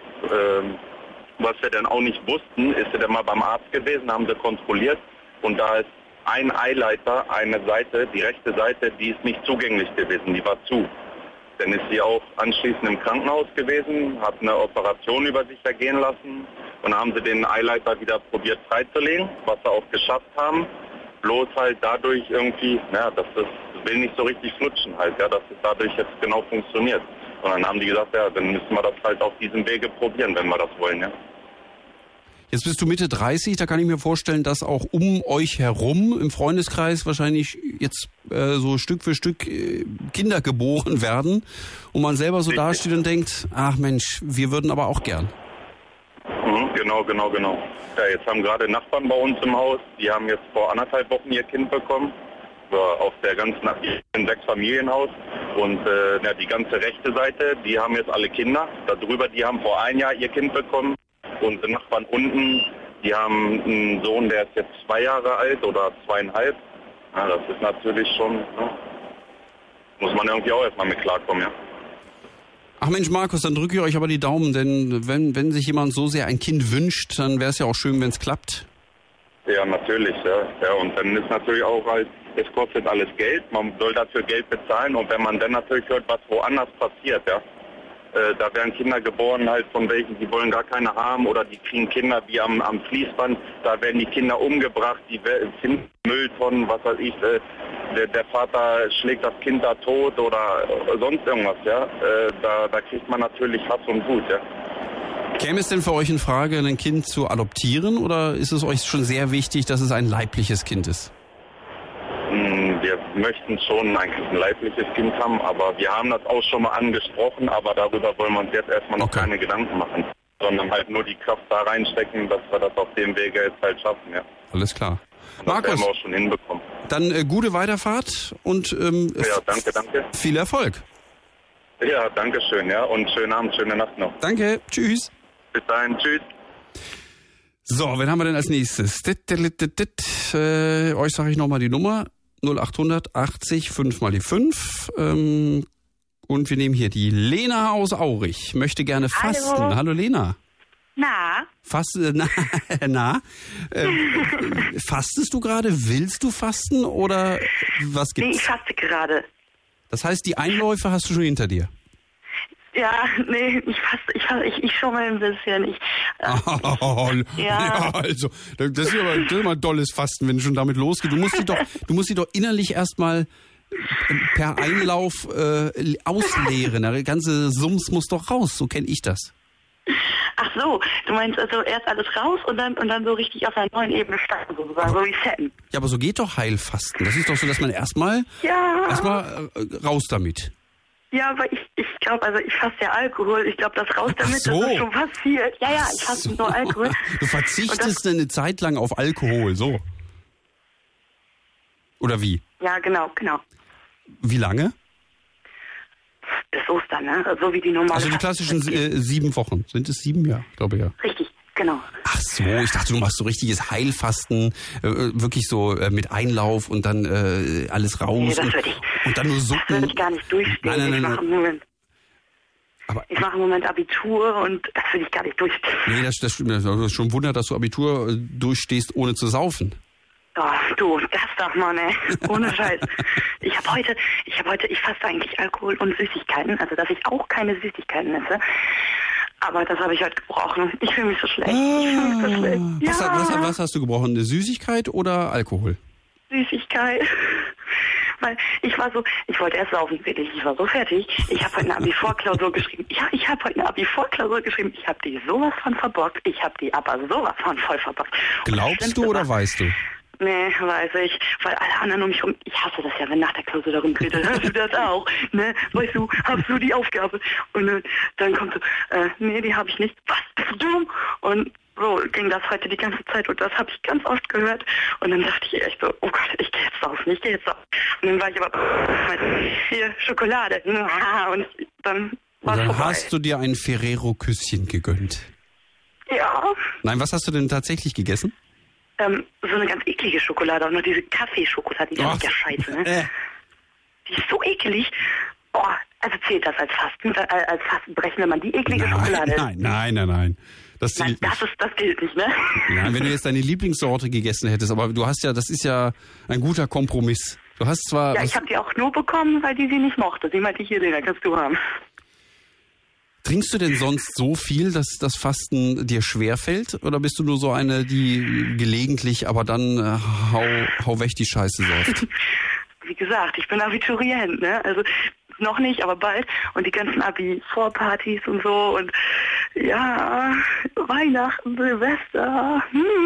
Speaker 12: was wir dann auch nicht wussten, ist sie dann mal beim Arzt gewesen, haben sie kontrolliert. Und da ist ein Eileiter, eine Seite, die rechte Seite, die ist nicht zugänglich gewesen, die war zu. Dann ist sie auch anschließend im Krankenhaus gewesen, hat eine Operation über sich ergehen lassen und dann haben sie den Eileiter wieder probiert freizulegen, was sie auch geschafft haben. Bloß halt dadurch irgendwie, das will nicht so richtig flutschen halt, dass es dadurch jetzt genau funktioniert. Und dann haben die gesagt, dann müssen wir das halt auf diesem Wege probieren, wenn wir das wollen, ja.
Speaker 4: Jetzt bist du Mitte 30, da kann ich mir vorstellen, dass auch um euch herum im Freundeskreis wahrscheinlich jetzt so Stück für Stück Kinder geboren werden und man selber so dasteht und denkt, ach Mensch, wir würden aber auch gern.
Speaker 12: Genau. Ja, jetzt haben gerade Nachbarn bei uns im Haus, die haben jetzt vor 1,5 Wochen ihr Kind bekommen, auf der ganzen 6-Familienhaus und die ganze rechte Seite, die haben jetzt alle Kinder, darüber, die haben vor 1 Jahr ihr Kind bekommen. Unsere Nachbarn unten, die haben einen Sohn, der ist jetzt 2 Jahre alt oder 2,5. Ja, das ist natürlich schon, muss man irgendwie auch erstmal mit klarkommen, ja.
Speaker 4: Ach Mensch, Markus, dann drücke ich euch aber die Daumen, denn wenn sich jemand so sehr ein Kind wünscht, dann wäre es ja auch schön, wenn es klappt.
Speaker 12: Ja, natürlich, ja. Und dann ist natürlich auch halt, es kostet alles Geld, man soll dafür Geld bezahlen und wenn man dann natürlich hört, was woanders passiert, ja. Da werden Kinder geboren halt von welchen, die wollen gar keine haben oder die kriegen Kinder wie am Fließband, da werden die Kinder umgebracht, die finden Mülltonnen, was weiß ich, der Vater schlägt das Kind da tot oder sonst irgendwas, ja. Da kriegt man natürlich Hass und Wut, ja.
Speaker 4: Käme es denn für euch in Frage, ein Kind zu adoptieren oder ist es euch schon sehr wichtig, dass es ein leibliches Kind ist?
Speaker 12: Wir möchten schon eigentlich ein leibliches Kind haben, aber wir haben das auch schon mal angesprochen, aber darüber wollen wir uns jetzt erstmal noch keine Gedanken machen, sondern halt nur die Kraft da reinstecken, dass wir das auf dem Wege jetzt halt schaffen, ja.
Speaker 4: Alles klar.
Speaker 12: Und das werden wir auch schon hinbekommen.
Speaker 4: Dann gute Weiterfahrt und
Speaker 12: ja, danke.
Speaker 4: Viel Erfolg.
Speaker 12: Ja, danke schön, ja, und schönen Abend, schöne Nacht noch.
Speaker 4: Danke, tschüss.
Speaker 12: Bis dahin, tschüss.
Speaker 4: So, wen haben wir denn als nächstes? Euch sage ich nochmal die Nummer. 0800 80 5 mal die 5. Und wir nehmen hier die Lena aus Aurich. Möchte gerne fasten. Hallo Lena.
Speaker 13: Na?
Speaker 4: Fastest du gerade? Willst du fasten oder was gibt's?
Speaker 13: Nee, ich faste gerade.
Speaker 4: Das heißt, die Einläufe hast du schon hinter dir?
Speaker 13: Ja, nee, ich schon mal ein bisschen.
Speaker 4: Ja, also, das ist aber ein dolles Fasten, wenn es schon damit losgeht. Du musst die doch innerlich erstmal per Einlauf ausleeren. Der ganze Sums muss doch raus, so kenne ich das.
Speaker 13: Ach so, du meinst also erst alles raus und dann so richtig auf einer neuen Ebene starten, sozusagen, so resetten.
Speaker 4: Ja, aber so geht doch Heilfasten. Das ist doch so, dass man erstmal raus damit.
Speaker 13: Ja, aber ich glaube, also ich faste ja Alkohol. Ich glaube, das raus damit, das ist schon passiert. Ja, ich faste nur Alkohol.
Speaker 4: Du verzichtest eine Zeit lang auf Alkohol, so. Oder wie?
Speaker 13: Ja, genau.
Speaker 4: Wie lange?
Speaker 13: Bis Ostern, ne? So wie die normale.
Speaker 4: Also die klassischen 7 Wochen. Sind es 7? Ja, glaube ja.
Speaker 13: Richtig, genau.
Speaker 4: Ach so, ich dachte, du machst so richtiges Heilfasten, wirklich so mit Einlauf und dann alles raus.
Speaker 13: Nee,
Speaker 4: und dann nur Suppen.
Speaker 13: Das würde ich gar nicht durchstehen.
Speaker 4: Nein.
Speaker 13: Ich mache im Moment Abitur und das will ich gar nicht durchstehen.
Speaker 4: Nee, das stimmt. Das ist schon ein Wunder, dass du Abitur durchstehst, ohne zu saufen.
Speaker 13: Oh, du, das doch mal, ne? Ohne Scheiß. Ich faste eigentlich Alkohol und Süßigkeiten, also dass ich auch keine Süßigkeiten esse. Aber das habe ich heute gebrochen. Ich fühle mich so schlecht. Ja.
Speaker 4: Was hast du gebrochen? Eine Süßigkeit oder Alkohol?
Speaker 13: Süßigkeit. Weil ich wollte erst saufen, wirklich. Ich war so fertig. Ich habe heute eine Abi-Vorklausur geschrieben. Ja, ich habe heute eine Abi-Vorklausur geschrieben. Ich habe die sowas von verbockt. Ich habe die aber sowas von voll verbockt.
Speaker 4: Glaubst du oder weißt du?
Speaker 13: Nee, weiß ich. Weil alle anderen um mich rum, ich hasse das ja, wenn nach der Klausur darum redet. Hörst du das auch? Ne? Weißt du, hast du die Aufgabe? Und dann kommt so, nee, die habe ich nicht. Was, bist du dumm? Und so ging das heute die ganze Zeit und das habe ich ganz oft gehört. Und dann dachte ich echt so, oh Gott, ich gehe jetzt saufen. Und dann war ich aber, hier, Schokolade. Und dann war es vorbei.
Speaker 4: Hast du dir ein Ferrero-Küsschen gegönnt?
Speaker 13: Ja.
Speaker 4: Nein, was hast du denn tatsächlich gegessen?
Speaker 13: So eine ganz eklige Schokolade, auch noch diese Kaffeeschokolade, die ist ja scheiße, ne? Die ist so eklig. Oh, also zählt das als Fastenbrechen, wenn man die eklige Schokolade isst?
Speaker 4: Nein. Das gilt nicht.
Speaker 13: Das gilt nicht, ne?
Speaker 4: Nein, wenn du jetzt deine Lieblingssorte gegessen hättest, aber du hast ja, das ist ja ein guter Kompromiss. Du hast zwar...
Speaker 13: Ja, ich habe die auch nur bekommen, weil die sie nicht mochte. Sie meinte, hier, Lena, kannst du haben.
Speaker 4: Trinkst du denn sonst so viel, dass das Fasten dir schwerfällt? Oder bist du nur so eine, die gelegentlich, aber dann hau weg die Scheiße säuft?
Speaker 13: Wie gesagt, ich bin Abiturient, ne? Also noch nicht, aber bald. Und die ganzen Abi-Vorpartys und so und ja, Weihnachten, Silvester.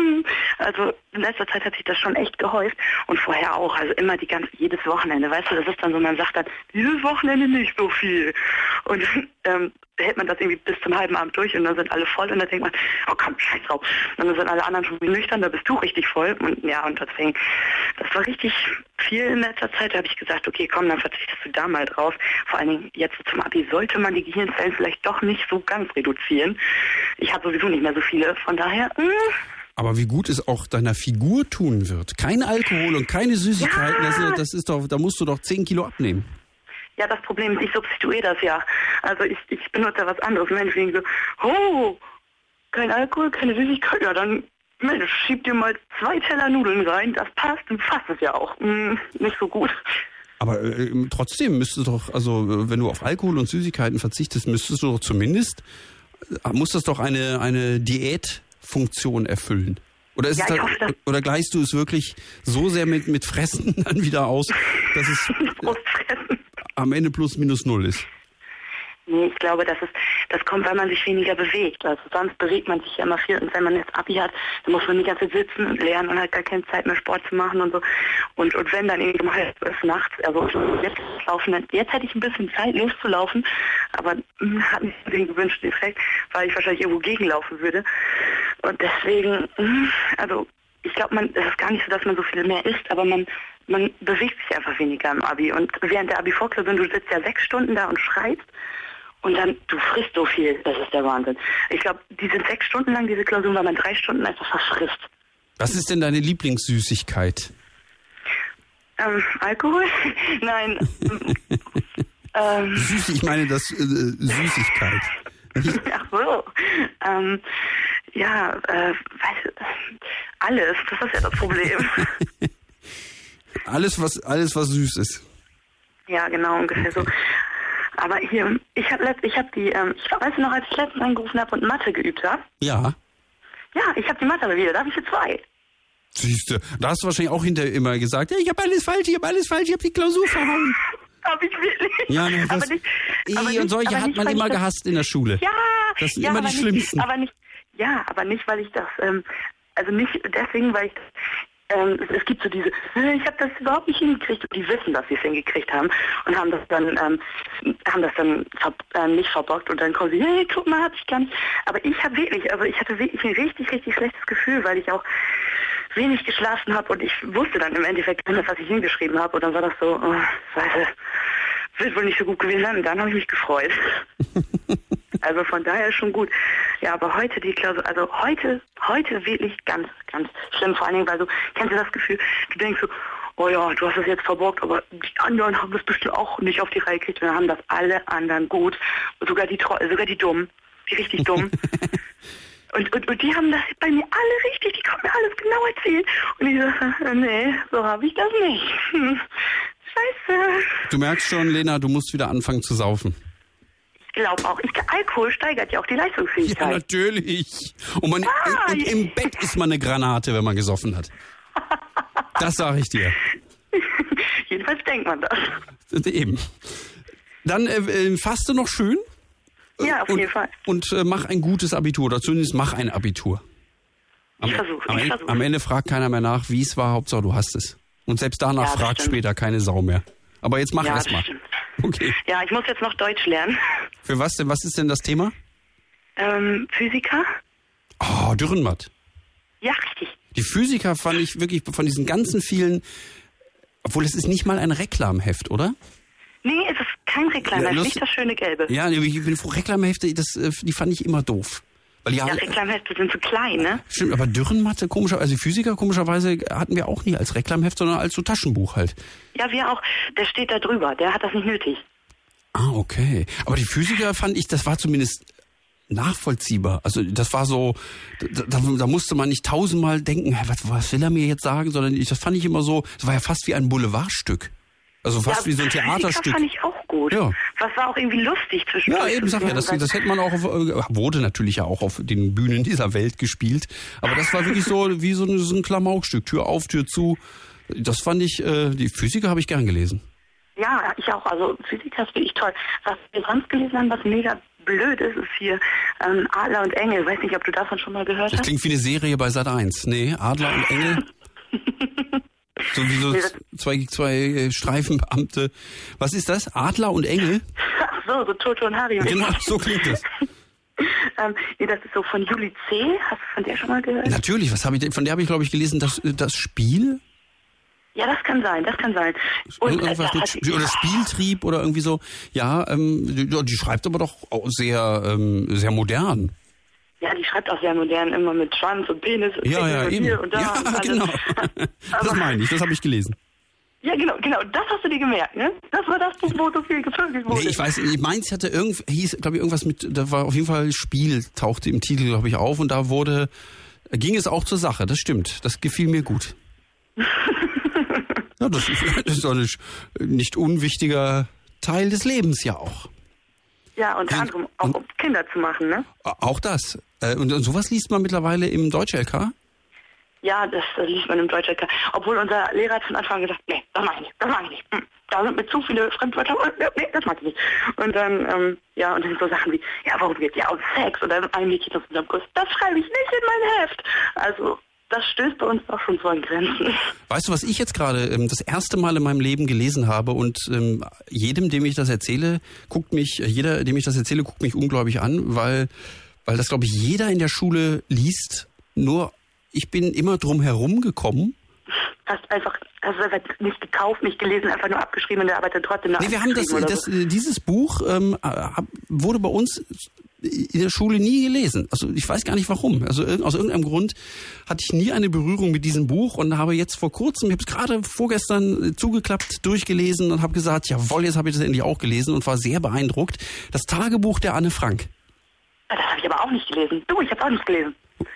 Speaker 13: Also in letzter Zeit hat sich das schon echt gehäuft und vorher auch. Also immer jedes Wochenende, weißt du, das ist dann so, man sagt dann, dieses Wochenende nicht so viel. Und hält man das irgendwie bis zum halben Abend durch und dann sind alle voll und dann denkt man, oh komm, scheiß drauf. Und dann sind alle anderen schon nüchtern, da bist du richtig voll. Und ja, und deswegen, das war richtig viel in letzter Zeit. Da habe ich gesagt, okay, komm, dann verzichtest du da mal drauf. Vor allen Dingen jetzt zum Abi sollte man die Gehirnzellen vielleicht doch nicht so ganz reduzieren. Ich habe sowieso nicht mehr so viele, von daher...
Speaker 4: Aber wie gut es auch deiner Figur tun wird. Kein Alkohol und keine Süßigkeiten, ja. Das ist doch, da musst du doch 10 Kilo abnehmen.
Speaker 13: Ja, das Problem ist, ich substituiere das ja. Also ich benutze was anderes. Menschen denken so, oh, kein Alkohol, keine Süßigkeit, ja dann Mensch, schieb dir mal 2 Teller Nudeln rein, das passt, du fasst es ja auch. Nicht so gut.
Speaker 4: Aber trotzdem müsstest du doch, also wenn du auf Alkohol und Süßigkeiten verzichtest, müsstest du doch zumindest, muss das doch eine Diätfunktion erfüllen. Oder ist es oder gleichst du es wirklich so sehr mit Fressen dann wieder aus, dass es am Ende plus minus 0 ist?
Speaker 13: Nee, ich glaube, das kommt, weil man sich weniger bewegt. Also sonst bewegt man sich ja immer viel. Und wenn man jetzt Abi hat, dann muss man die ganze Zeit sitzen und lernen und hat gar keine Zeit mehr Sport zu machen und so. Und wenn dann irgendwie um 11:30 nachts, also jetzt laufen, jetzt hätte ich ein bisschen Zeit loszulaufen, aber hat nicht den gewünschten Effekt, weil ich wahrscheinlich irgendwo gegenlaufen würde. Und deswegen, also ich glaube, es ist gar nicht so, dass man so viel mehr isst, aber man bewegt sich einfach weniger im Abi. Und während der Abi-Vorklausur, du sitzt ja 6 Stunden da und schreibst. Und dann, du frisst so viel, das ist der Wahnsinn. Ich glaube, die sind 6 Stunden lang, diese Klausuren, weil man 3 Stunden einfach verfrisst.
Speaker 4: Was ist denn deine Lieblingssüßigkeit?
Speaker 13: Alkohol? Nein.
Speaker 4: Ich meine das Süßigkeit.
Speaker 13: Ach so. Alles, das ist ja das Problem.
Speaker 4: alles, was süß ist.
Speaker 13: Ja, genau, ungefähr so. Aber hier, ich habe weißt du noch, als ich letztens angerufen habe und Mathe geübt habe?
Speaker 4: Ja.
Speaker 13: Ja, ich habe die Mathe aber wieder, da habe ich jetzt 2.
Speaker 4: Siehste, da hast du wahrscheinlich auch hinterher immer gesagt, ja, ich habe alles falsch, ich habe die Klausur verhauen.
Speaker 13: Habe ich wirklich?
Speaker 4: Ja, ne, und solche hat man immer gehasst in der Schule.
Speaker 13: Ja.
Speaker 4: Das sind immer die schlimmsten.
Speaker 13: Aber nicht, weil ich das, also nicht deswegen, weil ich das, es gibt so diese, ich habe das überhaupt nicht hingekriegt, und die wissen, dass sie es hingekriegt haben und haben das dann nicht verbockt und dann kommen sie, hey, guck mal, hab ich gar nicht. Aber ich hatte wirklich ein richtig, richtig schlechtes Gefühl, weil ich auch wenig geschlafen habe und ich wusste dann im Endeffekt, was ich hingeschrieben habe und dann war das so, wird wohl nicht so gut gewesen sein und dann habe ich mich gefreut. Also von daher schon gut. Ja, aber heute die Klausur, also heute wirklich ganz, ganz schlimm. Vor allen Dingen, weil kennst du das Gefühl, du denkst so, oh ja, du hast das jetzt verbockt, aber die anderen haben das bestimmt auch nicht auf die Reihe gekriegt. Und dann haben das alle anderen gut. Sogar die Dummen, die richtig dumm. Und die haben das bei mir alle richtig, die konnten mir alles genau erzählen. Und ich so, nee, so habe ich das nicht. Scheiße.
Speaker 4: Du merkst schon, Lena, du musst wieder anfangen zu saufen.
Speaker 13: Ich glaube auch. Alkohol steigert ja auch die Leistungsfähigkeit.
Speaker 4: Ja, natürlich. Und im Bett ist man eine Granate, wenn man gesoffen hat. Das sage ich dir.
Speaker 13: Jedenfalls denkt man das.
Speaker 4: Eben. Dann fasst du noch schön.
Speaker 13: Ja, auf jeden Fall.
Speaker 4: Und mach ein gutes Abitur. Oder zumindest mach ein Abitur.
Speaker 13: Ich versuche.
Speaker 4: Am Ende fragt keiner mehr nach, wie es war. Hauptsache, du hast es. Und selbst danach fragt später keine Sau mehr. Aber jetzt mach erst mal. Okay.
Speaker 13: Ja, ich muss jetzt noch Deutsch lernen.
Speaker 4: Für was denn? Was ist denn das Thema?
Speaker 13: Physiker.
Speaker 4: Oh, Dürrenmatt.
Speaker 13: Ja, richtig.
Speaker 4: Die Physiker fand ich wirklich von diesen ganzen vielen, obwohl es ist nicht mal ein Reklamheft, oder?
Speaker 13: Nee, es ist kein Reklamheft, nicht das schöne Gelbe.
Speaker 4: Ja, ich bin froh, Reklamhefte, die fand ich immer doof. Weil
Speaker 13: Reklamhefte sind zu klein, ne?
Speaker 4: Stimmt, aber Dürrenmatte, also die Physiker komischerweise hatten wir auch nie als Reklamheft, sondern als so Taschenbuch halt.
Speaker 13: Ja, wir auch. Der steht da drüber, der hat das nicht nötig.
Speaker 4: Ah, okay. Aber die Physiker fand ich, das war zumindest nachvollziehbar. Also das war so, da musste man nicht 1000-mal denken, was will er mir jetzt sagen, sondern das fand ich immer so, das war ja fast wie ein Boulevardstück. Also fast wie so ein Theaterstück.
Speaker 13: Das fand ich auch gut.
Speaker 4: Ja.
Speaker 13: Was war auch irgendwie lustig zwischen.
Speaker 4: Ja, eben, sag ja, das hätte man auch wurde natürlich ja auch auf den Bühnen dieser Welt gespielt. Aber das war wirklich so wie so ein Klamaukstück. Tür auf, Tür zu. Das fand ich, die Physiker habe ich gern gelesen.
Speaker 13: Ja, ich auch. Also Physiker ist wirklich toll. Was wir sonst gelesen haben, was mega blöd ist hier Adler und Engel. Weiß nicht, ob du davon schon mal gehört hast.
Speaker 4: Das klingt wie eine Serie bei Sat.1. Nee, Adler und Engel. So wie so zwei Streifenbeamte. Was ist das? Adler und Engel?
Speaker 13: Ach so Toto und Harry.
Speaker 4: Genau, so klingt das.
Speaker 13: Nee, das ist so von Julie C. Hast du von der schon mal gehört?
Speaker 4: Natürlich, von der habe ich, glaube ich, gelesen, das Spiel?
Speaker 13: Ja, das kann sein. Und,
Speaker 4: oder Spieltrieb oder irgendwie so. Ja, die schreibt aber doch auch sehr, sehr modern.
Speaker 13: Ja, die schreibt auch sehr modern, immer mit Schwanz und Penis und
Speaker 4: eben.
Speaker 13: Hier und da.
Speaker 4: Ja,
Speaker 13: und
Speaker 4: genau. Das meine ich, das habe ich gelesen.
Speaker 13: Ja, genau, das hast du dir gemerkt, ne? Das war das Buch, wo so viel gevögelt wurde.
Speaker 4: Nee, ich weiß nicht, meins hieß, glaube ich, irgendwas mit, da war auf jeden Fall Spiel, tauchte im Titel, glaube ich, auf und da wurde ging es auch zur Sache, das stimmt. Das gefiel mir gut. Ja, das ist doch ein nicht unwichtiger Teil des Lebens ja auch.
Speaker 13: Ja, unter anderem auch um Kinder zu machen, ne?
Speaker 4: Auch das. Und sowas liest man mittlerweile im Deutsch-LK?
Speaker 13: Ja, das liest man im Deutsch-LK. Obwohl unser Lehrer hat von Anfang an gesagt, nee, das mache ich nicht. Da sind mir zu viele Fremdwörter. Nee, das mag ich nicht. Und dann, und dann so Sachen wie, ja, warum geht ja um Sex? Und dann ein Mädchen aus unserem Kurs, das schreibe ich nicht in mein Heft. Also, das stößt bei uns auch schon so an Grenzen. Weißt
Speaker 4: du, was ich jetzt gerade das erste Mal in meinem Leben gelesen habe und jedem, dem ich das erzähle, guckt mich unglaublich an, weil das, glaube ich, jeder in der Schule liest. Nur, ich bin immer drum herum gekommen.
Speaker 13: Hast einfach nicht gekauft, nicht gelesen, einfach nur abgeschrieben und der Arbeit dann trotzdem noch
Speaker 4: wir haben dieses Buch wurde bei uns in der Schule nie gelesen. Also ich weiß gar nicht warum. Also aus irgendeinem Grund hatte ich nie eine Berührung mit diesem Buch und habe jetzt vor kurzem, ich habe es gerade vorgestern zugeklappt, durchgelesen und habe gesagt, jawohl, jetzt habe ich das endlich auch gelesen und war sehr beeindruckt. Das Tagebuch der Anne Frank.
Speaker 13: Das habe ich aber auch nicht gelesen. Ich habe auch nicht gelesen.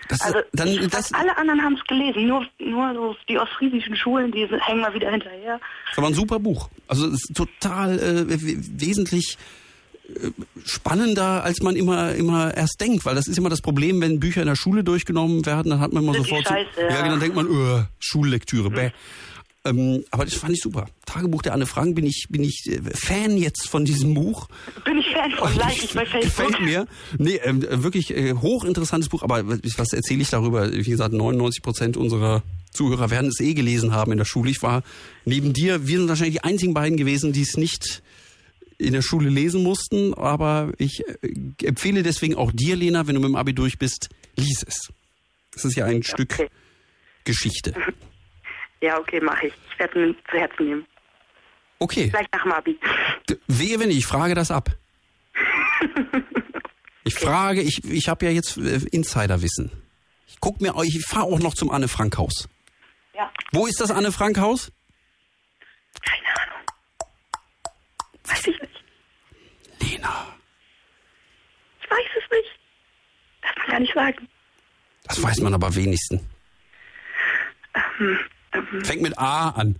Speaker 13: Alle anderen haben es gelesen, nur so die ostfriesischen Schulen, die hängen mal wieder hinterher.
Speaker 4: Das war ein super Buch. Also es ist total wesentlich spannender, als man immer erst denkt, weil das ist immer das Problem, wenn Bücher in der Schule durchgenommen werden, dann hat man immer sofort dann denkt man, Schullektüre, bäh. Aber das fand ich super. Tagebuch der Anne Frank, bin ich Fan jetzt von diesem Buch.
Speaker 13: Bin ich Fan von, like ich bei Facebook.
Speaker 4: Gefällt mir. Nee, wirklich hochinteressantes Buch, aber was erzähle ich darüber? Wie gesagt, 99% unserer Zuhörer werden es gelesen haben in der Schule. Ich war neben dir, wir sind wahrscheinlich die einzigen beiden gewesen, die es nicht in der Schule lesen mussten, aber ich empfehle deswegen auch dir, Lena, wenn du mit dem Abi durch bist, lies es. Das ist ja ein Stück Geschichte.
Speaker 13: Ja, okay, mache ich. Ich werde mir zu Herzen nehmen.
Speaker 4: Okay.
Speaker 13: Gleich nach dem Abi.
Speaker 4: Wehe, wenn ich frage das ab. Ich frage, ich habe ja jetzt Insiderwissen. Ich fahre auch noch zum Anne Frank Haus.
Speaker 13: Ja.
Speaker 4: Wo ist das Anne Frank Haus?
Speaker 13: Keine Ahnung. Weiß ich nicht.
Speaker 4: Lena.
Speaker 13: Ich weiß es nicht. Darf man gar nicht sagen.
Speaker 4: Das weiß man aber wenigstens. Fängt mit A an.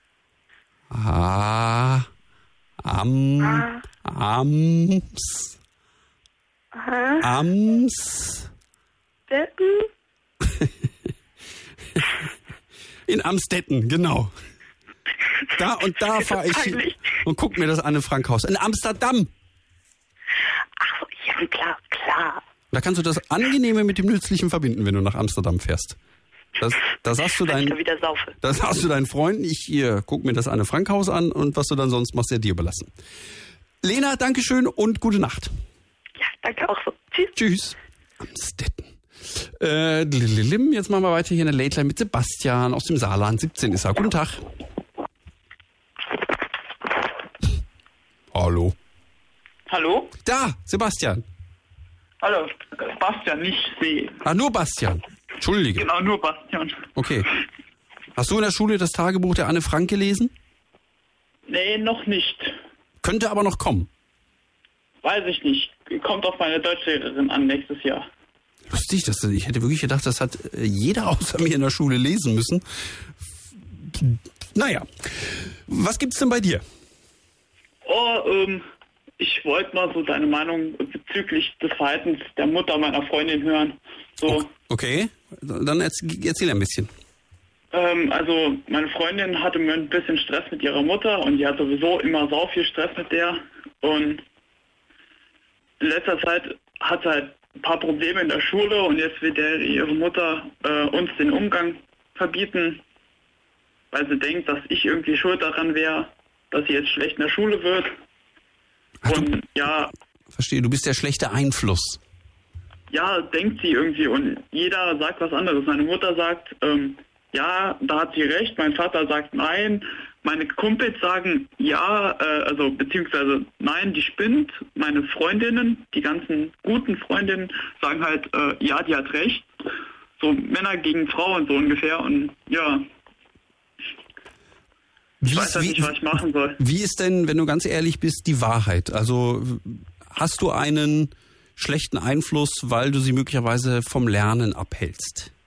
Speaker 4: In Amstetten, genau. Da fahre ich hin und guck mir das Anne Frank Haus. In Amsterdam.
Speaker 13: Ach, ja, klar.
Speaker 4: Da kannst du das Angenehme mit dem Nützlichen verbinden, wenn du nach Amsterdam fährst. Da sagst du deinen Freunden, ich guck mir das Anne Frank Haus an und was du dann sonst machst, dir überlassen. Lena, Dankeschön und gute Nacht.
Speaker 13: Ja, danke auch so. Tschüss.
Speaker 4: Tschüss. Amstetten. Jetzt machen wir weiter hier in der Late Line mit Sebastian aus dem Saarland. 17 ist er. Guten Tag. Hallo.
Speaker 14: Hallo?
Speaker 4: Da, Sebastian.
Speaker 14: Hallo, Bastian, nicht See.
Speaker 4: Nur Bastian. Entschuldige.
Speaker 14: Genau, nur Bastian.
Speaker 4: Okay. Hast du in der Schule das Tagebuch der Anne Frank gelesen?
Speaker 14: Nee, noch nicht.
Speaker 4: Könnte aber noch kommen.
Speaker 14: Weiß ich nicht. Kommt auf meine Deutschlehrerin an nächstes Jahr.
Speaker 4: Lustig, ich hätte wirklich gedacht, das hat jeder außer mir in der Schule lesen müssen. Naja, was gibt's denn bei dir?
Speaker 14: Ich wollte mal so deine Meinung bezüglich des Verhaltens der Mutter meiner Freundin hören. So.
Speaker 4: Okay, dann erzähl ein bisschen.
Speaker 14: Also meine Freundin hatte ein bisschen Stress mit ihrer Mutter und die hat sowieso immer sau viel Stress mit der. Und in letzter Zeit hat sie halt ein paar Probleme in der Schule und jetzt will ihre Mutter uns den Umgang verbieten, weil sie denkt, dass ich irgendwie schuld daran wäre, dass sie jetzt schlecht in der Schule wird. Und ja.
Speaker 4: Verstehe, du bist der schlechte Einfluss.
Speaker 14: Ja, denkt sie irgendwie und jeder sagt was anderes. Meine Mutter sagt, ja, da hat sie recht. Mein Vater sagt nein. Meine Kumpels sagen ja, beziehungsweise nein, die spinnt. Meine Freundinnen, die ganzen guten Freundinnen, sagen halt, ja, die hat recht. So Männer gegen Frauen so ungefähr und ja. Ich weiß halt nicht, was ich machen soll.
Speaker 4: Wie ist denn, wenn du ganz ehrlich bist, die Wahrheit? Also hast du einen schlechten Einfluss, weil du sie möglicherweise vom Lernen abhältst?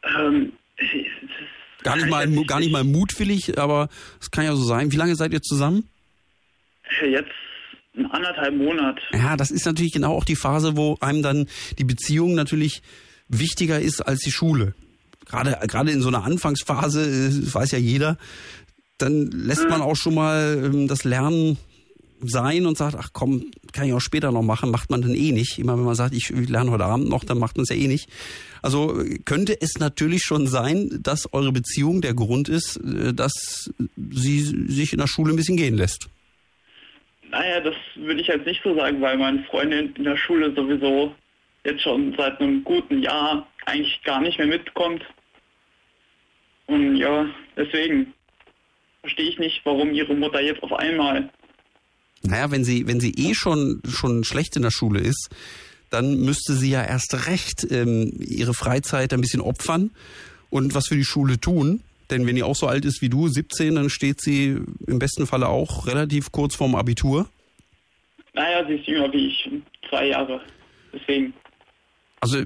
Speaker 4: Gar nicht mal mutwillig, aber es kann ja so sein. Wie lange seid ihr zusammen?
Speaker 14: Jetzt 1,5 Monate.
Speaker 4: Ja, das ist natürlich genau auch die Phase, wo einem dann die Beziehung natürlich wichtiger ist als die Schule. Gerade in so einer Anfangsphase, das weiß ja jeder, dann lässt man auch schon mal das Lernen sein und sagt, ach komm, kann ich auch später noch machen, macht man dann eh nicht. Immer wenn man sagt, ich lerne heute Abend noch, dann macht man es ja eh nicht. Also könnte es natürlich schon sein, dass eure Beziehung der Grund ist, dass sie sich in der Schule ein bisschen gehen lässt.
Speaker 14: Naja, das würde ich jetzt nicht so sagen, weil meine Freundin in der Schule sowieso jetzt schon seit einem guten Jahr eigentlich gar nicht mehr mitkommt. Und ja, deswegen verstehe ich nicht, warum ihre Mutter jetzt auf einmal...
Speaker 4: Naja, wenn sie eh schon schlecht in der Schule ist, dann müsste sie ja erst recht ihre Freizeit ein bisschen opfern und was für die Schule tun. Denn wenn die auch so alt ist wie du, 17, dann steht sie im besten Falle auch relativ kurz vorm Abitur.
Speaker 14: Naja, sie ist jünger wie ich, 2 Jahre. Deswegen.
Speaker 4: Also,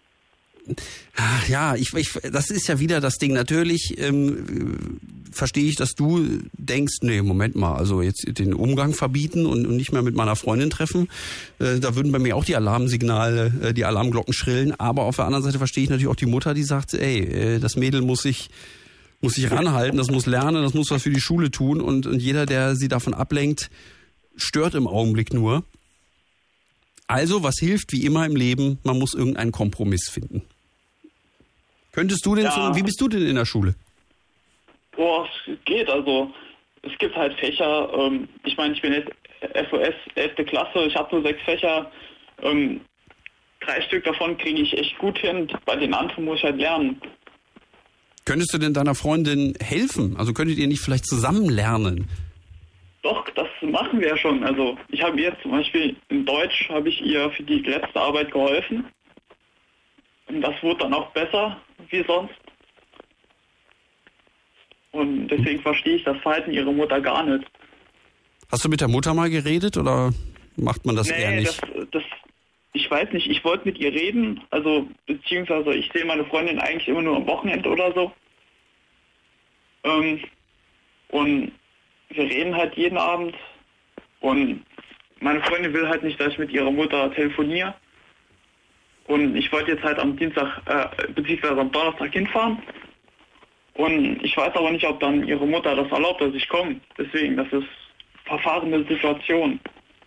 Speaker 4: ja, das ist ja wieder das Ding. Natürlich verstehe ich, dass du denkst, nee, Moment mal, also jetzt den Umgang verbieten und nicht mehr mit meiner Freundin treffen. Da würden bei mir auch die Alarmsignale, die Alarmglocken schrillen. Aber auf der anderen Seite verstehe ich natürlich auch die Mutter, die sagt, ey, das Mädel muss sich ranhalten, das muss lernen, das muss was für die Schule tun. Und jeder, der sie davon ablenkt, stört im Augenblick nur. Also, was hilft, wie immer im Leben, man muss irgendeinen Kompromiss finden. Könntest du denn wie bist du denn in der Schule?
Speaker 14: Boah, es geht, also es gibt halt Fächer, ich meine, ich bin jetzt FOS 11. Klasse, ich habe nur 6 Fächer, 3 Stück davon kriege ich echt gut hin, bei den anderen muss ich halt lernen.
Speaker 4: Könntest du denn deiner Freundin helfen? Also könntet ihr nicht vielleicht zusammen lernen?
Speaker 14: Doch, das machen wir schon. Also ich habe ihr zum Beispiel in Deutsch, habe ich ihr für die letzte Arbeit geholfen. Und das wurde dann auch besser wie sonst. Und deswegen verstehe ich das Verhalten ihrer Mutter gar nicht.
Speaker 4: Hast du mit der Mutter mal geredet oder macht man das eher nicht?
Speaker 14: Ich weiß nicht, ich wollte mit ihr reden, also beziehungsweise ich sehe meine Freundin eigentlich immer nur am Wochenende oder so. Und wir reden halt jeden Abend und meine Freundin will halt nicht, dass ich mit ihrer Mutter telefoniere. Und ich wollte jetzt halt am Dienstag, beziehungsweise am Donnerstag hinfahren. Und ich weiß aber nicht, ob dann ihre Mutter das erlaubt, dass ich komme. Deswegen, das ist verfahrene Situation.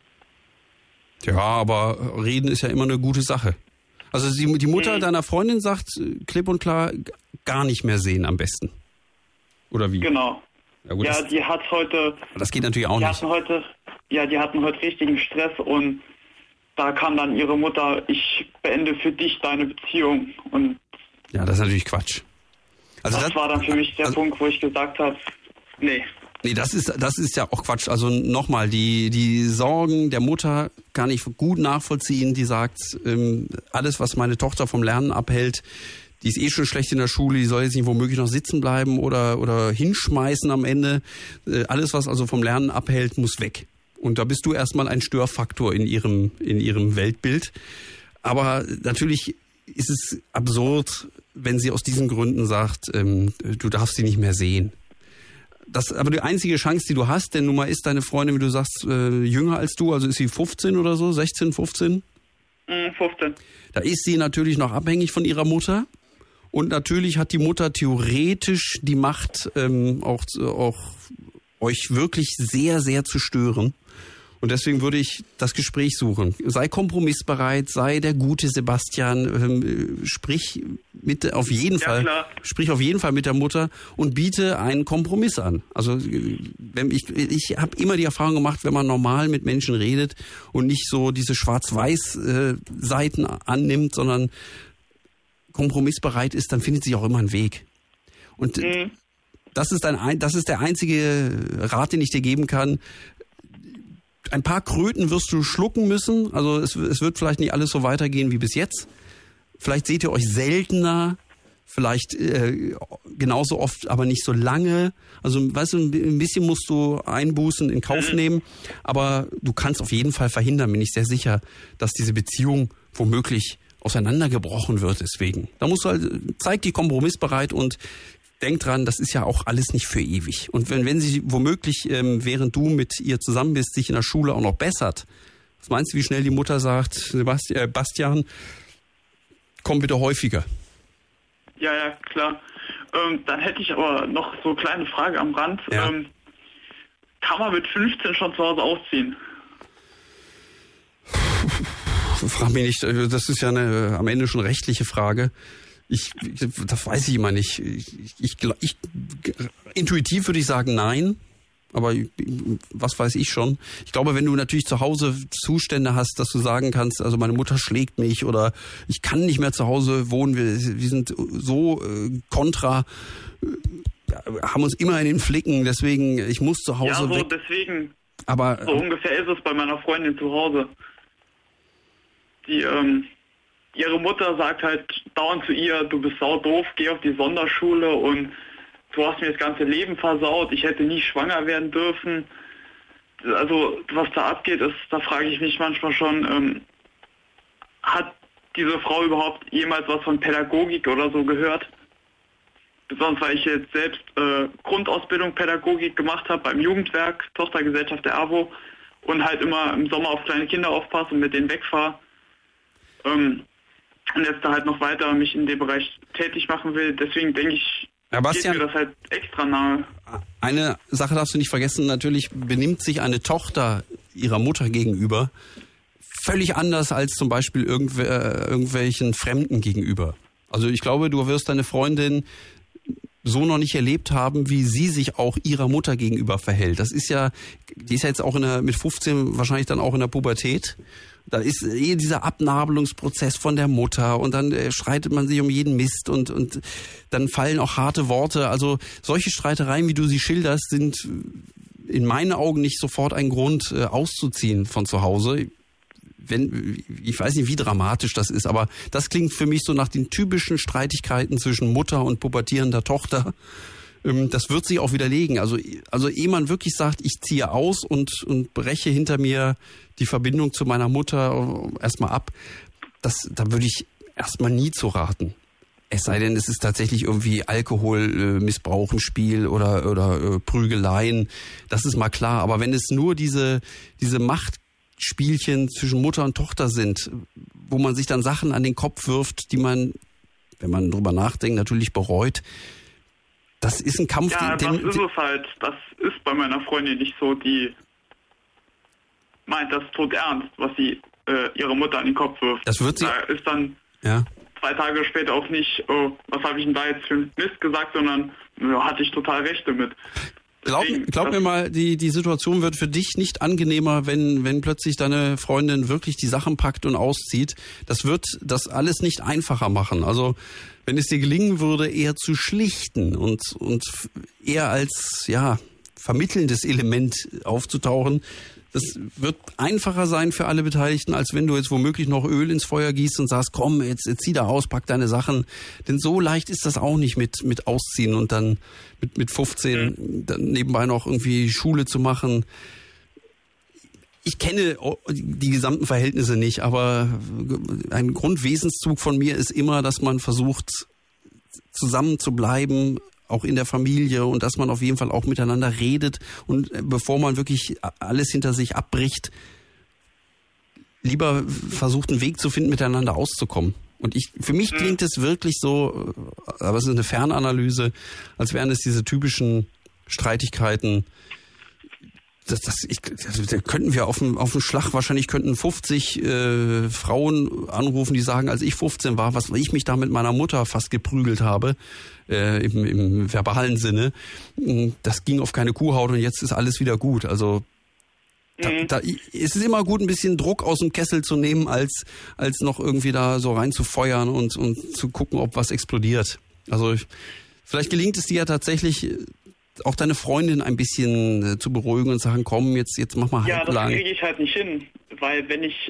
Speaker 4: Ja, aber reden ist ja immer eine gute Sache. Also die Mutter deiner Freundin sagt klipp und klar, gar nicht mehr sehen am besten. Oder wie?
Speaker 14: Genau.
Speaker 4: Ja, gut,
Speaker 14: die hat heute...
Speaker 4: Das geht natürlich auch nicht.
Speaker 14: Die hatten heute richtigen Stress und da kam dann ihre Mutter, ich beende für dich deine Beziehung. Und
Speaker 4: ja, das ist natürlich Quatsch. Also
Speaker 14: das war dann für mich der Punkt, wo ich gesagt habe, nee.
Speaker 4: Nee, das ist ja auch Quatsch. Also nochmal, die Sorgen der Mutter kann ich gut nachvollziehen. Die sagt, alles, was meine Tochter vom Lernen abhält, die ist eh schon schlecht in der Schule, die soll jetzt nicht womöglich noch sitzen bleiben oder hinschmeißen am Ende. Alles, was also vom Lernen abhält, muss weg. Und da bist du erstmal ein Störfaktor in ihrem Weltbild. Aber natürlich ist es absurd, wenn sie aus diesen Gründen sagt, du darfst sie nicht mehr sehen. Das aber die einzige Chance, die du hast, denn nun mal ist deine Freundin, wie du sagst, jünger als du, also ist sie 15 oder so, 16, 15?
Speaker 14: 15.
Speaker 4: Da ist sie natürlich noch abhängig von ihrer Mutter. Und natürlich hat die Mutter theoretisch die Macht, auch euch wirklich sehr, sehr zu stören. Und deswegen würde ich das Gespräch suchen. Sei kompromissbereit, sei der gute Sebastian, sprich auf jeden Fall mit der Mutter und biete einen Kompromiss an. Also ich habe immer die Erfahrung gemacht, wenn man normal mit Menschen redet und nicht so diese Schwarz-Weiß-Seiten annimmt, sondern kompromissbereit ist, dann findet sich auch immer ein Weg. Und das ist der einzige Rat, den ich dir geben kann. Ein paar Kröten wirst du schlucken müssen. Also es wird vielleicht nicht alles so weitergehen wie bis jetzt. Vielleicht seht ihr euch seltener, vielleicht genauso oft, aber nicht so lange. Also weißt du, ein bisschen musst du Einbußen in Kauf nehmen. Aber du kannst auf jeden Fall verhindern, bin ich sehr sicher, dass diese Beziehung womöglich auseinandergebrochen wird deswegen. Da musst du halt, zeig dich kompromissbereit und denk dran, das ist ja auch alles nicht für ewig. Und wenn sie womöglich, während du mit ihr zusammen bist, sich in der Schule auch noch bessert, was meinst du, wie schnell die Mutter sagt, Bastian, komm bitte häufiger?
Speaker 14: Ja, klar. Dann hätte ich aber noch so eine kleine Frage am Rand. Ja. Kann man mit 15 schon zu Hause ausziehen?
Speaker 4: Frag mich nicht, das ist ja am Ende schon rechtliche Frage. Das weiß ich immer nicht. Intuitiv würde ich sagen nein, aber was weiß ich schon. Ich glaube, wenn du natürlich zu Hause Zustände hast, dass du sagen kannst, also meine Mutter schlägt mich oder ich kann nicht mehr zu Hause wohnen, wir sind so kontra, haben uns immer in den Flicken, deswegen ich muss zu Hause
Speaker 14: ja, so
Speaker 4: weg.
Speaker 14: Deswegen.
Speaker 4: Aber
Speaker 14: so ungefähr ist es bei meiner Freundin zu Hause. Ihre Mutter sagt halt dauernd zu ihr, du bist saudoof, geh auf die Sonderschule und du hast mir das ganze Leben versaut, ich hätte nie schwanger werden dürfen. Also was da abgeht, da frage ich mich manchmal schon, hat diese Frau überhaupt jemals was von Pädagogik oder so gehört? Besonders weil ich jetzt selbst Grundausbildung Pädagogik gemacht habe beim Jugendwerk, Tochtergesellschaft der AWO und halt immer im Sommer auf kleine Kinder aufpasse und mit denen wegfahre. Und jetzt da halt noch weiter mich in dem Bereich tätig machen will. Deswegen denke ich,
Speaker 4: Bastian,
Speaker 14: geht mir das halt extra nahe.
Speaker 4: Eine Sache darfst du nicht vergessen, natürlich benimmt sich eine Tochter ihrer Mutter gegenüber völlig anders als zum Beispiel irgendwelchen Fremden gegenüber. Also ich glaube, du wirst deine Freundin so noch nicht erlebt haben, wie sie sich auch ihrer Mutter gegenüber verhält. Die ist ja jetzt auch mit 15 wahrscheinlich dann auch in der Pubertät. Da ist dieser Abnabelungsprozess von der Mutter und dann streitet man sich um jeden Mist und dann fallen auch harte Worte. Also solche Streitereien, wie du sie schilderst, sind in meinen Augen nicht sofort ein Grund, auszuziehen von zu Hause. Ich weiß nicht, wie dramatisch das ist, aber das klingt für mich so nach den typischen Streitigkeiten zwischen Mutter und pubertierender Tochter. Das wird sich auch widerlegen. Also ehe man wirklich sagt, ich ziehe aus und breche hinter mir die Verbindung zu meiner Mutter erstmal ab, da würde ich erstmal nie zu raten. Es sei denn, es ist tatsächlich irgendwie Alkoholmissbrauch im Spiel oder Prügeleien. Das ist mal klar. Aber wenn es nur diese Machtspielchen zwischen Mutter und Tochter sind, wo man sich dann Sachen an den Kopf wirft, die man, wenn man drüber nachdenkt, natürlich bereut. Das ist ein Kampf.
Speaker 14: Ja, das ist es halt. Das ist bei meiner Freundin nicht so. Die meint das tot ernst, was sie ihre Mutter an den Kopf wirft.
Speaker 4: Das wird sie.
Speaker 14: Da ist dann 2 Tage später auch nicht, was habe ich denn da jetzt für einen Mist gesagt, sondern hatte ich total recht damit.
Speaker 4: Glaub mir mal, die Situation wird für dich nicht angenehmer, wenn plötzlich deine Freundin wirklich die Sachen packt und auszieht. Das wird das alles nicht einfacher machen. Also wenn es dir gelingen würde, eher zu schlichten und eher als vermittelndes Element aufzutauchen, das wird einfacher sein für alle Beteiligten, als wenn du jetzt womöglich noch Öl ins Feuer gießt und sagst, komm, jetzt zieh da aus, pack deine Sachen. Denn so leicht ist das auch nicht mit Ausziehen und dann mit 15 dann nebenbei noch irgendwie Schule zu machen. Ich kenne die gesamten Verhältnisse nicht, aber ein Grundwesenszug von mir ist immer, dass man versucht, zusammen zu bleiben, auch in der Familie, und dass man auf jeden Fall auch miteinander redet und bevor man wirklich alles hinter sich abbricht, lieber versucht, einen Weg zu finden, miteinander auszukommen. Und für mich klingt es wirklich so, aber es ist eine Fernanalyse, als wären es diese typischen Streitigkeiten. Da könnten wir auf dem Schlag, wahrscheinlich könnten 50 Frauen anrufen, die sagen, als ich 15 war, was ich mich da mit meiner Mutter fast geprügelt habe, im verbalen Sinne, das ging auf keine Kuhhaut und jetzt ist alles wieder gut. Also es ist immer gut, ein bisschen Druck aus dem Kessel zu nehmen, als noch irgendwie da so rein zu feuern und zu gucken, ob was explodiert. Also vielleicht gelingt es dir ja tatsächlich, auch deine Freundin ein bisschen zu beruhigen und sagen, komm, jetzt mach mal halblang.
Speaker 14: Ja, das kriege ich halt nicht hin, weil wenn ich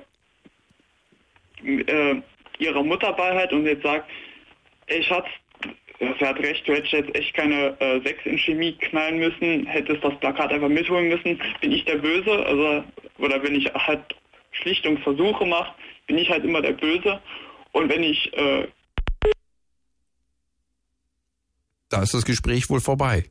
Speaker 14: ihrer Mutter beihalte und jetzt sage, ey Schatz, sie hat recht, du hättest jetzt echt keine 6 in Chemie knallen müssen, hättest das Plakat einfach mitholen müssen, bin ich der Böse? Also, oder wenn ich halt Schlichtungsversuche mache, bin ich halt immer der Böse. Und wenn ich...
Speaker 4: Da ist das Gespräch wohl vorbei.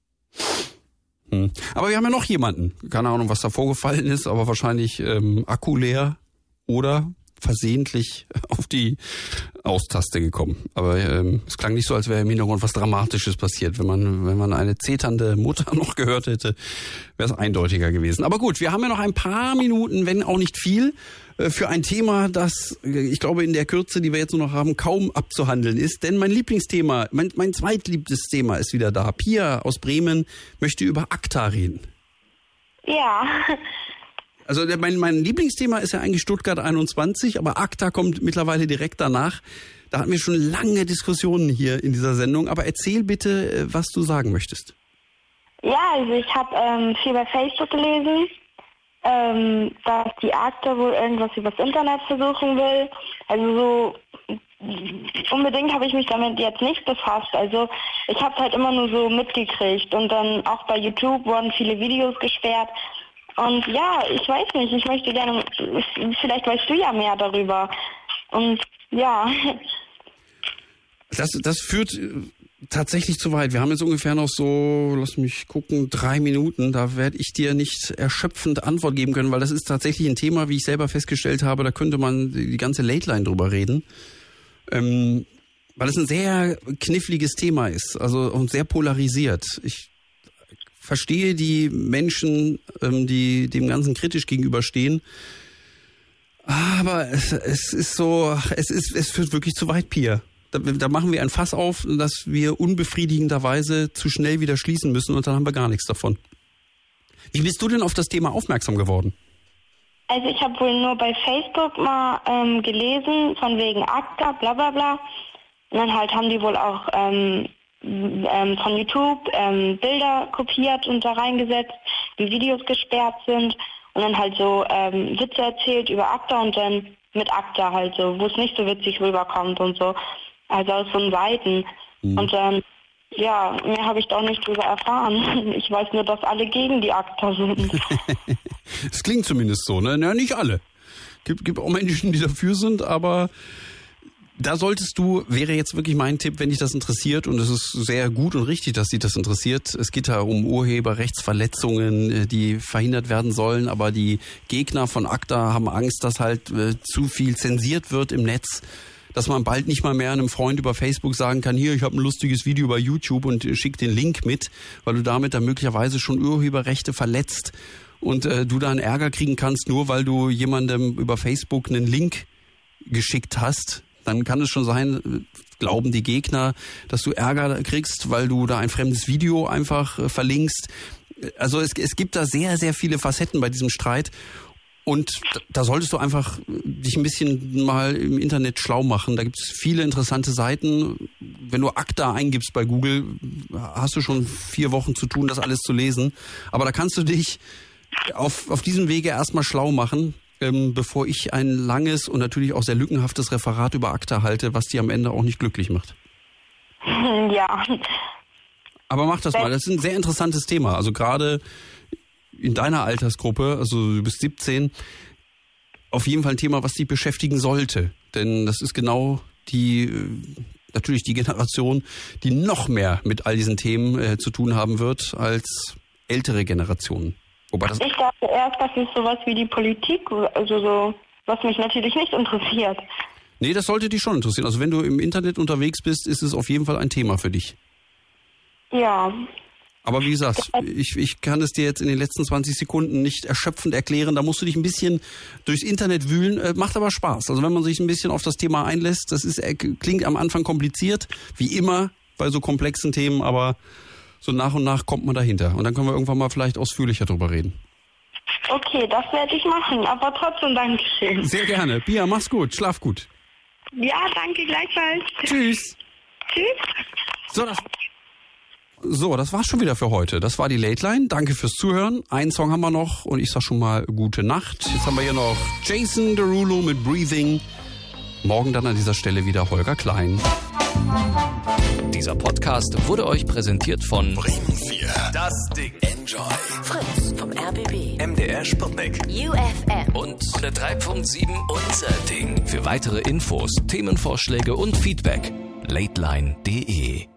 Speaker 4: Aber wir haben ja noch jemanden. Keine Ahnung, was da vorgefallen ist, aber wahrscheinlich Akku leer oder versehentlich auf die Austaste gekommen. Aber es klang nicht so, als wäre im Hintergrund was Dramatisches passiert. Wenn man eine zeternde Mutter noch gehört hätte, wäre es eindeutiger gewesen. Aber gut, wir haben ja noch ein paar Minuten, wenn auch nicht viel, für ein Thema, das, ich glaube, in der Kürze, die wir jetzt nur noch haben, kaum abzuhandeln ist. Denn mein Lieblingsthema, mein zweitliebstes Thema ist wieder da. Pia aus Bremen möchte über ACTA reden.
Speaker 15: Ja.
Speaker 4: Also mein Lieblingsthema ist ja eigentlich Stuttgart 21, aber ACTA kommt mittlerweile direkt danach. Da hatten wir schon lange Diskussionen hier in dieser Sendung. Aber erzähl bitte, was du sagen möchtest.
Speaker 15: Ja, also ich habe viel bei Facebook gelesen, dass die ACTA wohl irgendwas übers Internet versuchen will. Also so unbedingt habe ich mich damit jetzt nicht befasst. Also ich habe es halt immer nur so mitgekriegt. Und dann auch bei YouTube wurden viele Videos gesperrt. Und ja, ich weiß nicht, ich möchte gerne, vielleicht weißt du ja mehr darüber. Und ja.
Speaker 4: Das führt tatsächlich zu weit. Wir haben jetzt ungefähr noch so, lass mich gucken, 3 Minuten. Da werde ich dir nicht erschöpfend Antwort geben können, weil das ist tatsächlich ein Thema, wie ich selber festgestellt habe, da könnte man die ganze Late-Line drüber reden. Weil es ein sehr kniffliges Thema ist, also und sehr polarisiert. Ich verstehe die Menschen, die dem Ganzen kritisch gegenüberstehen. Aber es ist so, es führt wirklich zu weit, Pia. Da machen wir ein Fass auf, dass wir unbefriedigenderweise zu schnell wieder schließen müssen und dann haben wir gar nichts davon. Wie bist du denn auf das Thema aufmerksam geworden?
Speaker 15: Also ich habe wohl nur bei Facebook mal gelesen, von wegen ACTA, bla bla bla. Und dann halt haben die wohl auch von YouTube Bilder kopiert und da reingesetzt, die Videos gesperrt sind und dann halt so Witze erzählt über ACTA und dann mit ACTA halt so, wo es nicht so witzig rüberkommt und so. Also aus so Seiten. Und dann, ja, mehr habe ich da auch nicht drüber erfahren. Ich weiß nur, dass alle gegen die ACTA sind.
Speaker 4: Es klingt zumindest so, ne? Ja, nicht alle. Gibt auch Menschen, die dafür sind, aber da solltest du, wäre jetzt wirklich mein Tipp, wenn dich das interessiert, und es ist sehr gut und richtig, dass dich das interessiert. Es geht da um Urheberrechtsverletzungen, die verhindert werden sollen, aber die Gegner von ACTA haben Angst, dass halt zu viel zensiert wird im Netz, dass man bald nicht mal mehr einem Freund über Facebook sagen kann, hier, ich habe ein lustiges Video bei YouTube und schick den Link mit, weil du damit dann möglicherweise schon Urheberrechte verletzt und du dann Ärger kriegen kannst, nur weil du jemandem über Facebook einen Link geschickt hast. Dann kann es schon sein, glauben die Gegner, dass du Ärger kriegst, weil du da ein fremdes Video einfach verlinkst. Also es gibt da sehr, sehr viele Facetten bei diesem Streit. Und da solltest du einfach dich ein bisschen mal im Internet schlau machen. Da gibt es viele interessante Seiten. Wenn du ACTA eingibst bei Google, hast du schon 4 Wochen zu tun, das alles zu lesen. Aber da kannst du dich auf diesem Wege erstmal schlau machen, bevor ich ein langes und natürlich auch sehr lückenhaftes Referat über ACTA halte, was die am Ende auch nicht glücklich macht.
Speaker 15: Ja.
Speaker 4: Aber mach das mal. Das ist ein sehr interessantes Thema. Also gerade in deiner Altersgruppe, also du bist 17, auf jeden Fall ein Thema, was dich beschäftigen sollte. Denn das ist genau natürlich die Generation, die noch mehr mit all diesen Themen zu tun haben wird als ältere Generationen. Wobei das,
Speaker 15: ich dachte erst, das ist sowas wie die Politik, also so, was mich natürlich nicht interessiert.
Speaker 4: Nee, das sollte dich schon interessieren. Also wenn du im Internet unterwegs bist, ist es auf jeden Fall ein Thema für dich.
Speaker 15: Ja.
Speaker 4: Aber wie gesagt, ich kann es dir jetzt in den letzten 20 Sekunden nicht erschöpfend erklären. Da musst du dich ein bisschen durchs Internet wühlen. Macht aber Spaß. Also wenn man sich ein bisschen auf das Thema einlässt, klingt am Anfang kompliziert, wie immer bei so komplexen Themen, aber so nach und nach kommt man dahinter. Und dann können wir irgendwann mal vielleicht ausführlicher drüber reden.
Speaker 15: Okay, das werde ich machen. Aber trotzdem Dankeschön.
Speaker 4: Sehr gerne. Pia, mach's gut. Schlaf gut.
Speaker 15: Ja, danke gleichfalls.
Speaker 4: Tschüss.
Speaker 15: Tschüss.
Speaker 4: So, das war's schon wieder für heute. Das war die Late Line. Danke fürs Zuhören. Einen Song haben wir noch und ich sag schon mal gute Nacht. Jetzt haben wir hier noch Jason Derulo mit Breathing. Morgen dann an dieser Stelle wieder Holger Klein.
Speaker 1: Dieser Podcast wurde euch präsentiert von
Speaker 16: Bremen 4. Das Ding. Enjoy.
Speaker 2: Fritz vom RBB.
Speaker 16: MDR Sputnik.
Speaker 2: UFM.
Speaker 1: und 103.7 Unser Ding. Für weitere Infos, Themenvorschläge und Feedback lateline.de